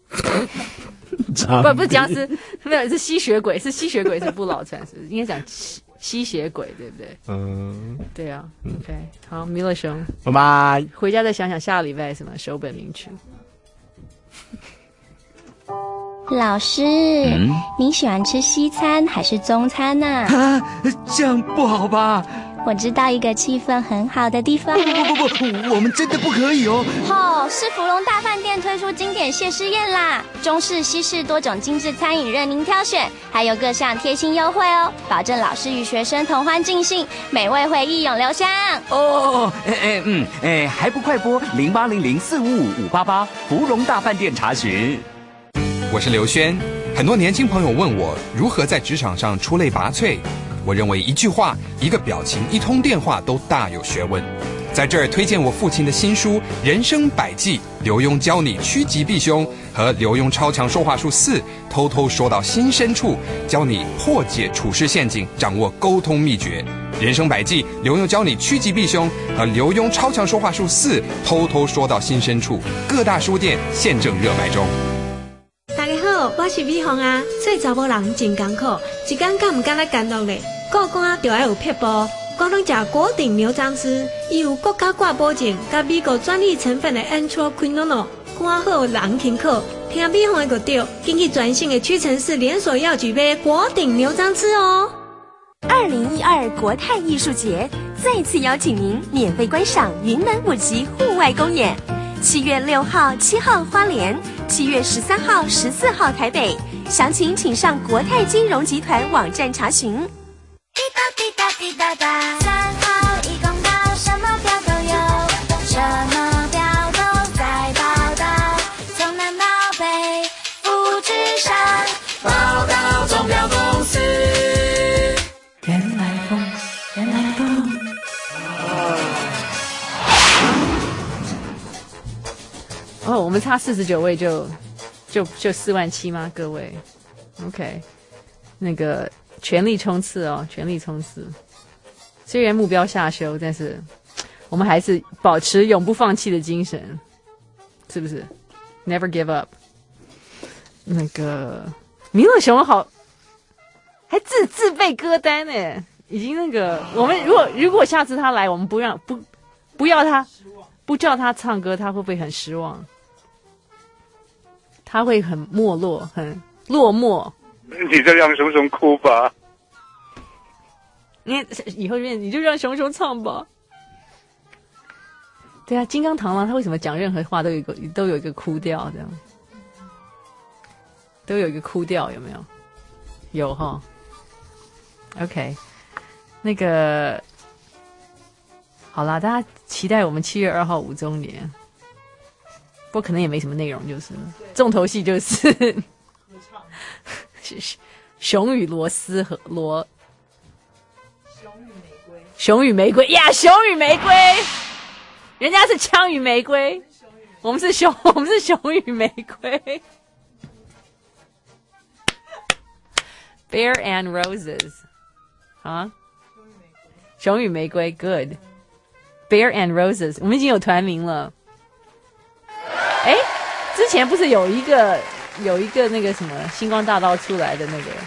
不不是僵尸，没有是吸血鬼，是吸血鬼是不老传是应该讲吸吸血鬼对不对？ 嗯， 对啊。OK， 好，弥勒兄， 拜拜。 回家再想想下个礼拜什么首本名曲。 老师， 嗯， 你喜欢吃西餐还是中餐呢？ 啊，这样不好吧？ 我知道一个气氛很好的地方。 不不不不，我们真的不可以哦。 哦，是芙蓉大饭店推出经典谢师宴啦，中式、西式多种精致餐饮任您挑选，还有各项贴心优惠哦，保证老师与学生同欢尽兴，美味回忆永留香。 哦，哎哎嗯哎，还不快拨零八零零四五五五八八芙蓉大饭店查询。 我是刘轩，很多年轻朋友问我如何在职场上出类拔萃。我认为一句话、一个表情、一通电话都大有学问。在这儿推荐我父亲的新书《人生百计》，刘墉教你趋吉避凶，和刘墉超强说话术四，偷偷说到心深处，教你破解处事陷阱，掌握沟通秘诀。人生百计，刘墉教你趋吉避凶，和刘墉超强说话术四，偷偷说到心深处。各大书店现正热卖中。 大家好，我是美凤啊。做查某人真艰苦，一天敢唔敢来干乐咧？顾肝就要有撇步，我拢食果顶牛樟丝，伊有国家挂保证，甲美国专利成分的 anthraquinone， 肝好人轻苦。听美凤的个调，紧去全省的屈臣氏连锁药局买果顶牛樟丝哦。 二零一二国泰艺术节再次邀请您免费观赏云门舞集户外公演。七月六号、七号花莲，七月十三号、十四号台北。详情请上国泰金融集团网站查询。 滴答滴答滴答答，三号一公道，什么表都有，什么表都在报道，从南到北，复制上报道钟表公司。 原来风，原来风。哦，我们差四十九位就就就四万七吗？各位 ，OK， 那个全力冲刺哦，全力冲刺。虽然目标下修，但是我们还是保持永不放弃的精神，是不是 ？Never give up。那个弥勒熊好，还自自备歌单呢，已经那个我们如果如果下次他来，我们不让不不要他，不叫他唱歌，他会不会很失望？他会很没落，很落寞。 你就让熊熊哭吧。 你以后你就让熊熊唱吧。对啊，金刚螳螂他为什么讲任何话都有一个都有一个哭调，这样都有一个哭调，有没有？有哈。OK， 那个好啦，大家期待我们七月二号五周年。不过可能也没什么内容，就是重头戏就是熊与螺丝和螺熊与玫瑰呀，熊与玫瑰，人家是枪与玫瑰，我们是熊，我们是熊与玫瑰。Bear and Roses， 啊，熊与玫瑰 ，Good。Bear and Roses， 我们已经有团名了。哎，之前不是有一个有一个那个什么星光大道出来的那个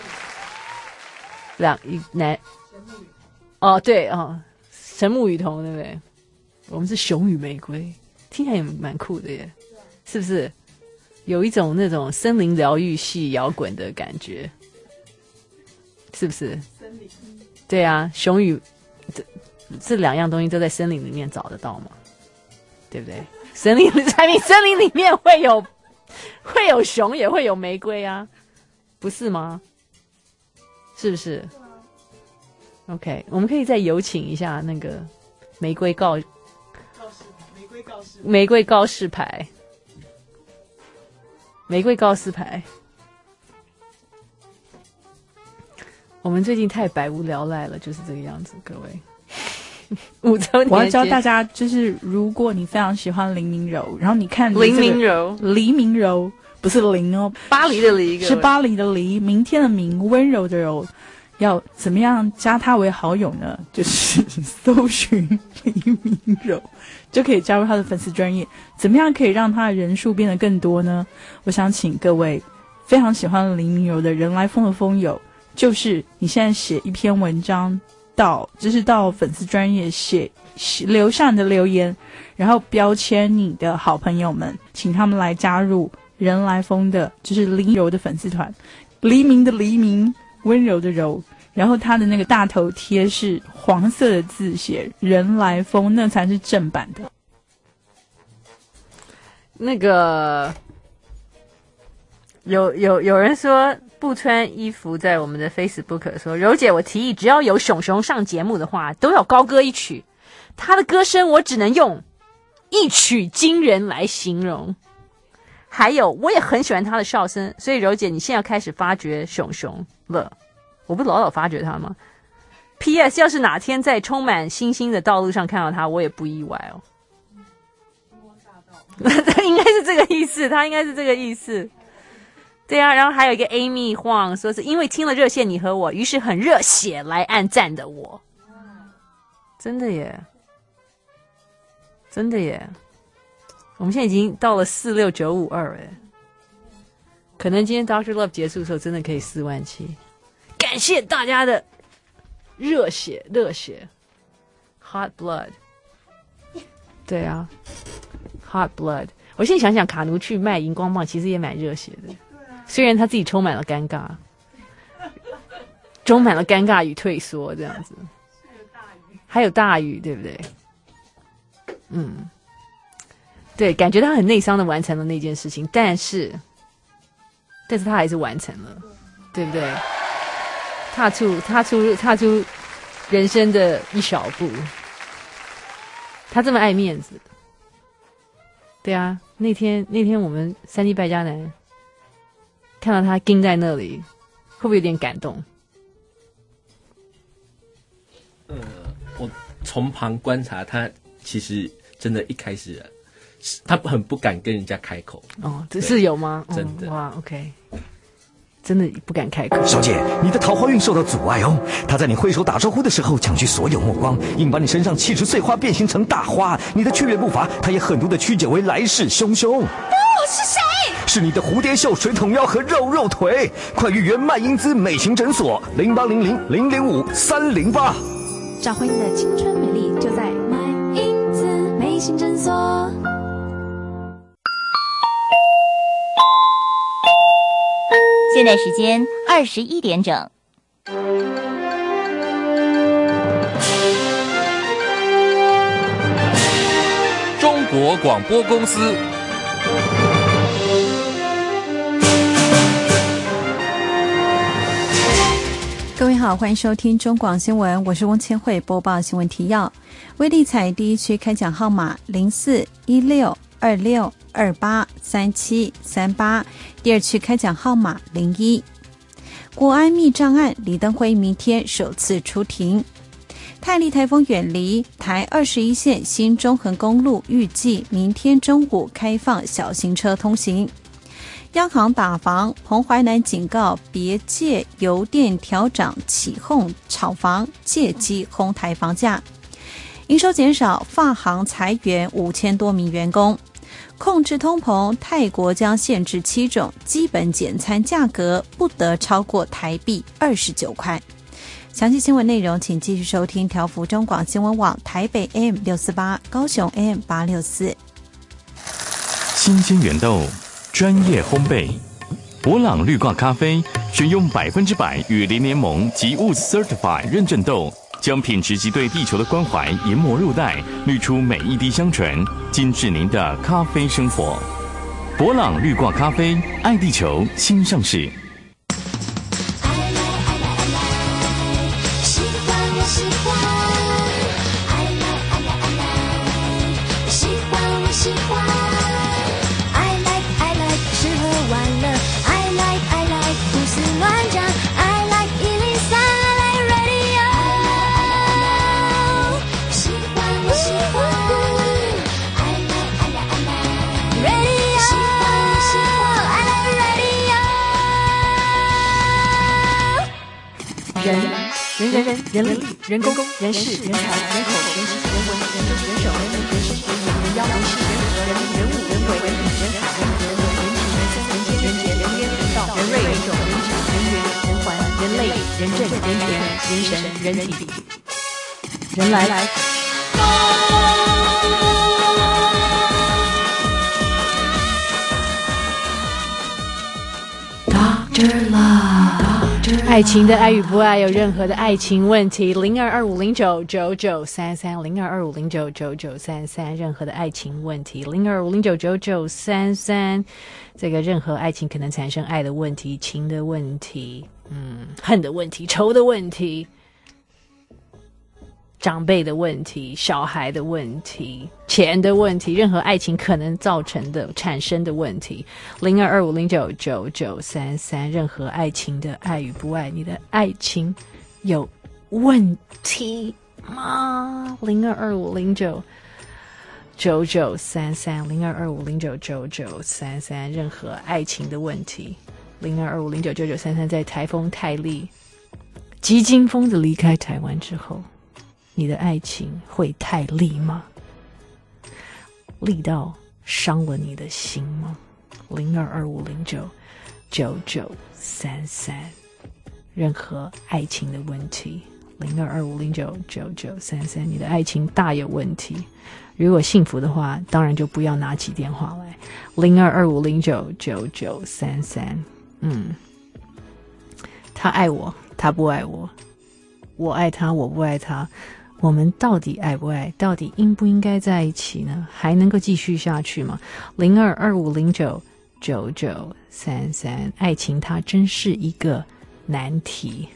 两一男哦对哦，神木雨桐对不对？我们是熊与玫瑰，听起来也蛮酷的耶，是不是？有一种那种森林疗愈系摇滚的感觉，是不是？对啊，熊与这这两样东西都在森林里面找得到嘛，对不对？森林产品，森林里面会有会有熊，也会有玫瑰啊，不是吗？是不是 ？OK， 我们可以再有请一下那个玫瑰告玫瑰告示玫瑰告示牌，玫瑰告示牌。我们最近太百无聊赖了，就是这个样子，各位。五周年， 我要教大家，就是如果你非常喜欢林明柔，然后你看、这个、 林明柔， 黎明柔不是林哦， 巴黎的黎， 是巴黎的黎，明天的明，温柔的柔。 要怎么样加他为好友呢？就是搜寻黎明柔就可以加入他的粉丝专页。怎么样可以让他的人数变得更多呢？我想请各位非常喜欢黎明柔的人来疯的疯友，就是你现在写一篇文章到就是到粉丝专页写留下你的留言，然后标签你的好朋友们，请他们来加入人来疯的就是黎明柔的粉丝团。黎明的黎明，温柔的柔，然后他的那个大头贴是黄色的字写人来疯，那才是正版的。 那个有有有人说不穿衣服在我们的 Facebook 说，柔姐我提议只要有熊熊上节目的话都要高歌一曲，他的歌声我只能用一曲惊人来形容。还有我也很喜欢他的笑声，所以柔姐你现在要开始发掘熊熊了，我不是老老发掘他吗？ P S 要是哪天在充满星星的道路上看到他，我也不意外哦。他应该是这个意思，他应该是这个意思。对啊，然后还有一个 Amy 晃说是因为听了热线你和我，于是很热血来按赞的我。真的耶，真的耶，我们现在已经到了四六九五二哎，可能今天 Doctor Love 结束的时候真的可以四万七。感谢大家的热血热血 Hot Blood。 对啊 Hot Blood。 我现在想想，卡奴去卖荧光棒其实也蛮热血的，虽然他自己充满了尴尬，充满了尴尬与退缩这样子，还有大雨对不对？嗯，对，感觉他很内伤的完成了那件事情，但是但是他还是完成了，对不对？踏出踏出踏出人生的一小步，他这么爱面子。对啊，那天那天我们三 D 败家男看到他盯在那里，会不会有点感动？ 呃，我从旁观察他，其实真的一开始他很不敢跟人家开口。 哦，这是有吗？ 真的、 嗯、哇 ，OK。真的不敢开口。 小姐，你的桃花运受到阻碍哦。他在你挥手打招呼的时候抢去所有目光，硬把你身上气质碎花变形成大花。你的雀跃步伐，他也狠毒的曲解为来势汹汹。 不是谁？ 是你的蝴蝶袖、水桶腰和肉肉腿。快预约麦英姿美型诊所零八零零零零五三零八， 找回你的青春美丽，就在麦英姿美型诊所。 现在时间二十一点整。 中国广播公司。 各位好，欢迎收听中广新闻，我是翁千惠，播报新闻提要。威力彩第一区开奖号码零四一六二六二八三七三八，第二区开奖号码零一。国安密账案，李登辉明天首次出庭。泰利台风远离，台二十一线新中横公路预计明天中午开放小型车通行。央行打房，彭淮南警告别借油电调涨起哄炒房，借机哄抬房价。营收减少，发行裁员五千多名员工。控制通膨，泰国将限制七种基本简餐价格不得超过台币二十九块。详细新闻内容，请继续收听调幅中广新闻网台北 A M 六四八，高雄 A M 八六四。 新鲜原豆，专业烘焙，博朗绿挂咖啡选用百分之百雨林联盟及 W O O D Certified 认证豆。将品质及对地球的关怀研磨入袋，滤出每一滴香醇，精致您的咖啡生活。博朗绿挂咖啡，爱地球，新上市。 喜欢我喜欢，爱来爱来爱来，喜欢我喜欢，爱来爱来吃喝玩乐，爱来爱来胡思乱想，爱来一零三，爱来 radio。喜欢我喜欢，爱来爱来爱来 radio。喜欢我喜欢，爱来 radio。 人人人力人工人事人才人口人情人文人政人手人民人事人民人妖人事人和人人物人鬼人品人海人人文人情人生人间人杰人烟人道人瑞人种人质人缘人环人类人政人权人神人体人来来。Doctor Love， 爱情的爱与不爱，有任何的爱情问题，零二二五零九九九三三，零二二五零九九九三三，任何的爱情问题，零二五零九九九三三，这个任何爱情可能产生爱的问题、情的问题、嗯，恨的问题、仇的问题。长辈的问题、小孩的问题、钱的问题，任何爱情可能造成的、产生的问题，零二二五零九九九三三，任何爱情的爱与不爱，你的爱情有问题吗？零二二五零九九九三三，零二二五零九九九三三，任何爱情的问题，零二二五零九九九三三，在台风泰利、急惊风的离开台湾之后。你的爱情会太利吗？利到伤了你的心吗？零二二五零九九九三三，任何爱情的问题，零二二五零九九九三三，你的爱情大有问题。如果幸福的话，当然就不要拿起电话来，零二二五零九九九三三。嗯，他爱我，他不爱我，我爱他，我不爱他。我们到底爱不爱？到底应不应该在一起呢？还能够继续下去吗？零二二五零九九九三三，爱情它真是一个难题。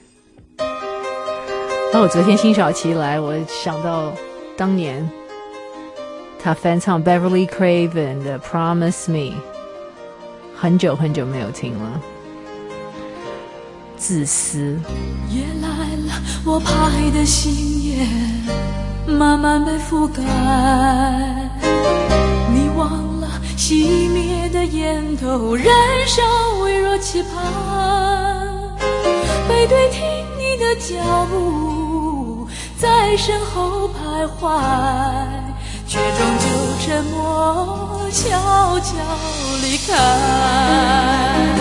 那我昨天辛晓琪来，我想到当年他翻唱 Beverly Craven 的 Promise Me， 很久很久没有听了。自私夜来了，我拍的心也慢慢被覆盖。你忘了熄灭的烟头，燃烧微弱期盼。背对听你的脚步在身后徘徊，却终究沉默悄悄离开。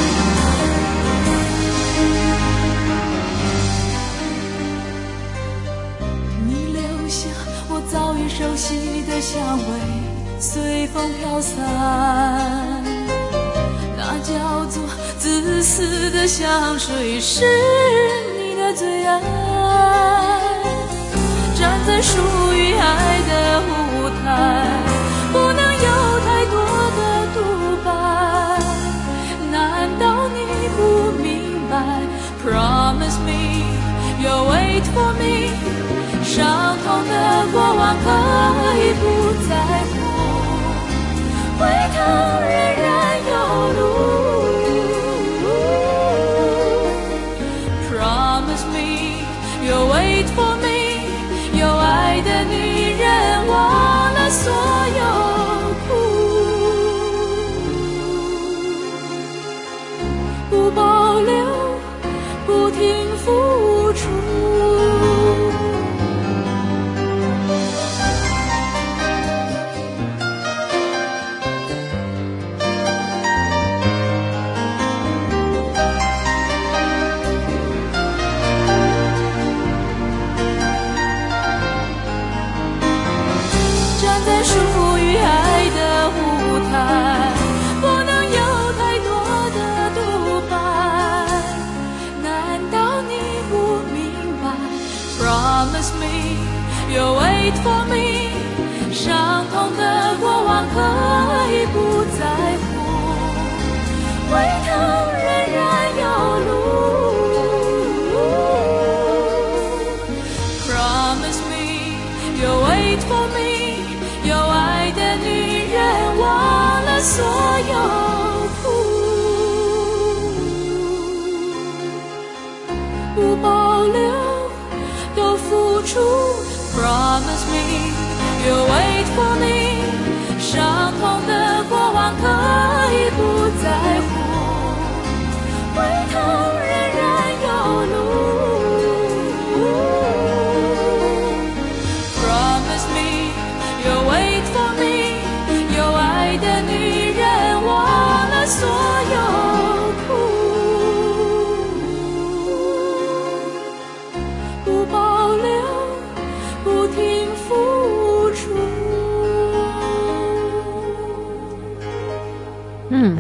早已熟悉的香味随风飘散，那叫做自私的香水是你的最爱。站在属于爱的舞台，不能有太多的独白。难道你不明白 Promise me you'll wait for me，伤痛的过往可以不在乎，回头仍然有路。Promise me you'll wait for me， 有爱的女人忘了所有苦，不保留，不停付出。Promise me you'll wait for me， 伤痛的过往可以不在乎，回头仍然有路。Promise me you'll wait for me， 有爱的女人忘了所有苦，不保留都付出。 Promise me you'll wait for me， 伤痛的过往可以不在乎，回头仍然有路。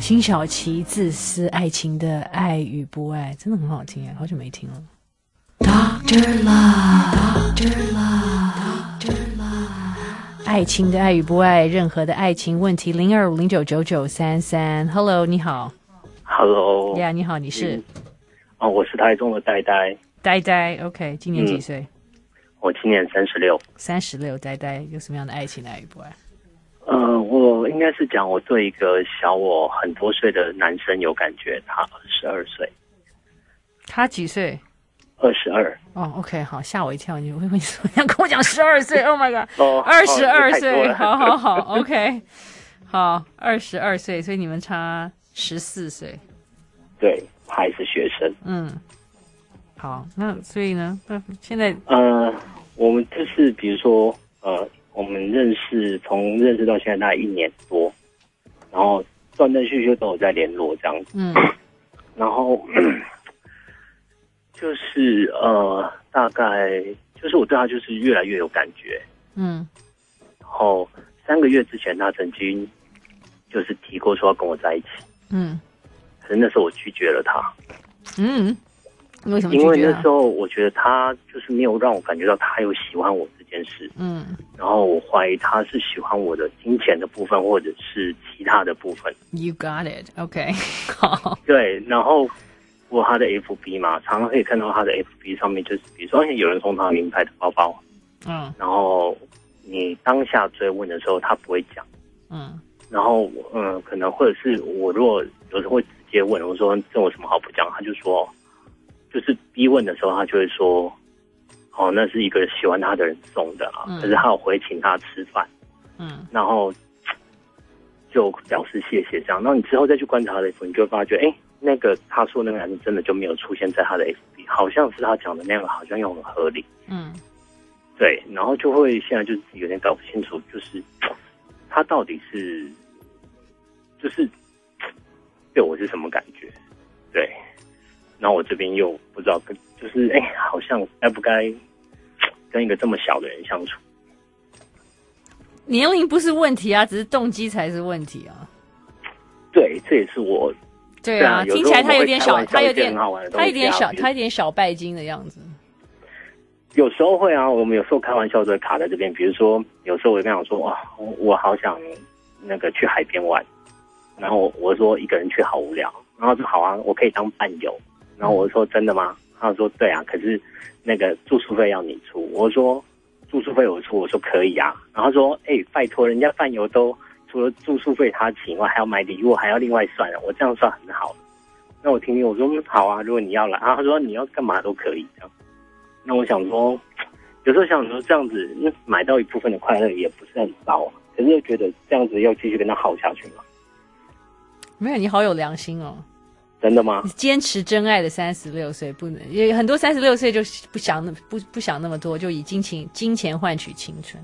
辛晓琪自私爱情的爱与不爱，真的很好听哎，好久没听了。Doctor Love, Doctor Love, Doctor Love。爱情的爱与不爱，任何的爱情问题，零二五零九九九三三。Hello， 你好。 Hello。 呀，你好，你是？ 嗯、哦，我是台中的呆呆。 呆呆 ，OK， 今年几岁？嗯、 我今年三十六。 三十六，呆呆有什么样的爱情的爱与不爱？ 呃，我应该是讲我对一个小我很多岁的男生有感觉，他二十二岁。 他几岁？ 二十二。 哦 ，OK， 好，吓我一跳！你会为什么要跟我讲十二岁 ？Oh my god！ 哦， 二十二岁，好好好 ，OK， 好，二十二岁，所以你们差十四岁。 对，还是学生。 嗯，好，那所以呢？那现在呃，我们就是比如说呃。我们认识，从认识到现在大概一年多，然后断断续续都有在联络这样子。 嗯， 然后就是呃，大概就是我对他就是越来越有感觉。 嗯， 然后三个月之前，他曾经就是提过说要跟我在一起。 嗯， 可是那时候我拒绝了他。 嗯，为什么拒绝？ 因为那时候我觉得他就是没有让我感觉到他有喜欢我这件事。 嗯， 然后我怀疑他是喜欢我的金钱的部分，或者是其他的部分。 You got it, OK 好。 对，然后我他的 F B 嘛，常常可以看到他的 F B 上面就是，比如说有人送他名牌的包包， 嗯， 然后你当下追问的时候，他不会讲， 嗯， 然后嗯，可能或者是我如果有时候会直接问，我说这有什么好不讲，他就说，就是逼问的时候，他就会说。哦，那是一个喜欢他的人送的啊，嗯、可是他有回请他吃饭， 嗯， 然后就表示谢谢这样。然后你之后再去观察他的 F B， 你就会发觉，哎，那个他说那个男生真的就没有出现在他的 F B， 好像是他讲的那样，好像又很合理， 嗯， 对，然后就会现在就有点搞不清楚，就是他到底是就是对我是什么感觉，对，然后我这边又不知道跟就是哎，好像该不该。跟一个这么小的人相处， 年龄不是问题啊，只是动机才是问题啊。 对，这也是我。 对啊，听起来他有点小，他有点，他有点小，他有点小拜金的样子。 有时候会啊，我们有时候开玩笑都会卡在这边。比如说，有时候我跟他讲说，哇，我好想那个去海边玩，然后我说一个人去好无聊，然后说好啊，我可以当伴游。然后我说真的吗？他说对啊，可是那个住宿费要你出。我说住宿费我出，我说可以啊。然后他说哎、欸，拜托，人家伴游都除了住宿费他请外，还要买礼物，还要另外算了，我这样算很好。那我听听，我说、嗯、好啊，如果你要来，然后他说你要干嘛都可以这样。那我想说，有时候想说这样子，买到一部分的快乐也不是很糟啊。可是又觉得这样子要继续跟他耗下去吗？ 没有，你好有良心哦。 真的吗？ 坚持真爱的三十六岁不能，也很多三十六岁就不想那不不想那么多，就以金钱金钱换取青春。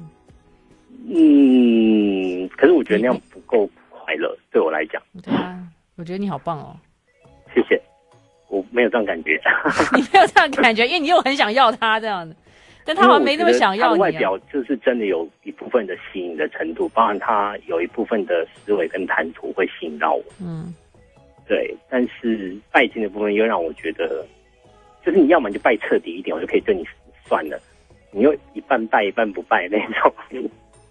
嗯，可是我觉得那样不够快乐，对我来讲。 对啊，我觉得你好棒哦。 谢谢，我没有这样感觉。 你没有这样感觉，因为你又很想要他这样的，但他好像没那么想要你、啊。 他的外表就是真的有一部分的吸引的程度，包含他有一部分的思维跟谈吐会吸引到我。 嗯。 对，但是拜金的部分又让我觉得，就是你要么就拜彻底一点，我就可以对你算了；你又一半拜一半不拜那种。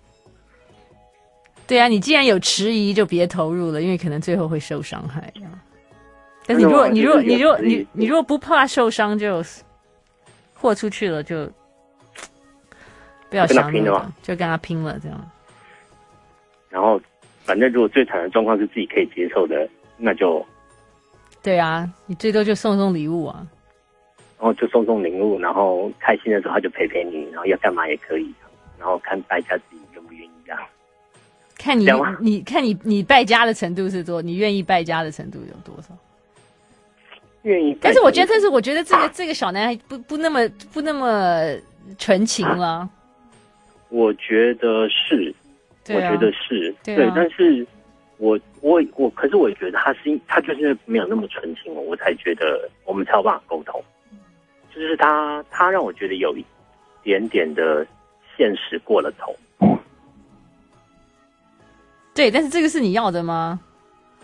对啊，你既然有迟疑，就别投入了，因为可能最后会受伤害啊。但是你如果你如果你如果你你如果不怕受伤，就豁出去了，就不要想那么多，就跟他拼了这样。 然后，反正如果最惨的状况是自己可以接受的。那就对啊，你最多就送送礼物啊， 然后就送送礼物，然后开心的时候他就陪陪你，然后要干嘛也可以，然后看大家自己愿不愿意这样。 看你你看你你败家的程度是多，你愿意败家的程度有多少？ 愿意。 但是我觉得，但是我觉得这个这个小男孩不不那么不那么纯情了。 我觉得是， 对啊、 我觉得是， 对,、啊、 对，但是。我我我，可是我觉得他是他就是没有那么纯情，我才觉得我们才有办法沟通。就是他他让我觉得有一点点的现实过了头。 对，但是这个是你要的吗？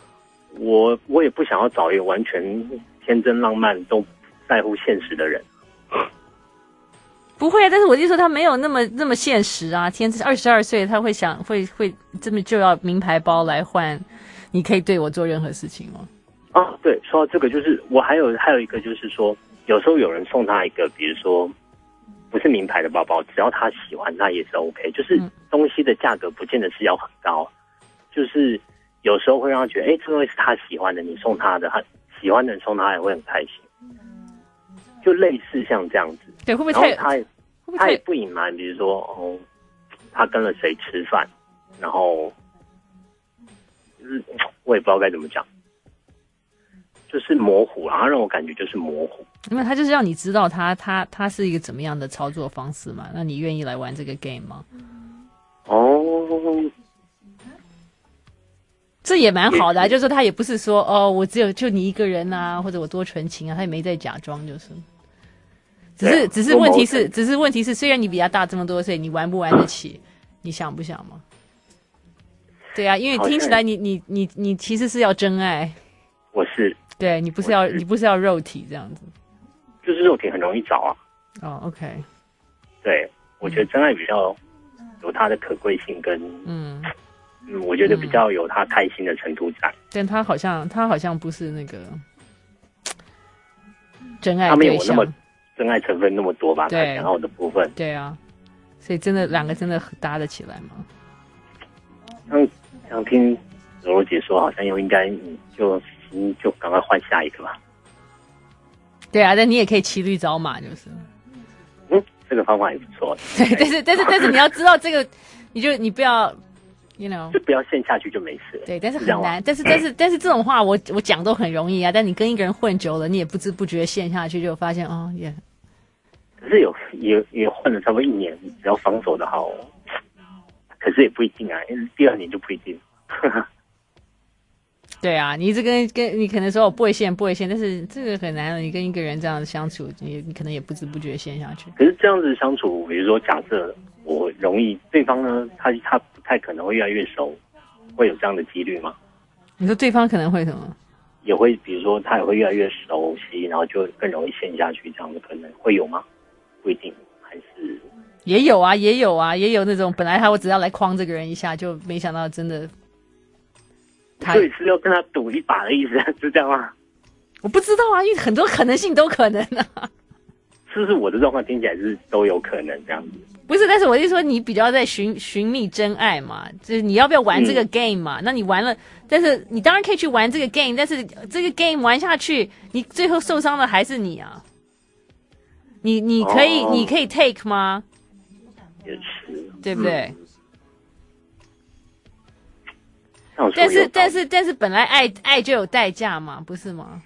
我我也不想要找一个完全天真浪漫都不在乎现实的人。 不会啊，但是我就说他没有那么那么现实啊。天，二十二岁他会想会会这么就要名牌包来换，你可以对我做任何事情吗？ 啊，对，说到这个，就是我还有还有一个就是说，有时候有人送他一个，比如说不是名牌的包包，只要他喜欢，那也是 OK。就是东西的价格不见得是要很高，就是有时候会让他觉得，哎，这个是他喜欢的，你送他的，他喜欢的人送他也会很开心。就类似像这样子， 对，会不会太？ 他也他也不隐瞒，比如说哦，他跟了谁吃饭，然后，嗯，我也不知道该怎么讲，就是模糊，然后让我感觉就是模糊。 因为他就是让你知道他他他是一个怎么样的操作方式嘛，那你愿意来玩这个 game 吗？ 哦， 这也蛮好的、啊，就是说他也不是说哦，我只有就你一个人啊，或者我多纯情啊，他也没在假装，就是，只是只是问题是，只是问题是，虽然你比他大这么多岁，你玩不玩得起？你想不想吗？对啊，因为听起来你你你你其实是要真爱， 我是， 对你不是要你不是要肉体这样子， 就是肉体很容易找啊。 哦 ，OK， 对，我觉得真爱比较有它的可贵性跟嗯。 嗯，我觉得比较有他开心的程度在， 但他好像他好像不是那个真爱对象， 他没有那么真爱成分那么多吧？他对， 想要的部分， 对啊，所以真的两个真的搭得起来吗？ 像像听柔柔姐说，好像又应该你就你就赶快换下一个吧。 对啊，但你也可以骑驴找马，就是， 嗯，这个方法也不错。 对，但是但是但是你要知道这个，你就你不要。You know, 就不要陷下去就没事了。 对，但是很难。但是但是但是这种话我我讲都很容易啊。但你跟一个人混久了，你也不知不觉陷下去，就发现哦也。 可是有也也混了差不多一年，只要防守的好，可是也不一定啊，因为第二年就不一定。 对啊，你一直跟跟你可能说我不会陷不会陷，但是这个很难。你跟一个人这样相处，你你可能也不知不觉陷下去。 可是这样子相处，比如说假设我容易，对方呢，他他不太可能会越来越熟，会有这样的几率吗？ 你说对方可能会什么？ 也会，比如说他也会越来越熟悉，然后就更容易陷下去，这样的可能会有吗？不一定，还是也有啊，也有啊，也有那种本来他我只要来诓这个人一下，就没想到真的。 所以是要跟他赌一把的意思，是这样吗？ 我不知道啊，因为很多可能性都可能啊。 是不是我的状况听起来是都有可能这样子？ 不是，但是我是说你比较在寻寻觅真爱嘛，就是你要不要玩这个 game 嘛？嗯、那你玩了，但是你当然可以去玩这个 game， 但是这个 game 玩下去，你最后受伤的还是你啊。你你可以、哦、你可以 take 吗？ 也是， 对不对？ 嗯、 但是但是但是本来爱爱就有代价嘛，不是吗？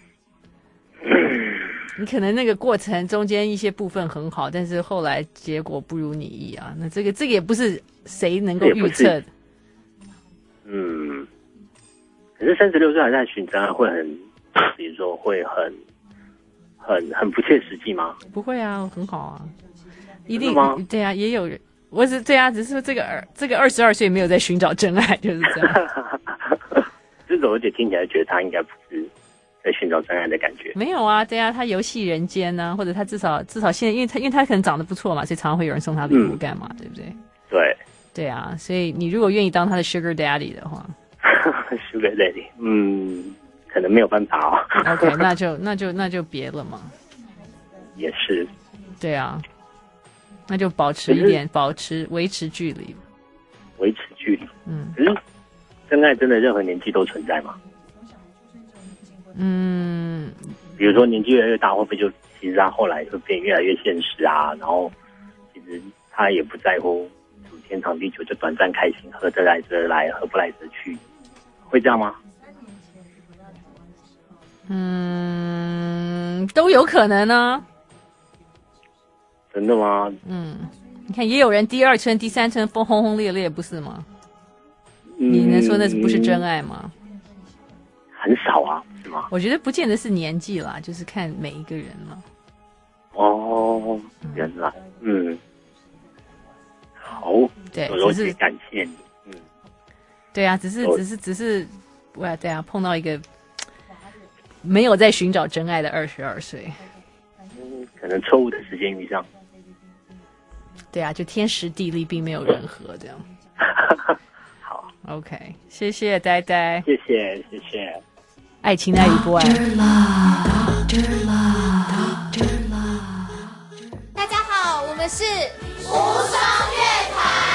你可能那个过程中间一些部分很好，但是后来结果不如你意啊。那这个这个也不是谁能够预测的。 嗯，可是三十六岁还在寻真爱会很，比如说会很很很不切实际吗？ 不会啊，很好啊，一定对啊，也有人。我是对啊，只是说这个二这个二十二岁没有在寻找真爱，就是这样。 这种而且听起来觉得他应该不是在寻找真爱的感觉。 没有啊，对啊，他游戏人间呢、啊，或者他至少至少现在，因为他因为他可能长得不错嘛，所以常常会有人送他礼物干嘛、嗯，对不对？ 对。 对啊，所以你如果愿意当他的 Sugar Daddy 的话 ，Sugar Daddy， 嗯，可能没有办法哦。 OK， 那就那就那就别了嘛。 也是。 对啊。那就保持一点，保持维持距离， 维持距离。 嗯， 可是真爱真的任何年纪都存在吗？ 嗯， 比如说年纪越来越大，会不会就其实他后来会变越来越现实啊？然后其实他也不在乎什么天长地久，就短暂开心，合得来则来，合不来则去，会这样吗？ 嗯，都有可能呢。 真的吗？ 嗯，你看，也有人第二春、第三春风轰轰烈烈，不是吗？嗯、你能说那是不是真爱吗？ 很少啊，是吗？ 我觉得不见得是年纪啦，就是看每一个人了。 哦，原来，嗯，好， 对， 只是感谢你，嗯， 对啊，只是只是只是，哇，对啊，碰到一个没有在寻找真爱的二十二岁。 嗯，可能错误的时间遇上。 对啊，就天时地利并没有人和这样。 好 ，OK， 谢谢呆呆， 谢谢谢谢。 爱情爱与不爱。 大家好，我们是无双乐团。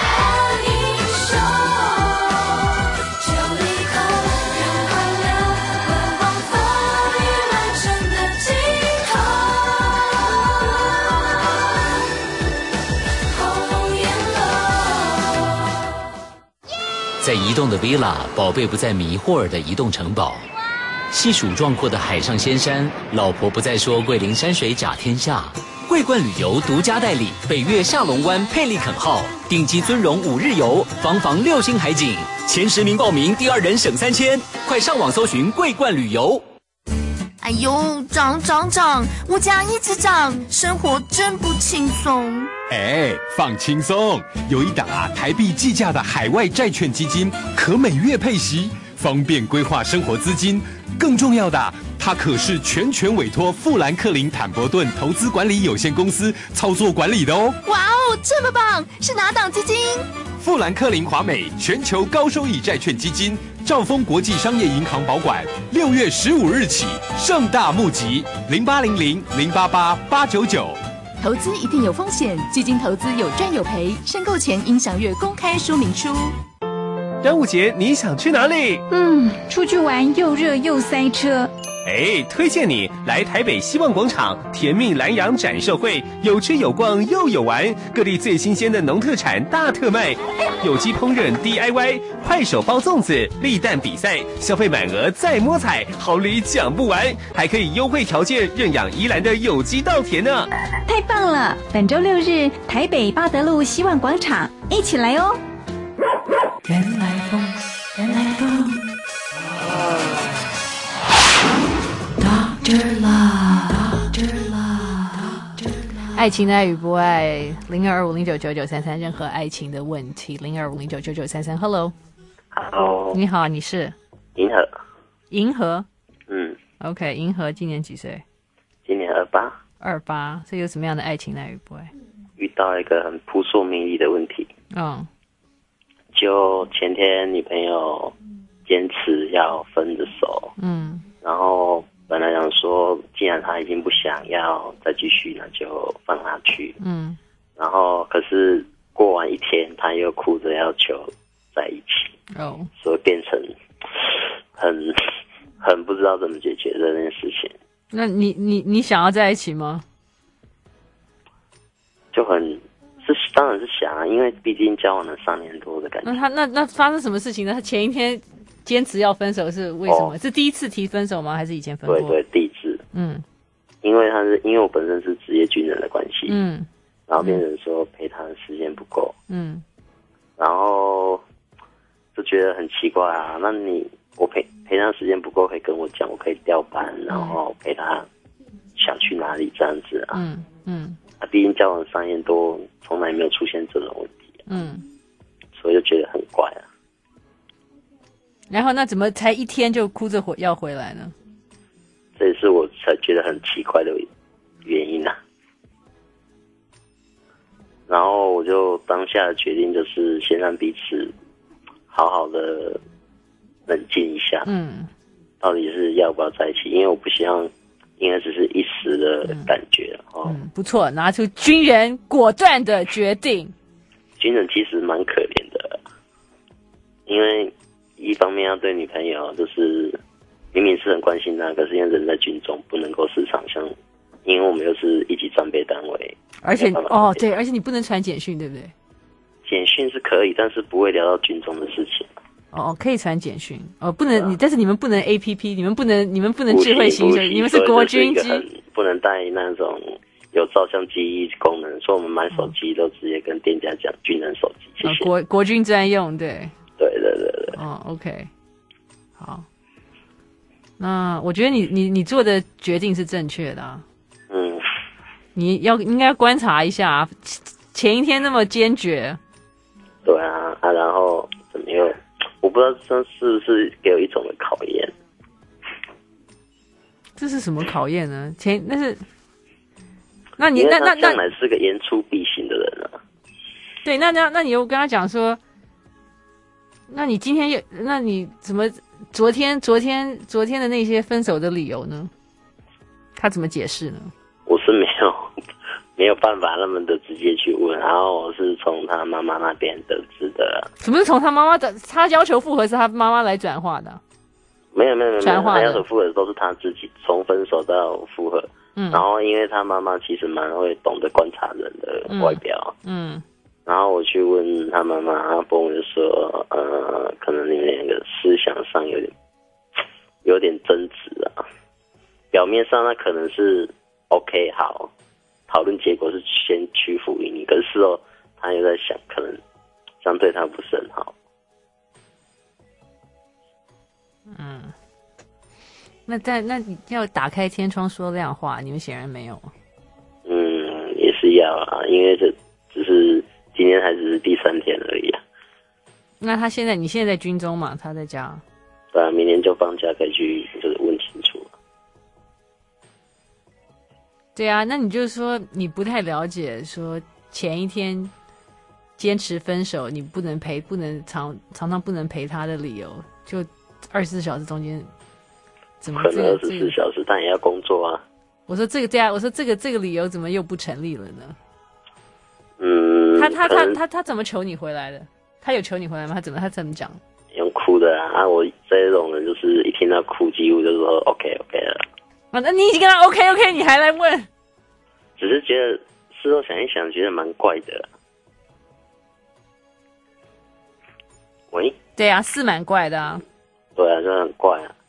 就一口让快乐奔往风雨漫长的尽头。红颜楼。 在移动的 villa， 宝贝不再迷霍尔的移动城堡。细数壮阔的海上仙山，老婆不再说桂林山水甲天下。桂冠旅游独家代理北越下龙湾佩利肯号，顶级尊荣五日游，房房六星海景，前十名报名，第二人省三千，快上网搜寻桂冠旅游。 哎呦，涨涨涨，物价一直涨，生活真不轻松。 哎，放轻松，有一档啊台币计价的海外债券基金，可每月配息，方便规划生活资金。更重要的，它可是全权委托富兰克林坦博顿投资管理有限公司操作管理的哦。 哇哦，这么棒！是哪档基金？ 富兰克林华美全球高收益债券基金，兆丰国际商业银行保管，六月十五日起盛大募集，零八零零零八八八九九。 投资一定有风险，基金投资有赚有赔，申购前应详阅公开说明书。 端午节你想去哪里？ 嗯，出去玩又热又塞车。 哎，推荐你来台北希望广场甜蜜南洋展售会，有吃有逛又有玩，各地最新鲜的农特产大特卖，有机烹饪 D I Y， 快手包粽子，立蛋比赛，消费满额再摸彩，好礼讲不完，还可以优惠条件认养宜兰的有机稻田呢。 太棒了！本周六日，台北八德路希望广场，一起来哦。 原来风，原来风。Doctor Love，Doctor Love，Doctor Love。 爱情的爱与不爱，零二二五零九九九三三，任何爱情的问题，零二五零九九九三三。Hello，Hello， 你好，你是银河， 银河， 嗯 ，OK， 银河今年几岁？ 今年二八， 二八，这有什么样的爱情的爱与不爱？ 遇到一个很扑朔迷离的问题。 嗯， 就前天女朋友坚持要分着手， 嗯， 然后本来想说，既然她已经不想要再继续，那就放她去， 嗯， 然后可是过完一天，她又哭着要求在一起， 哦， 所以变成很很不知道怎么解决这件事情。 那你你你想要在一起吗？ 就很是当然是想啊，因为毕竟交往了三年多的感觉。 那他那那发生什么事情呢？他前一天坚持要分手是为什么？哦、是第一次提分手吗？还是以前分过？ 对对，第一次。 嗯， 因为他是因为我本身是职业军人的关系， 嗯， 然后变成说陪他的时间不够， 嗯， 然后就觉得很奇怪啊。那你我陪陪他时间不够，可以跟我讲，我可以调班，然后陪他想去哪里这样子啊。 嗯嗯。 他毕竟交往三年多，从来没有出现这种问题、啊， 嗯， 所以就觉得很怪啊。 然后那怎么才一天就哭着回要回来呢？ 这也是我才觉得很奇怪的原因啊。然后我就当下的决定就是先让彼此好好的冷静一下， 嗯， 到底是要不要在一起？因为我不希望。应该只是一时的感觉、嗯、哦、 嗯，不错，拿出军人果断的决定。 军人其实蛮可怜的，因为一方面要对女朋友，就是明明是很关心她，可是因为人在军中不能够时常相，因为我们又是一级战备单位， 而且哦对，而且你不能传简讯，对不对？ 简讯是可以，但是不会聊到军中的事情。 哦，可以传简讯哦，不能、啊、你，但是你们不能 A P P， 你们不能，你们不能智慧型手机，你们是国军机， 不能带那种有照相机功能，所以我们买手机都直接跟店家讲军人手机，谢谢。 哦、国国军专用，对， 对对对对。 哦 ，OK， 好，那我觉得你你你做的决定是正确的、啊， 嗯， 你要应该观察一下，前一天那么坚决， 对啊啊，然后怎么又？我不知道这是不是给我一种的考验。 这是什么考验呢？前那是，那你因为那那那他向来是个言出必行的人啊。 对，那那那你又跟他讲说，那你今天又，那你怎么昨天昨天昨天的那些分手的理由呢？他怎么解释呢？ 我是没有没有办法那么的直接去问，然后我是从他妈妈那边得知的。 什么是从他妈妈的？他要求复合是他妈妈来转化的？ 没有没有没有， 传话的他要求复合都是他自己从分手到复合。 嗯， 然后因为他妈妈其实蛮会懂得观察人的外表。 嗯。嗯， 然后我去问他妈妈，阿公就说，呃，可能你们两个思想上有点有点争执啊。表面上那可能是 OK 好，讨论结果是先屈服于你，可是事后他又在想，可能这样对他不是很好。 嗯，那在那你要打开天窗说亮话，你们显然没有。 嗯，也是要啊，因为这只是今天还只是第三天而已啊。 那他现在你现在在军中嘛？他在家。 对啊，明年就放假，可以去就是问清楚。 对啊，那你就是说你不太了解，说前一天坚持分手，你不能陪，不能常常常不能陪他的理由，就二十四小时中间怎么、这个、 可能二十四小时，但也要工作啊。 我说这个对啊，我说这个这个理由怎么又不成立了呢？ 嗯， 他他他他他怎么求你回来的？他有求你回来吗？他怎么他怎么讲？ 用哭的啊！啊我这种人就是一听到哭，几乎就说 OK OK 了。 啊，那你已经跟他 OK OK， 你还来问？ 只是觉得事后想一想，觉得蛮怪的。喂？ 对啊，是蛮怪的啊。 对啊，就很怪啊。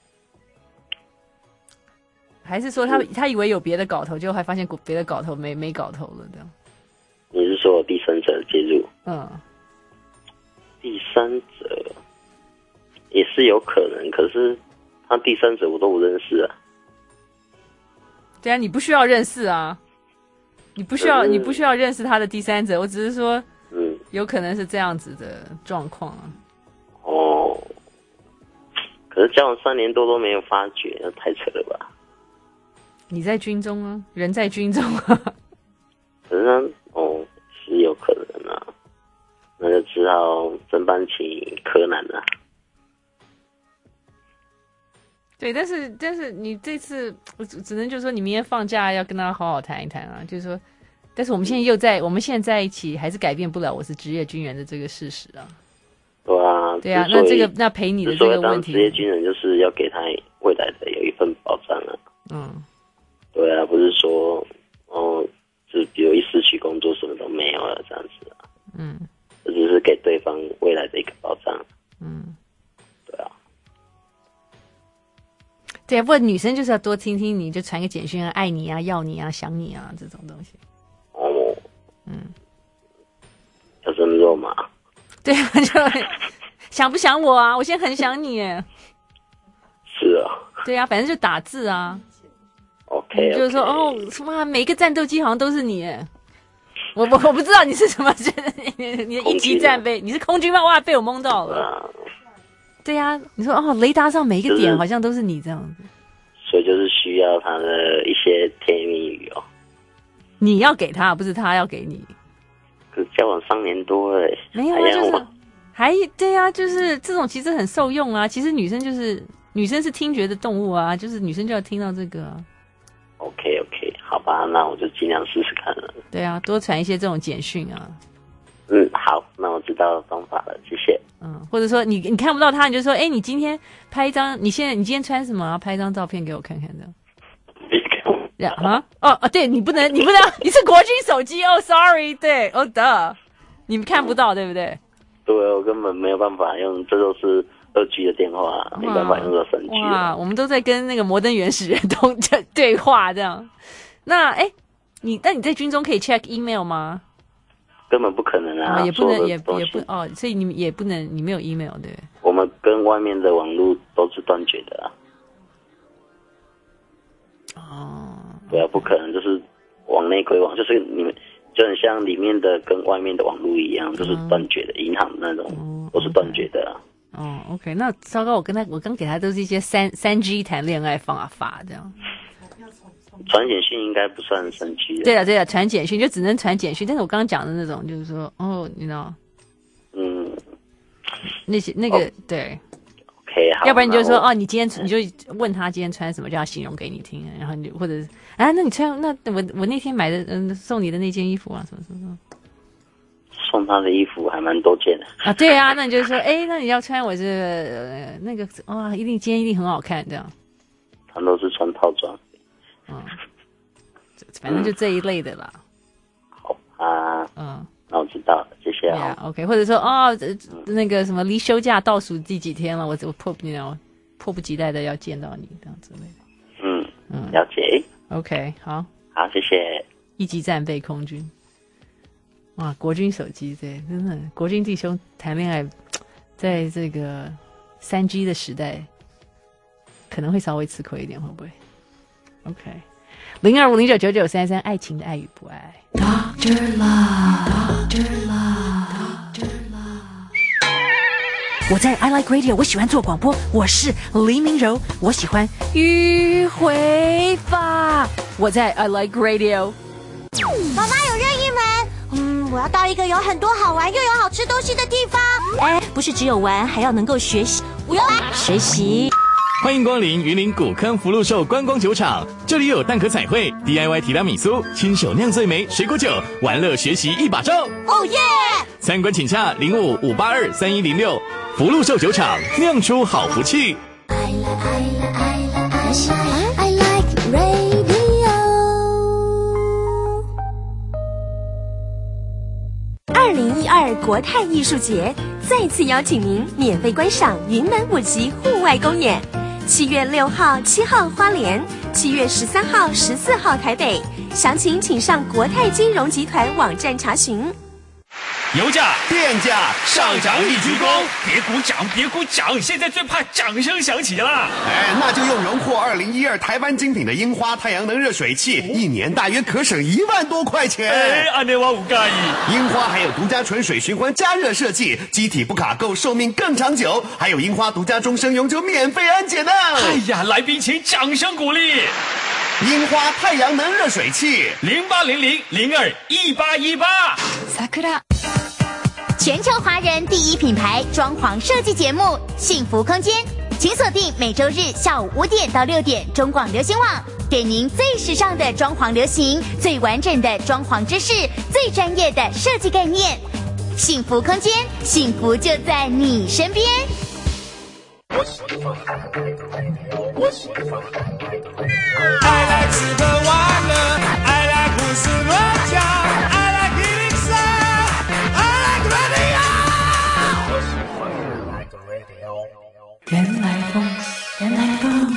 还是说他他以为有别的搞头，结果还发现别的搞头没没搞头了，这样？ 你是说第三者介入？ 嗯， 第三者也是有可能，可是他第三者我都不认识啊。 对啊，你不需要认识啊，你不需要、 嗯、 你不需要认识他的第三者，我只是说， 嗯， 有可能是这样子的状况啊。 哦，可是交往三年多都没有发觉，那太扯了吧？ 你在军中啊，人在军中啊。 可是呢，哦，是有可能啊，那就只好真搬起柯南了。 对，但是但是你这次，我只能就是说，你明天放假要跟他好好谈一谈啊。就是说，但是我们现在又在，我们现在在一起，还是改变不了我是职业军人的这个事实啊。 对啊， 对啊，那这个那陪你的这个问题， 职业军人就是要给他未来的有一份保障啊。 嗯， 对啊，不是说哦，就比如一失去工作什么都没有了这样子啊。 嗯， 这只是给对方未来的一个保障。 嗯。 对啊，不过女生就是要多听听你，就传个简讯啊，爱你啊，要你啊，想你啊，这种东西。 哦， 嗯， 要这么肉麻？ 对啊，就想不想我啊？我现在很想你耶。 是啊。 对啊，反正就打字啊。 OK，, okay 就是说哦，什么每个战斗机好像都是你耶。我我我不知道你是什么，你的一级战备，你是空军吗？哇，被我蒙到了。啊对呀、啊，你说哦，雷达上每一个点好像都是你这样子， 所以就是需要他的一些甜言蜜语哦。 你要给他，不是他要给你。 可是交往三年多了， 没有啊，就是还对啊，就是这种其实很受用啊。其实女生就是女生是听觉的动物啊，就是女生就要听到这个、啊。 OK OK， 好吧，那我就尽量试试看了。 对啊，多传一些这种简讯啊。 嗯，好，那我知道方法了，谢谢。 嗯，或者说你你看不到他，你就说，哎，你今天拍一张，你现在你今天穿什么？然后拍一张照片给我看看，这样。啊？哦哦，对你不能，你不能，你是国军手机哦 ，sorry， 对，哦的，你们看不到，对不对？ 对，我根本没有办法用，这都是二 G 的电话，没办法用到三 G。 哇，我们都在跟那个摩登原始人通对话这样。那哎，你那你在军中可以 check email 吗？ 根本不可能啊！ 哦、也不能，也也不哦，所以你也不能，你没有 email 对？ 我们跟外面的网络都是断绝的啊。 哦。 对啊，不可能，就是往内归网，就是你们就很像里面的跟外面的网络一样，就是断绝的，银、嗯、行那种、嗯、都是断绝的啊。 哦 ，OK， 那糟糕，我跟他，我刚给他都是一些三三 G 谈恋爱方法这样。 传简讯应该不算生气的。 对啊对啊，传简讯就只能传简讯，但是我刚刚讲的那种就是说，哦，你知道， 嗯， 那些那个、 哦、 对。 OK， 好， 要不然你就说哦，你今天你就问他今天穿什么，就要形容给你听，然后你就或者啊，那你穿那我我那天买的嗯送你的那件衣服啊，什么什么什么， 送他的衣服还蛮多件的啊，对啊，那你就说哎，那你要穿我这个、呃、那个哇，一定今天一定很好看这样。 他都是穿套装， 嗯，反正就这一类的啦。 好啊， 嗯。 那我知道了，谢谢啊。 Yeah, OK， 或者说哦，那个什么离休假倒数第几天了，我我迫你know迫不及待的要见到你这样之类的。 嗯嗯，了解。 OK， 好， 好，谢谢。 一级战备空军，哇，国军手机对，真的国军弟兄谈恋爱，在这个三 G 的时代，可能会稍微吃亏一点，会不会 ？OK， 零二五零九九九三三，爱情的爱与不爱。Doctor Love，Doctor Love，Doctor Love。我在 I Like Radio， 我喜欢做广播，我是黎明柔，我喜欢迂回法。我在 I Like Radio。 妈妈有任意门，嗯，我要到一个有很多好玩又有好吃东西的地方。哎，不是只有玩，还要能够学习。我要来学习。 欢迎光临云林古坑福禄寿观光酒厂，这里有蛋壳彩绘、D I Y 提拉米苏、亲手酿醉梅、水果酒，玩乐学习一把照。 哦耶！ 参观请洽零五五八二三一零六，福禄寿酒厂酿出好福气。 I like, I like, I like, I like radio。 二零一二国泰艺术节再次邀请您免费观赏云门舞集户外公演。七月六号、七号花莲，七月十三号、十四号台北，详情请上国泰金融集团网站查询。 油价、电价上涨一鞠躬，别鼓掌，别鼓掌，现在最怕掌声响起啦！ 哎，那就用荣获二零一二台湾精品的樱花太阳能热水器，一年大约可省一万多块钱。 哎，安内我有介意。 樱花还有独家纯水循环加热设计，机体不卡垢，寿命更长久，还有樱花独家终身永久免费安检呢。 哎呀，来宾请掌声鼓励。 樱花太阳能热水器， 零八零零零二一八一八。 桜。 全球华人第一品牌装潢设计节目《幸福空间》，请锁定每周日下午五点到六点中广流行网，给您最时尚的装潢流行、最完整的装潢知识、最专业的设计概念。幸福空间，幸福就在你身边。 I like 吃喝玩乐 I like 胡思乱想 I like 一零三 I like radio 原来风原来风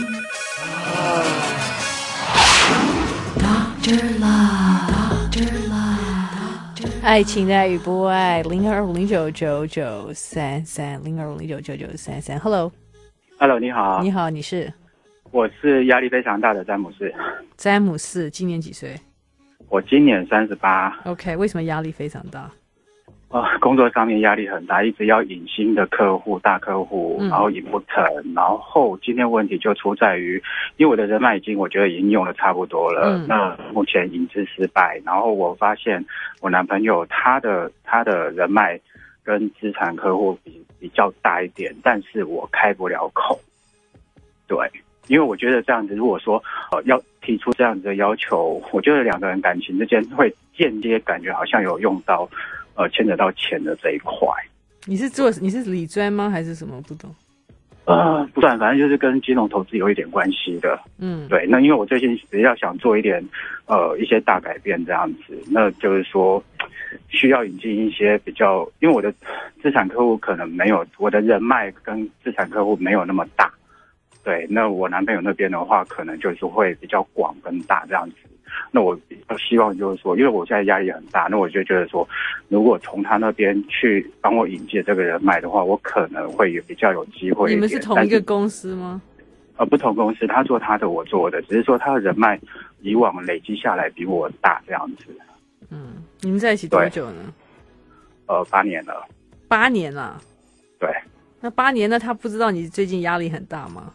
Doctor Love Doctor Love 爱情的爱与不爱，零二五零九九九三三，零二五零九九九三三。Hello，Hello， 你好， 你好，你是？ 我是压力非常大的詹姆斯。 詹姆斯今年几岁？ 我今年三十八。 OK， 为什么压力非常大？ 呃，工作上面压力很大，一直要引新的客户、大客户，然后引不成。嗯、然后今天问题就出在于，因为我的人脉已经我觉得已经用的差不多了，嗯、那目前引资失败。然后我发现我男朋友他的他的人脉跟资产客户比比较大一点，但是我开不了口。对。因为我觉得这样子，如果说呃要提出这样子的要求，我觉得两个人感情之间会间接感觉好像有用到呃牵扯到钱的这一块。 你是做你是理专吗？还是什么？不懂。 呃，不算，反正就是跟金融投资有一点关系的。嗯，对。那因为我最近比较想做一点呃一些大改变这样子，那就是说需要引进一些比较，因为我的资产客户可能没有我的人脉跟资产客户没有那么大。对，那我男朋友那边的话，可能就是会比较广跟大这样子。那我比较希望就是说，因为我现在压力很大，那我就觉得说，如果从他那边去帮我引荐这个人脉的话，我可能会比较有机会一点。 你们是同一个公司吗？ 呃，不同公司，他做他的，我做我的，只是说他的人脉以往累积下来比我大这样子。 嗯，你们在一起多久呢？ 呃，八年了。 八年了。 对。 那八年呢？他不知道你最近压力很大吗？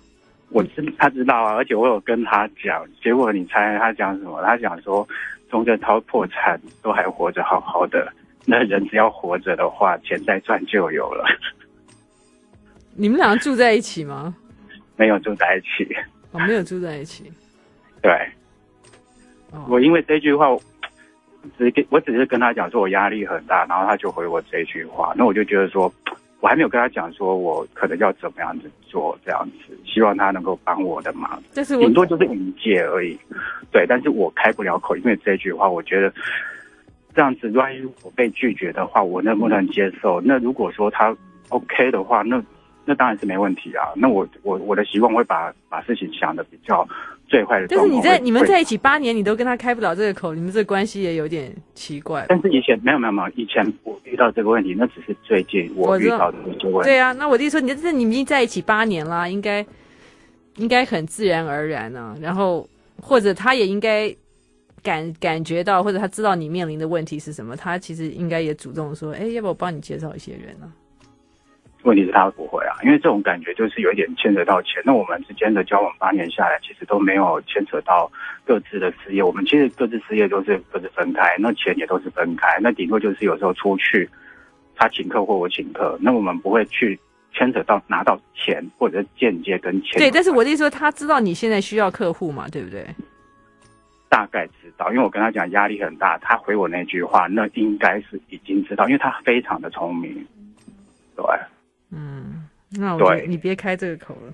我知他知道啊，而且我有跟他讲，结果你猜他讲什么？他讲说钟镇涛破产都还活着好好的，那人只要活着的话，钱再赚就有了。 你们俩住在一起吗？ 没有住在一起。 哦，没有住在一起。 对。 哦、 我因为这句话，只跟我只是跟他讲说我压力很大，然后他就回我这句话，那我就觉得说，我还没有跟他讲说我可能要怎么样子做，这样子，希望他能够帮我的忙。 但是我顶多就是引介而已。对，但是我开不了口，因为这句话，我觉得这样子，万一我被拒绝的话，我能不能接受？那如果说他 OK 的话，那那当然是没问题啊。那我我我的习惯会把把事情想的比较最坏的状况。 但是你在你们在一起八年，你都跟他开不了这个口，你们这个关系也有点奇怪。 但是以前没有没有没有，以前我遇到这个问题，那只是最近我遇到的这个问题。 对啊，那我的意思说，你这你们已经在一起八年啦，应该应该很自然而然啊。然后或者他也应该感感觉到，或者他知道你面临的问题是什么，他其实应该也主动说，哎，要不要我帮你介绍一些人呢、啊？ 问题是他不会啊，因为这种感觉就是有一点牵扯到钱。那我们之间的交往八年下来，其实都没有牵扯到各自的事业。我们其实各自事业都是各自分开，那钱也都是分开。那顶多就是有时候出去，他请客或我请客，那我们不会去牵扯到拿到钱，或者是间接跟钱。 对，但是我的意思说，他知道你现在需要客户嘛，对不对？ 大概知道，因为我跟他讲压力很大，他回我那句话，那应该是已经知道，因为他非常的聪明。对。 嗯，那我就你别开这个口了。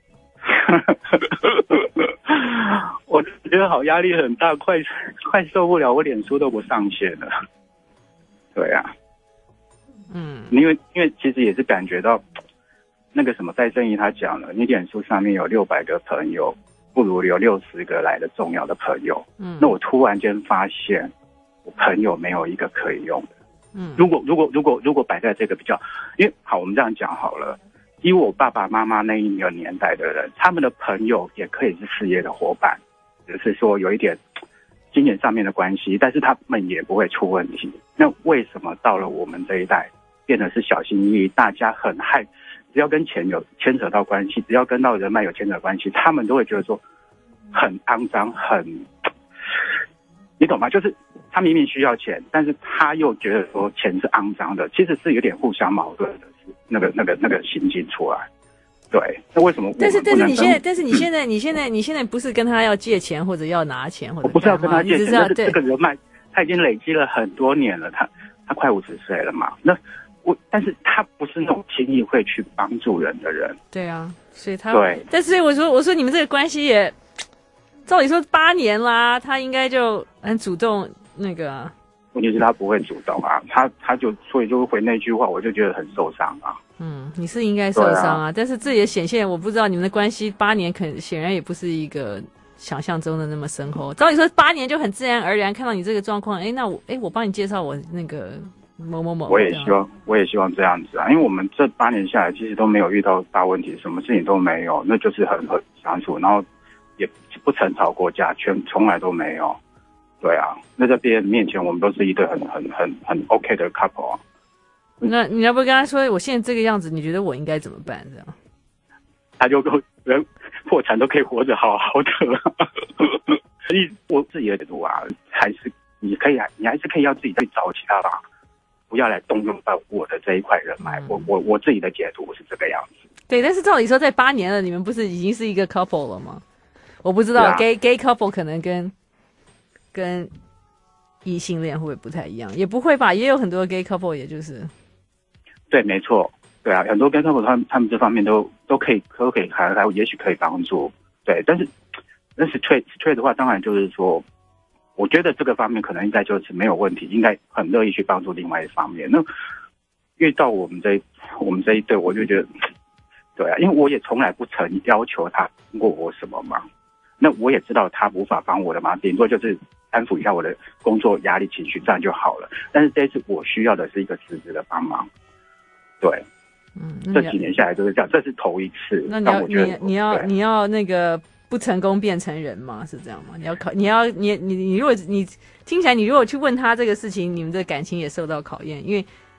我觉得好压力很大，快快受不了，我脸书都不上线了。对啊， 嗯， 因为因为其实也是感觉到那个什么戴正义他讲了，你脸书上面有六百个朋友，不如有六十个来的重要的朋友。嗯，那我突然间发现，我朋友没有一个可以用的。嗯，如果如果如果如果摆在这个比较，因为好，我们这样讲好了，以我爸爸妈妈那一个年代的人，他们的朋友也可以是事业的伙伴，只是说有一点金钱上面的关系，但是他们也不会出问题。那为什么到了我们这一代，变得是小心翼翼，大家很害，只要跟钱有牵扯到关系，只要跟到人脉有牵扯关系，他们都会觉得说很肮脏，很，你懂吗？就是他明明需要钱，但是他又觉得说钱是肮脏的，其实是有点互相矛盾的，那个那个那个心境出来。对，那为什么我们不能？ 但是但是你现在，但是你现在你现在你现在不是跟他要借钱或者要拿钱或者？ 我不是要跟他借钱，但是对这个人脉他已经累积了很多年了，他他快五十岁了嘛。那我，但是他不是那种轻易会去帮助人的人。 对啊，所以他对， 但是我说我说你们这个关系也。照理说八年啦，他应该就很主动那个、啊。 问题是他不会主动啊，他他就所以就回那句话，我就觉得很受伤啊。 嗯，你是应该受伤啊，啊但是这也显现我不知道你们的关系八年，可显然也不是一个想象中的那么深厚。照理说八年就很自然而然看到你这个状况，哎，那我哎我帮你介绍我那个某某某。 我也希望我也希望这样子啊，因为我们这八年下来其实都没有遇到大问题，什么事情都没有，那就是很很相处，然后。也不曾吵过架，全从来都没有。对啊，那在别人面前，我们都是一对很很很很 OK 的 couple 啊。 那你要不跟他说，我现在这个样子，你觉得我应该怎么办？这样， 他就跟人破产都可以活着好好的。所以我自己的解读啊，还是你可以，你还是可以要自己去找其他法，不要来动用到我的这一块人脉。嗯、我我我自己的解读是这个样子。 对，但是照理说，在八年了，你们不是已经是一个 couple 了吗？我不知道、啊、gay gay couple 可能跟跟异性恋会不会不太一样？也不会吧，也有很多 gay couple， 也就是对，没错，对啊，很多 gay couple 他们他们这方面都都可以都可以还还也许可以帮助，对，但是但是 straight straight 的话，当然就是说，我觉得这个方面可能应该就是没有问题，应该很乐意去帮助另外一方面。那遇到我们这我们这一对，我就觉得，对啊，因为我也从来不曾要求他帮过我什么忙。那我也知道他无法帮我的忙，顶多就是安抚一下我的工作压力情绪，这样就好了。但是这一次我需要的是一个实质的帮忙，对，嗯，这几年下来就是这样，这是头一次。 那你要你你要你要那个不成功变成人吗？是这样吗？你要考你要你你你如果你听起来你如果去问他这个事情，你们的感情也受到考验，因为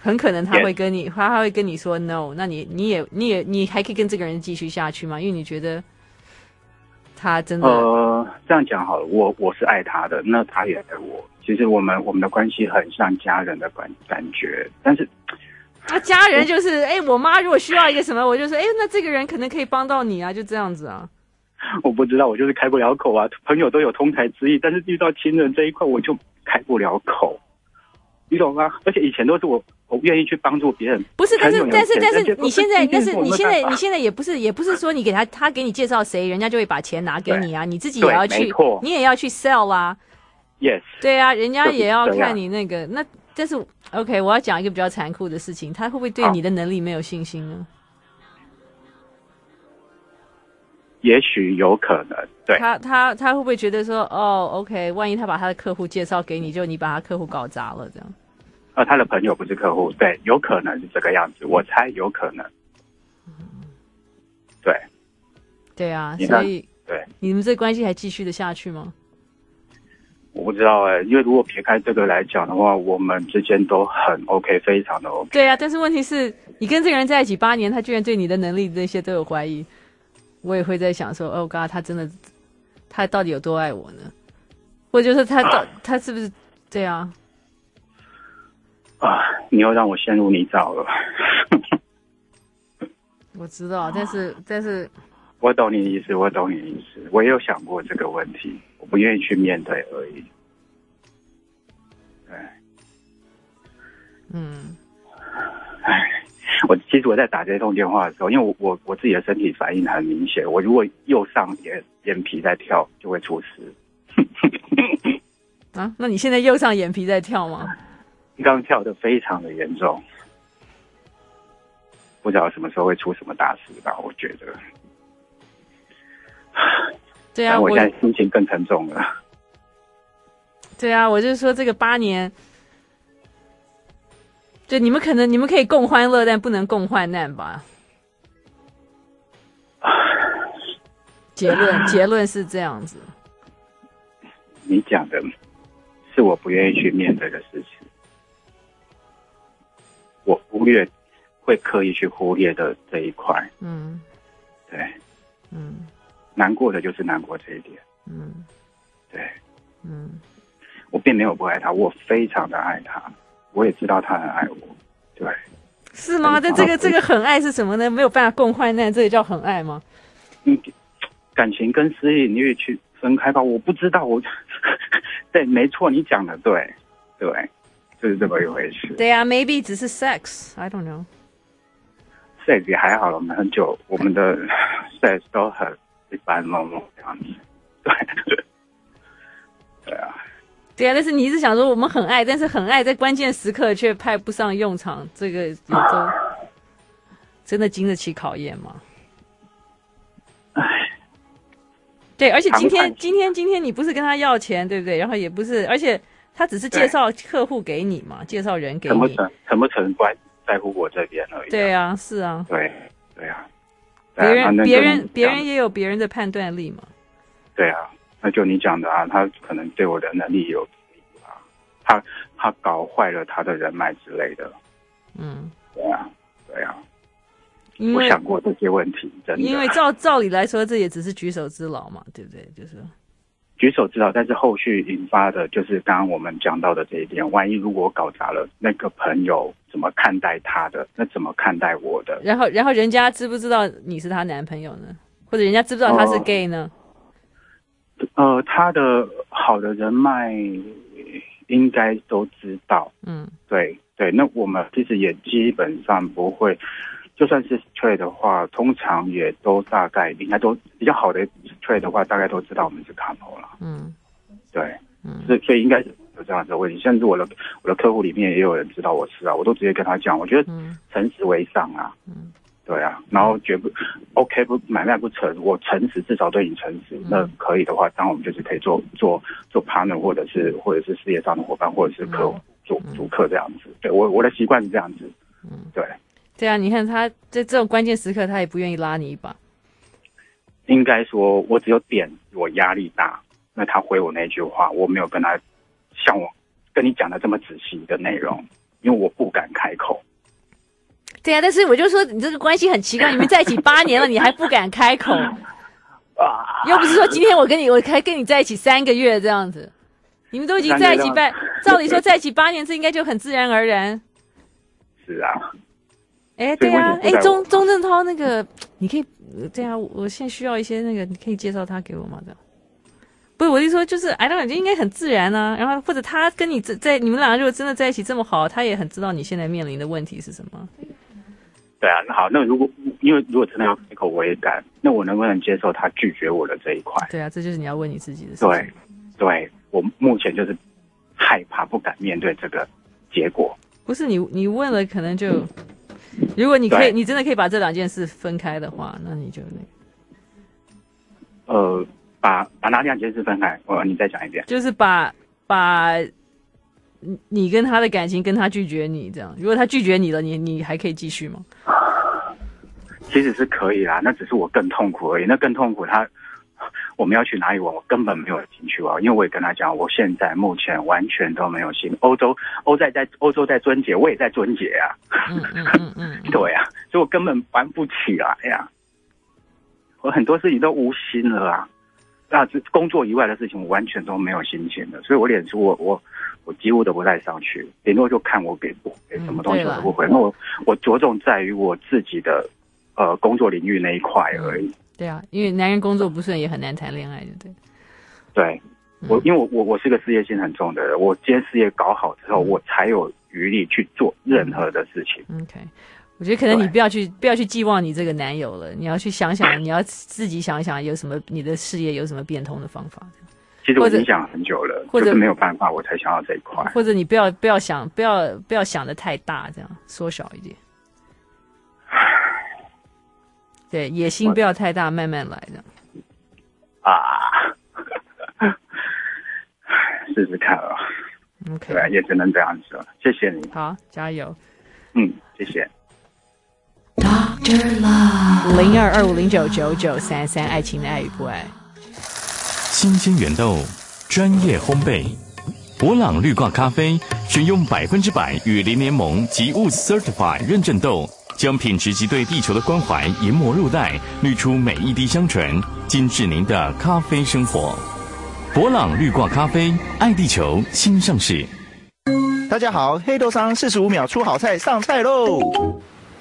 很可能他会跟你，他会跟你说 no， 那你你也你也你还可以跟这个人继续下去吗？因为你觉得他真的呃，这样讲好了，我我是爱他的，那他也爱我。其实我们我们的关系很像家人的感感觉，但是那家人就是哎、欸，我妈如果需要一个什么，我就说哎、欸，那这个人可能可以帮到你啊，就这样子啊。 我不知道，我就是开不了口啊。朋友都有通财之意，但是遇到亲人这一块，我就开不了口，你懂吗？而且以前都是我我愿意去帮助别人， 不是，但是但是但是你现在，但是你现在法你现在也不是也不是说你给他他给你介绍谁，人家就会把钱拿给你啊，你自己也要去，你也要去 sell 啦。 Yes， 对啊，人家也要看你那个那。但是 OK， 我要讲一个比较残酷的事情，他会不会对你的能力没有信心呢？ 也许有可能，对。 他他他会不会觉得说，哦 ，OK， 万一他把他的客户介绍给你，就你把他客户搞砸了，这样？ 呃，他的朋友不是客户，对，有可能是这个样子，我猜有可能。对。 对啊，所以对你们这关系还继续的下去吗？ 我不知道哎、欸，因为如果撇开这个来讲的话，我们之间都很 OK， 非常的 OK。 对啊，但是问题是你跟这个人在一起八年，他居然对你的能力这些都有怀疑，我也会在想说，哦 God， 他真的，他到底有多爱我呢？或者就是他到、啊、他是不是对啊？ 啊，你又让我陷入泥沼了。 我知道，但是但是， 我懂你的意思，我懂你的意思，我也有想过这个问题。我不愿意去面对而已。对， 嗯， 唉，我其实我在打这通电话的时候，因为我我我自己的身体反应很明显，我如果右上眼眼皮在跳，就会出事。 啊？那你现在右上眼皮在跳吗？ 刚跳得非常的严重，不知道什么时候会出什么大事吧？我觉得。 对啊， 我现在心情更沉重了。 对啊，我就是说这个八年，就你们可能你们可以共欢乐，但不能共患难吧？结论结论是这样子。 你讲的是我不愿意去面对的事情，我忽略会刻意去忽略的这一块。 嗯， 对， 嗯。 难过的就是难过这一点， 嗯， 对， 嗯， 我并没有不爱他，我非常的爱他，我也知道他很爱我，对， 是吗？但这个这个很爱是什么呢？没有办法共患难，这也叫很爱吗？ 嗯，感情跟私隐欲去分开吧，我不知道，我对，没错，你讲的对，对，就是这么一回事。 对啊 ，maybe 只是 sex，I don't know。sex 也还好了，我们很久，我们的 sex 都很。一般弄弄这样子，对，对啊， 对啊，但是你是想说我们很爱，但是很爱在关键时刻却派不上用场，这个也都真的经得起考验吗？ 唉， 对，而且今天今天今天你不是跟他要钱，对不对？然后也不是，而且他只是介绍客户给你嘛，介绍人给你， 成不成成不成关在乎我这边而已、啊。 对啊，是啊， 对对啊。 别人别人别人也有别人的判断力嘛。 对啊，那就你讲的啊，他可能对我的能力有啊，他他搞坏了他的人脉之类的。 嗯， 对啊，对啊。 因为我想过这些问题，真的。 因为照照理来说，这也只是举手之劳嘛，对不对？就是举手之劳，但是后续引发的就是刚刚我们讲到的这一点。万一如果搞砸了，那个朋友怎么看待他的？那怎么看待我的？ 然后，然后人家知不知道你是他男朋友呢？或者人家知不知道他是 gay 呢？ 呃，他的好的人脉应该都知道。 嗯， 对对。那我们其实也基本上不会。就算是 trade 的话，通常也都大概应该都比较好的 trade 的话，大概都知道我们是卡头了。 嗯， 对， 嗯， 所以所以应该是有这样子的问题。甚至我的我的客户里面也有人知道我是啊，我都直接跟他讲，我觉得诚实为上啊。 嗯， 对啊，然后绝不 OK 不买卖不成，我诚实至少对你诚实， 嗯、 那可以的话，当然我们就是可以做做做 partner 或者是或者是事业上的伙伴，或者是客户主主客这样子。对我我的习惯是这样子。 嗯， 对。 对啊，你看他在这种关键时刻，他也不愿意拉你一把。 应该说，我只有点我压力大，那他回我那句话，我没有跟他像我跟你讲的这么仔细的内容，因为我不敢开口。 对啊，但是我就说你这个关系很奇怪，你们在一起八年了，你还不敢开口，又不是说今天我跟你我才跟你在一起三个月这样子，你们都已经在一起半，照理说在一起八年，这应该就很自然而然。 是啊。 哎，对啊，哎，钟钟镇涛那个，你可以，对啊，我现在需要一些那个，你可以介绍他给我吗？这样，不是我是说，就是哎，那应该很自然啊。然后或者他跟你在在你们两个如果真的在一起这么好，他也很知道你现在面临的问题是什么。 对啊，那好，那如果因为如果真的要开口，我也敢，那我能不能接受他拒绝我的这一块？ 对啊，这就是你要问你自己的事情。 对，对我目前就是害怕，不敢面对这个结果。 不是你，你问了，可能就。嗯如果你可以，你真的可以把这两件事分开的话，那你就那个，呃，把把哪两件事分开？我你再讲一遍。 就是把把你跟他的感情跟他拒绝你这样。如果他拒绝你了，你你还可以继续吗？ 其实是可以啦，那只是我更痛苦而已。那更痛苦他，我们要去哪里玩，我根本没有兴趣啊。因为我也跟他讲，我现在目前完全都没有心。欧洲欧在在欧洲在春节，我也在春节啊。 嗯嗯嗯嗯， 对啊，所以我根本玩不起来呀。我很多事情都无心了啊，那工作以外的事情我完全都没有心情了。所以我脸书我我我几乎都不带上去，顶多就看我给不给什么东西我都不回。那、嗯、我我着重在于我自己的呃工作领域那一块而已。 对啊，因为男人工作不顺也很难谈恋爱，对不对？ 对，我因为我我我是个事业心很重的人，我今天事业搞好之后，我才有余力去做任何的事情。 OK， 我觉得可能你不要去不要去寄望你这个男友了，你要去想想，你要自己想想有什么你的事业有什么变通的方法。 其实我已经想很久了，或者就是没有办法，我才想到这一块。 或者你不要不要想不要不要想的太大，这样缩小一点。对，野心不要太大，慢慢来的。 啊，试试看啊。 OK， 对，也只能这样子了。谢谢你。 好，加油。 嗯，谢谢。 Doctor Love 零二二五零九九九三三，爱情的爱与不爱。 新鲜原豆，专业烘焙，伯朗绿挂咖啡选用百分之百与零联盟及 W O O D Certified 认证豆。将品质及对地球的关怀研磨入袋，滤出每一滴香醇，精致您的咖啡生活。伯朗绿挂咖啡，爱地球，新上市。 大家好，黑豆商四十五秒出好菜上菜喽！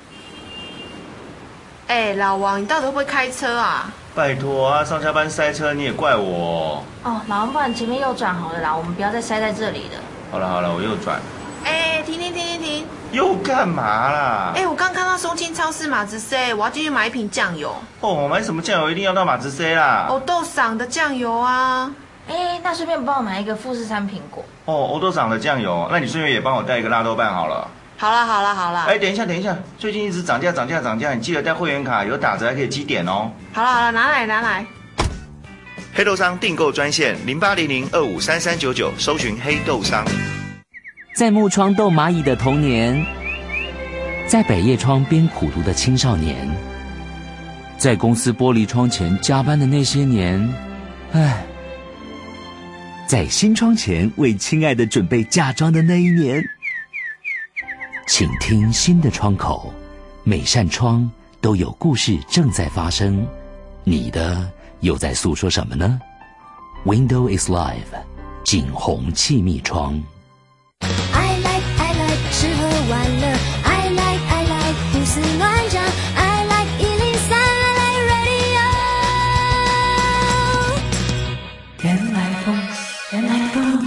哎、欸，老王，你到底会不会开车啊？ 拜托啊，上下班塞车你也怪我。 哦，老王，不然前面右转好了啦，我们不要再塞在这里了。 好了好了，我右转。 哎、欸，停停停停停！ 又干嘛啦？ 哎、欸，我刚看到松青超市马子 C， 我要进去买一瓶酱油。 哦，买什么酱油一定要到马子 C 啦？ 欧豆赏的酱油啊。哎、欸，那顺便帮我买一个富士山苹果。 哦，欧豆赏的酱油，那你顺便也帮我带一个纳豆瓣好了。 好啦好啦好啦。 哎，等一下等一下，最近一直涨价涨价涨价，你记得带会员卡，有打折还可以积点哦。 好啦好啦，拿来拿来。 黑豆商订购专线零八零零二五三三九九，搜寻黑豆商。 在木窗逗蚂蚁的童年，在百叶窗边苦读的青少年，在公司玻璃窗前加班的那些年，唉，在新窗前为亲爱的准备嫁妆的那一年，请听新的窗口，每扇窗都有故事正在发生，你的又在诉说什么呢？ Window is Live， 景洪气密窗。 I like I like 吃喝玩乐 I like I like 胡思乱想 I like 一零三 I like radio 原来风原来风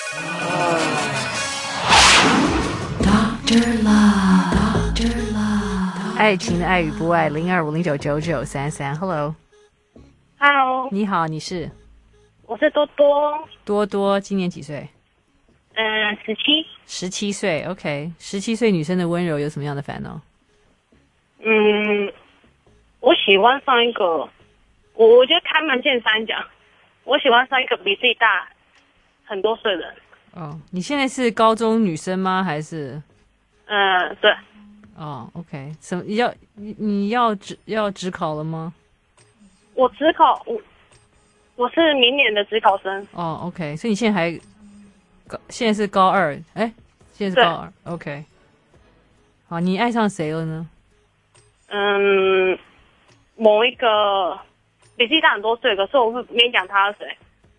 Doctor Love Doctor Love 爱情的爱与不爱零二五零九九九三三 Hello Hello 你好，你是？ 我是多多多多今年几岁？ 嗯，十七， 十七岁 ，OK， 十七岁女生的温柔有什么样的烦恼？ 嗯，我喜欢上一个，我我觉得开门见山讲，我喜欢上一个比自己大很多岁的人。 哦，你现在是高中女生吗？还是？ 嗯，对。 哦 ，OK， 什么要你你要职要职考了吗？ 我职考，我我是明年的职考生。 哦 ，OK， 所以你现在还。现在是高二，哎，现在是高二 ，OK。 好，你爱上谁了呢？ 嗯，某一个比自己大很多岁，可是我不没讲他是谁。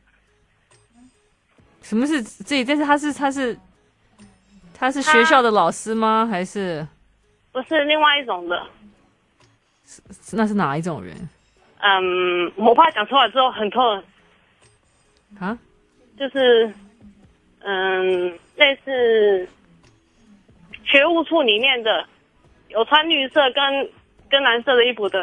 什么是这？但是他是他是他是学校的老师吗？还是不是另外一种的？ 那是哪一种人？ 嗯，我怕讲出来之后很痛。 啊？ 就是嗯，类似学务处里面的，有穿绿色跟跟蓝色的衣服的。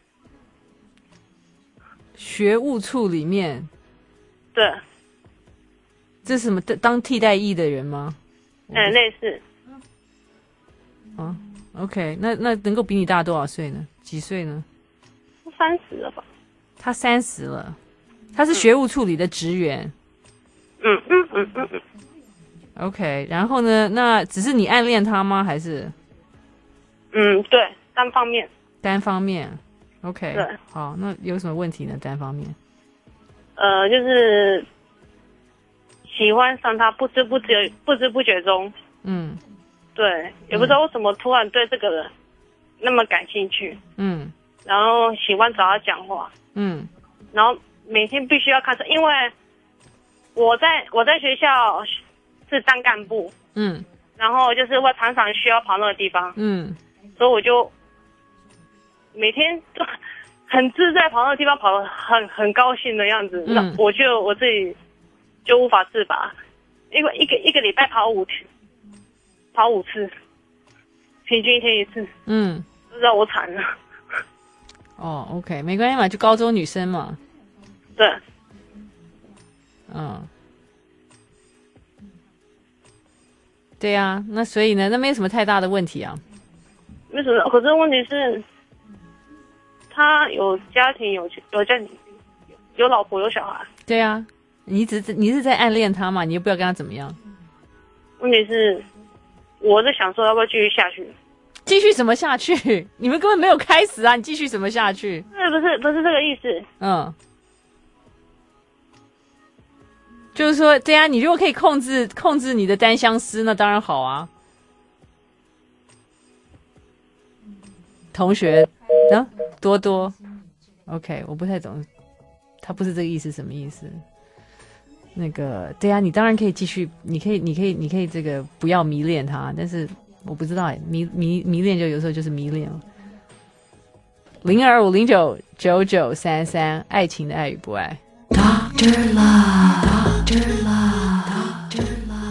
学务处里面？ 对。 这是什么？当替代役的人吗？ 嗯，类似。 啊 ，OK， 那那能够比你大多少岁呢？几岁呢？ 三十了吧？ 他三十了，他是学务处里的职员。 嗯嗯嗯嗯嗯。 OK， 然后呢？那只是你暗恋他吗？还是？ 嗯，对，单方面。 单方面 ，OK。 对。 好，那有什么问题呢？单方面。 呃，就是喜欢上他，不知不觉不知不觉中。嗯。对，也不知道为什么突然对这个人那么感兴趣。嗯。然后喜欢找他讲话。嗯。然后每天必须要看他，因为我在我在学校是当干部。嗯。然后就是会常常需要跑那个地方。嗯。所以我就每天就很自在跑那个地方，跑得很很高兴的样子。嗯。我就我自己就无法自拔，因为一个一个礼拜跑五天。跑五次，平均一天一次。嗯，让我惨了。 哦 ，OK， 没关系嘛，就高中女生嘛。 对。 嗯。对呀、啊，那所以呢，那没有什么太大的问题啊。 没什么，可是问题是，他有家庭，有有家庭，有老婆，有小孩。 对呀、啊，你只你是在暗恋他嘛，你又不要跟他怎么样。 问题是。我在想说要不要继续下去？ 继续什么下去？你们根本没有开始啊！你继续什么下去？ 不是不是不是这个意思。嗯， 就是说，对啊，你如果可以控制控制你的单相思，那当然好啊。同学，啊，多多 ，OK， 我不太懂，他不是这个意思，什么意思？那个，对啊，你当然可以继续，你可以，你可以，你可以这个不要迷恋他，但是我不知道哎，迷迷迷恋就有时候就是迷恋了。零二五零九九九三三，爱情的爱与不爱。Doctor Love, Doctor Love, Doctor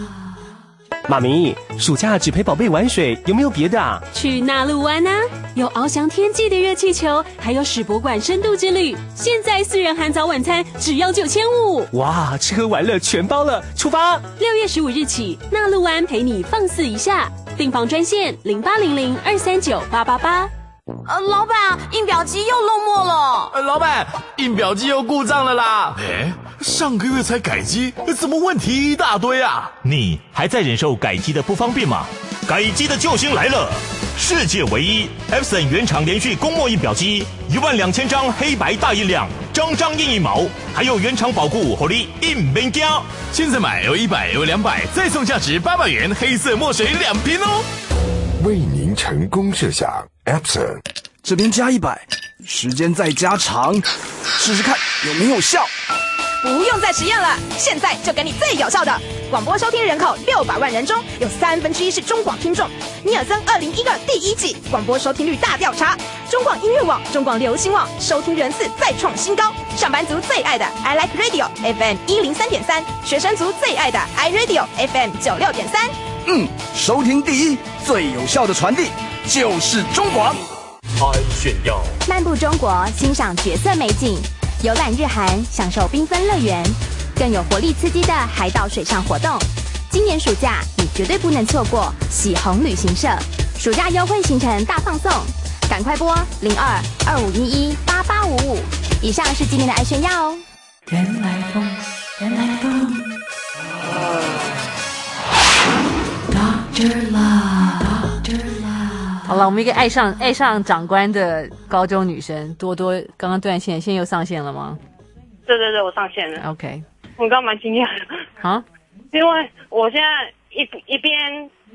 Love。妈咪，暑假只陪宝贝玩水，有没有别的啊？ 去纳鹿湾啊，有翱翔天际的热气球，还有史博馆深度之旅。现在四人含早晚餐只要九千五。 哇，吃喝玩乐全包了，出发！ 六月十五日起，纳鹿湾陪你放肆一下，订房专线零八零零二三九八八八。 呃，老板，印表机又漏墨了。 呃，老板，印表机又故障了啦。哎，上个月才改机，怎么问题一大堆啊？ 你还在忍受改机的不方便吗？改机的救星来了！世界唯一 Epson 原厂连续公墨印表机，一万两千张黑白大印量，张张印一毛，还有原厂保固，火力印没加。 现在买 L 一百 L 两百，再送价值八百元黑色墨水两瓶哦。 为您成功设想 Epson。 这边加一百，时间再加长，试试看有没有效。 不用再实验了，现在就给你最有效的。广播收听人口六百万人中，有三分之一是中广听众。尼尔森二零一二第一季广播收听率大调查，中广音乐网、中广流行网收听人次再创新高。上班族最爱的 I Like Radio F M 一零三点三，学生族最爱的 I Radio F M 九六点三。 嗯，收听第一，最有效的传递就是中广。 安炫耀， 漫步中国，欣赏绝色美景，游览日韩，享受缤纷乐园，更有活力刺激的海岛水上活动。今年暑假你绝对不能错过喜鸿旅行社暑假优惠行程大放送，赶快拨零二二五一一八八五五。以上是今天的爱炫耀哦。 原来风，原来风。Doctor Love，Doctor Love。 好了，我们一个爱上爱上长官的高中女生多多，刚刚断线，现在又上线了吗？ 对对对，我上线了。 OK， 我刚蛮惊讶的。 啊？ 因为我现在一一边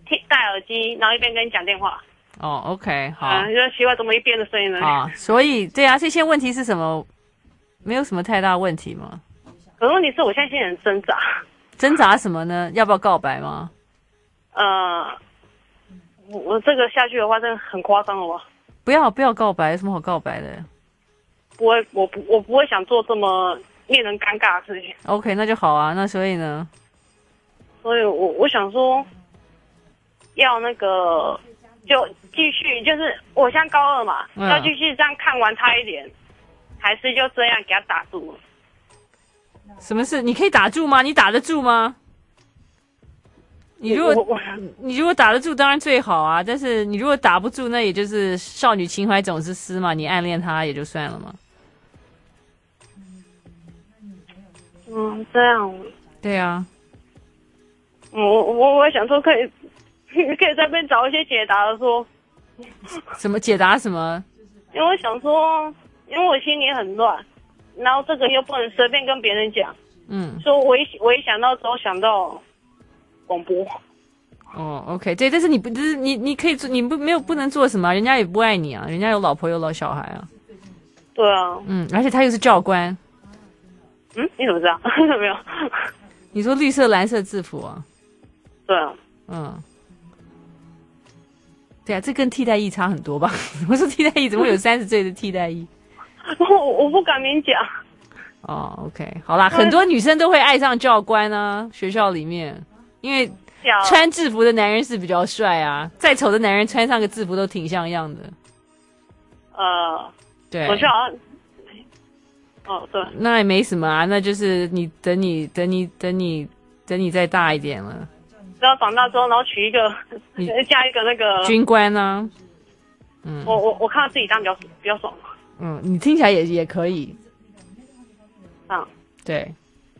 听戴耳机，然后一边跟你讲电话。 哦 ，OK， 好。 嗯，就奇怪怎么一边的声音呢？ 啊，所以对啊，这些问题是什么？没有什么太大问题吗？ 可是问题是我现在心里很挣扎。 挣扎什么呢？要不要告白吗？ 呃，我我这个下去的话，真的很夸张了吧？ 不要不要告白，有什么好告白的？ 不会，我不我不会想做这么令人尴尬的事情。 OK， 那就好啊。那所以呢？ 所以我我想说，要那个就继续，就是我现在高二嘛， 嗯、 要继续这样看完他一点，还是就这样给他打住了？ 什么事？你可以打住吗？你打得住吗？你如果你如果打得住，当然最好啊。但是你如果打不住，那也就是少女情怀总是诗嘛。你暗恋他也就算了嘛。 嗯，这样。 对啊。 嗯，我我我想说可以，可以在这边找一些解答的说。 什么解答什么？ 因为我想说，因为我心里很乱，然后这个又不能随便跟别人讲。 嗯。 所以我一我一想到之后想到。广播哦 ，OK， 对，但是你不就是你你可以做，你不没有不能做什么，人家也不爱你啊，人家有老婆有老小孩啊。 对啊， 嗯，而且他又是教官。 嗯，你怎么知道？没有。 你说绿色蓝色制服啊？ 对啊。 嗯。对啊，这跟替代役差很多吧？我说替代役怎么会有三十岁的替代役？ 我我不敢明讲。 哦 ，OK， 好啦，很多女生都会爱上教官啊，学校里面。因为穿制服的男人是比较帅啊，再丑的男人穿上个制服都挺像样的。 呃， 对， 我就好像，哦，对， 那也没什么啊，那就是你等你等你等你等你再大一点了， 只要长大之后，然后娶一个，加一个那个军官啊。嗯， 我我我看到自己当比较比较爽。 嗯，你听起来也也可以。 啊， 对。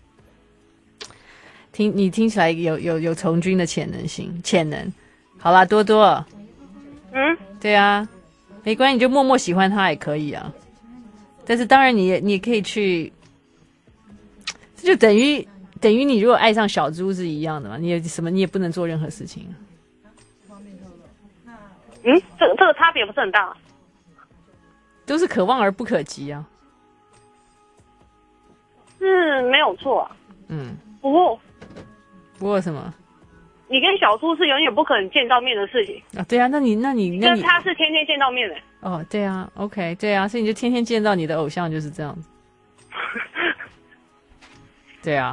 听你听起来有有有从军的潜能性潜能，好啦，多多， 嗯， 对啊，没关系，你就默默喜欢他也可以啊。但是当然你也你也可以去，这就等于等于你如果爱上小猪是一样的嘛，你也什么你也不能做任何事情。 嗯，这个这个差别不是很大， 都是可望而不可及啊。 是没有错啊。 嗯， 不过。 不过什么？ 你跟小猪是永远不可能见到面的事情啊！对啊，那你那你那你跟他是天天见到面的。 哦，对啊 ，OK， 对啊，所以你就天天见到你的偶像就是这样子。对啊，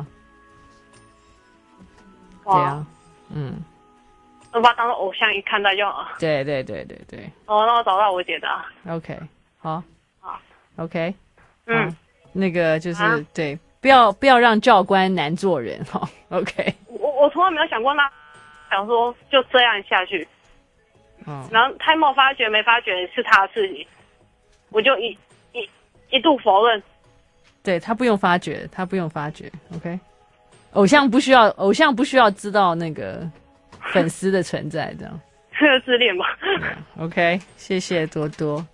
对啊，嗯， 我把他当做偶像一看待就好。 对对对对对。 哦，那我找到我解答。 OK， 好， 好 ，OK， 嗯， 那个就是、 啊、 对。不要不要让教官难做人哈、哦、，OK。 我我从来没有想过那，想说就这样下去， 嗯， 然后他没有发觉没发觉是他的事情，我就一一一度否认。 对他不用发觉，他不用发觉 ，OK。偶像不需要，偶像不需要知道那个粉丝的存在，这样。 这个自恋吧。 OK， 谢谢多多。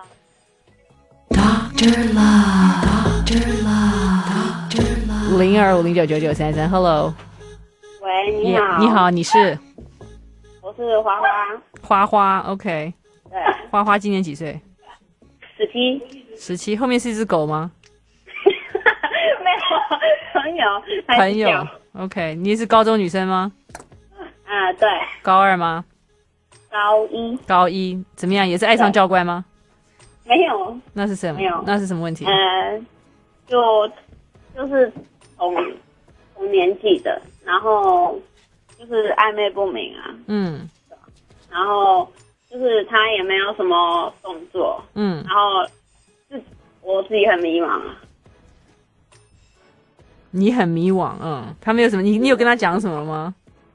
Doctor Love, Doctor Love, Doctor Love。 零二五零九九九三三 ，Hello。 喂，你好。 你好，你是？ 我是花花。 花花 ，OK。 对。 花花今年几岁？ 十七。 十七，后面是一只狗吗？ 没有，朋友。 朋友 ，OK。你是高中女生吗？ 啊，对。 高二吗？ 高一。 高一，怎么样？也是爱上教官吗？ 没有。 那是什么？ 没有。 那是什么问题？ 呃，就就是同同年纪的，然后就是暧昧不明啊。 嗯。 然后就是他也没有什么动作。 嗯。 然后是我自己很迷茫啊。 你很迷惘，嗯。他没有什么，你你有跟他讲什么吗？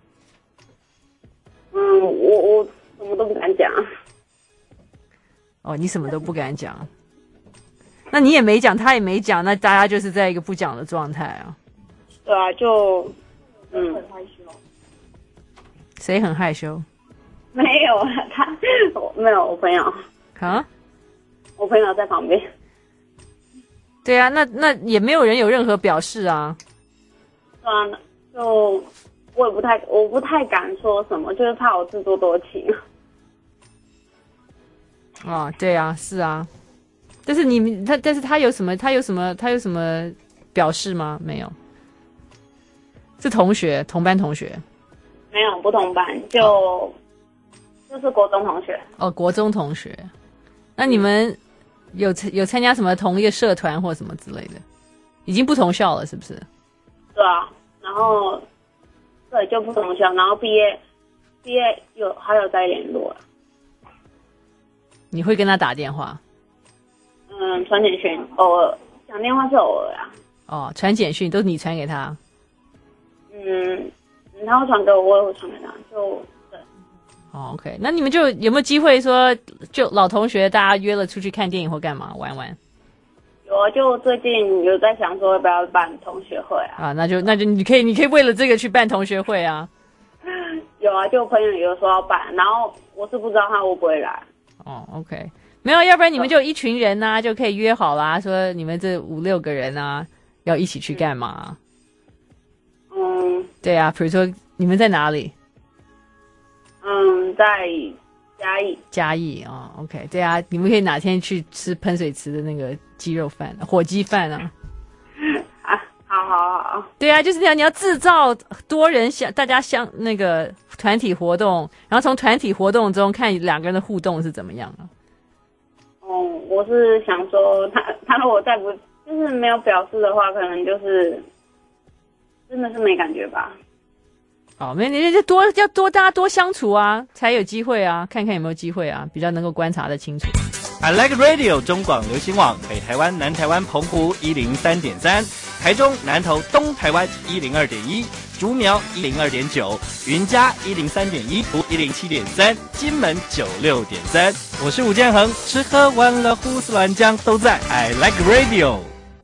嗯，我我什么都不敢讲。 哦，你什么都不敢讲，那你也没讲，他也没讲，那大家就是在一个不讲的状态啊。 对啊，就嗯，很害羞。 谁很害羞？ 没有啊，他没有我朋友。 啊？ 我朋友在旁边。 对啊，那那也没有人有任何表示啊。 对啊，就我也不太我不太敢说什么，就是怕我自作多情。 啊，对啊，是啊。但是你他，但是他有什么？他有什么？他有什么表示吗？没有。是同学，同班同学。 没有，不同班，就、哦、就是国中同学。 哦，国中同学。那你们有有参加什么同一个社团或什么之类的？已经不同校了，是不是？ 对啊，然后对就不同校，然后毕业毕业有还有在联络。 你会跟他打电话？ 嗯，传简讯，偶尔讲电话是偶尔啊。 哦，传简讯都是你传给他？ 嗯，他会传给我，我也会传给他，就对。 哦 ，OK， 那你们就有没有机会说，就老同学大家约了出去看电影或干嘛玩玩？ 有啊，就最近有在想说要不要办同学会啊？ 啊，那就那就你可以你可以为了这个去办同学会啊。 有啊，就朋友有说要办，然后我是不知道他会不会来。 哦 ，OK， 没有，要不然你们就一群人呐、啊，就可以约好啦，说你们这五六个人啊，要一起去干嘛？ 嗯， 对啊，比如说你们在哪里？ 嗯，在嘉义。 嘉义啊、哦、，OK， 对啊，你们可以哪天去吃喷水池的那个鸡肉饭、火鸡饭啊？ 啊，好好好。 对啊，就是你要你要制造多人相大家相那个团体活动，然后从团体活动中看两个人的互动是怎么样啊？ 哦，我是想说他他如果再不就是没有表示的话，可能就是真的是没感觉吧。 哦，没，你就多要多大家多相处啊，才有机会啊，看看有没有机会啊，比较能够观察得清楚。 I Like Radio 中广流行网北台湾、南台湾、澎湖一零三点三，台中、南投、东台湾一零二点一，竹苗一零二点九，云嘉一零三点一，一零七点三，金门九六点三。我是吴建衡，吃喝玩乐胡思乱讲都在 I Like Radio。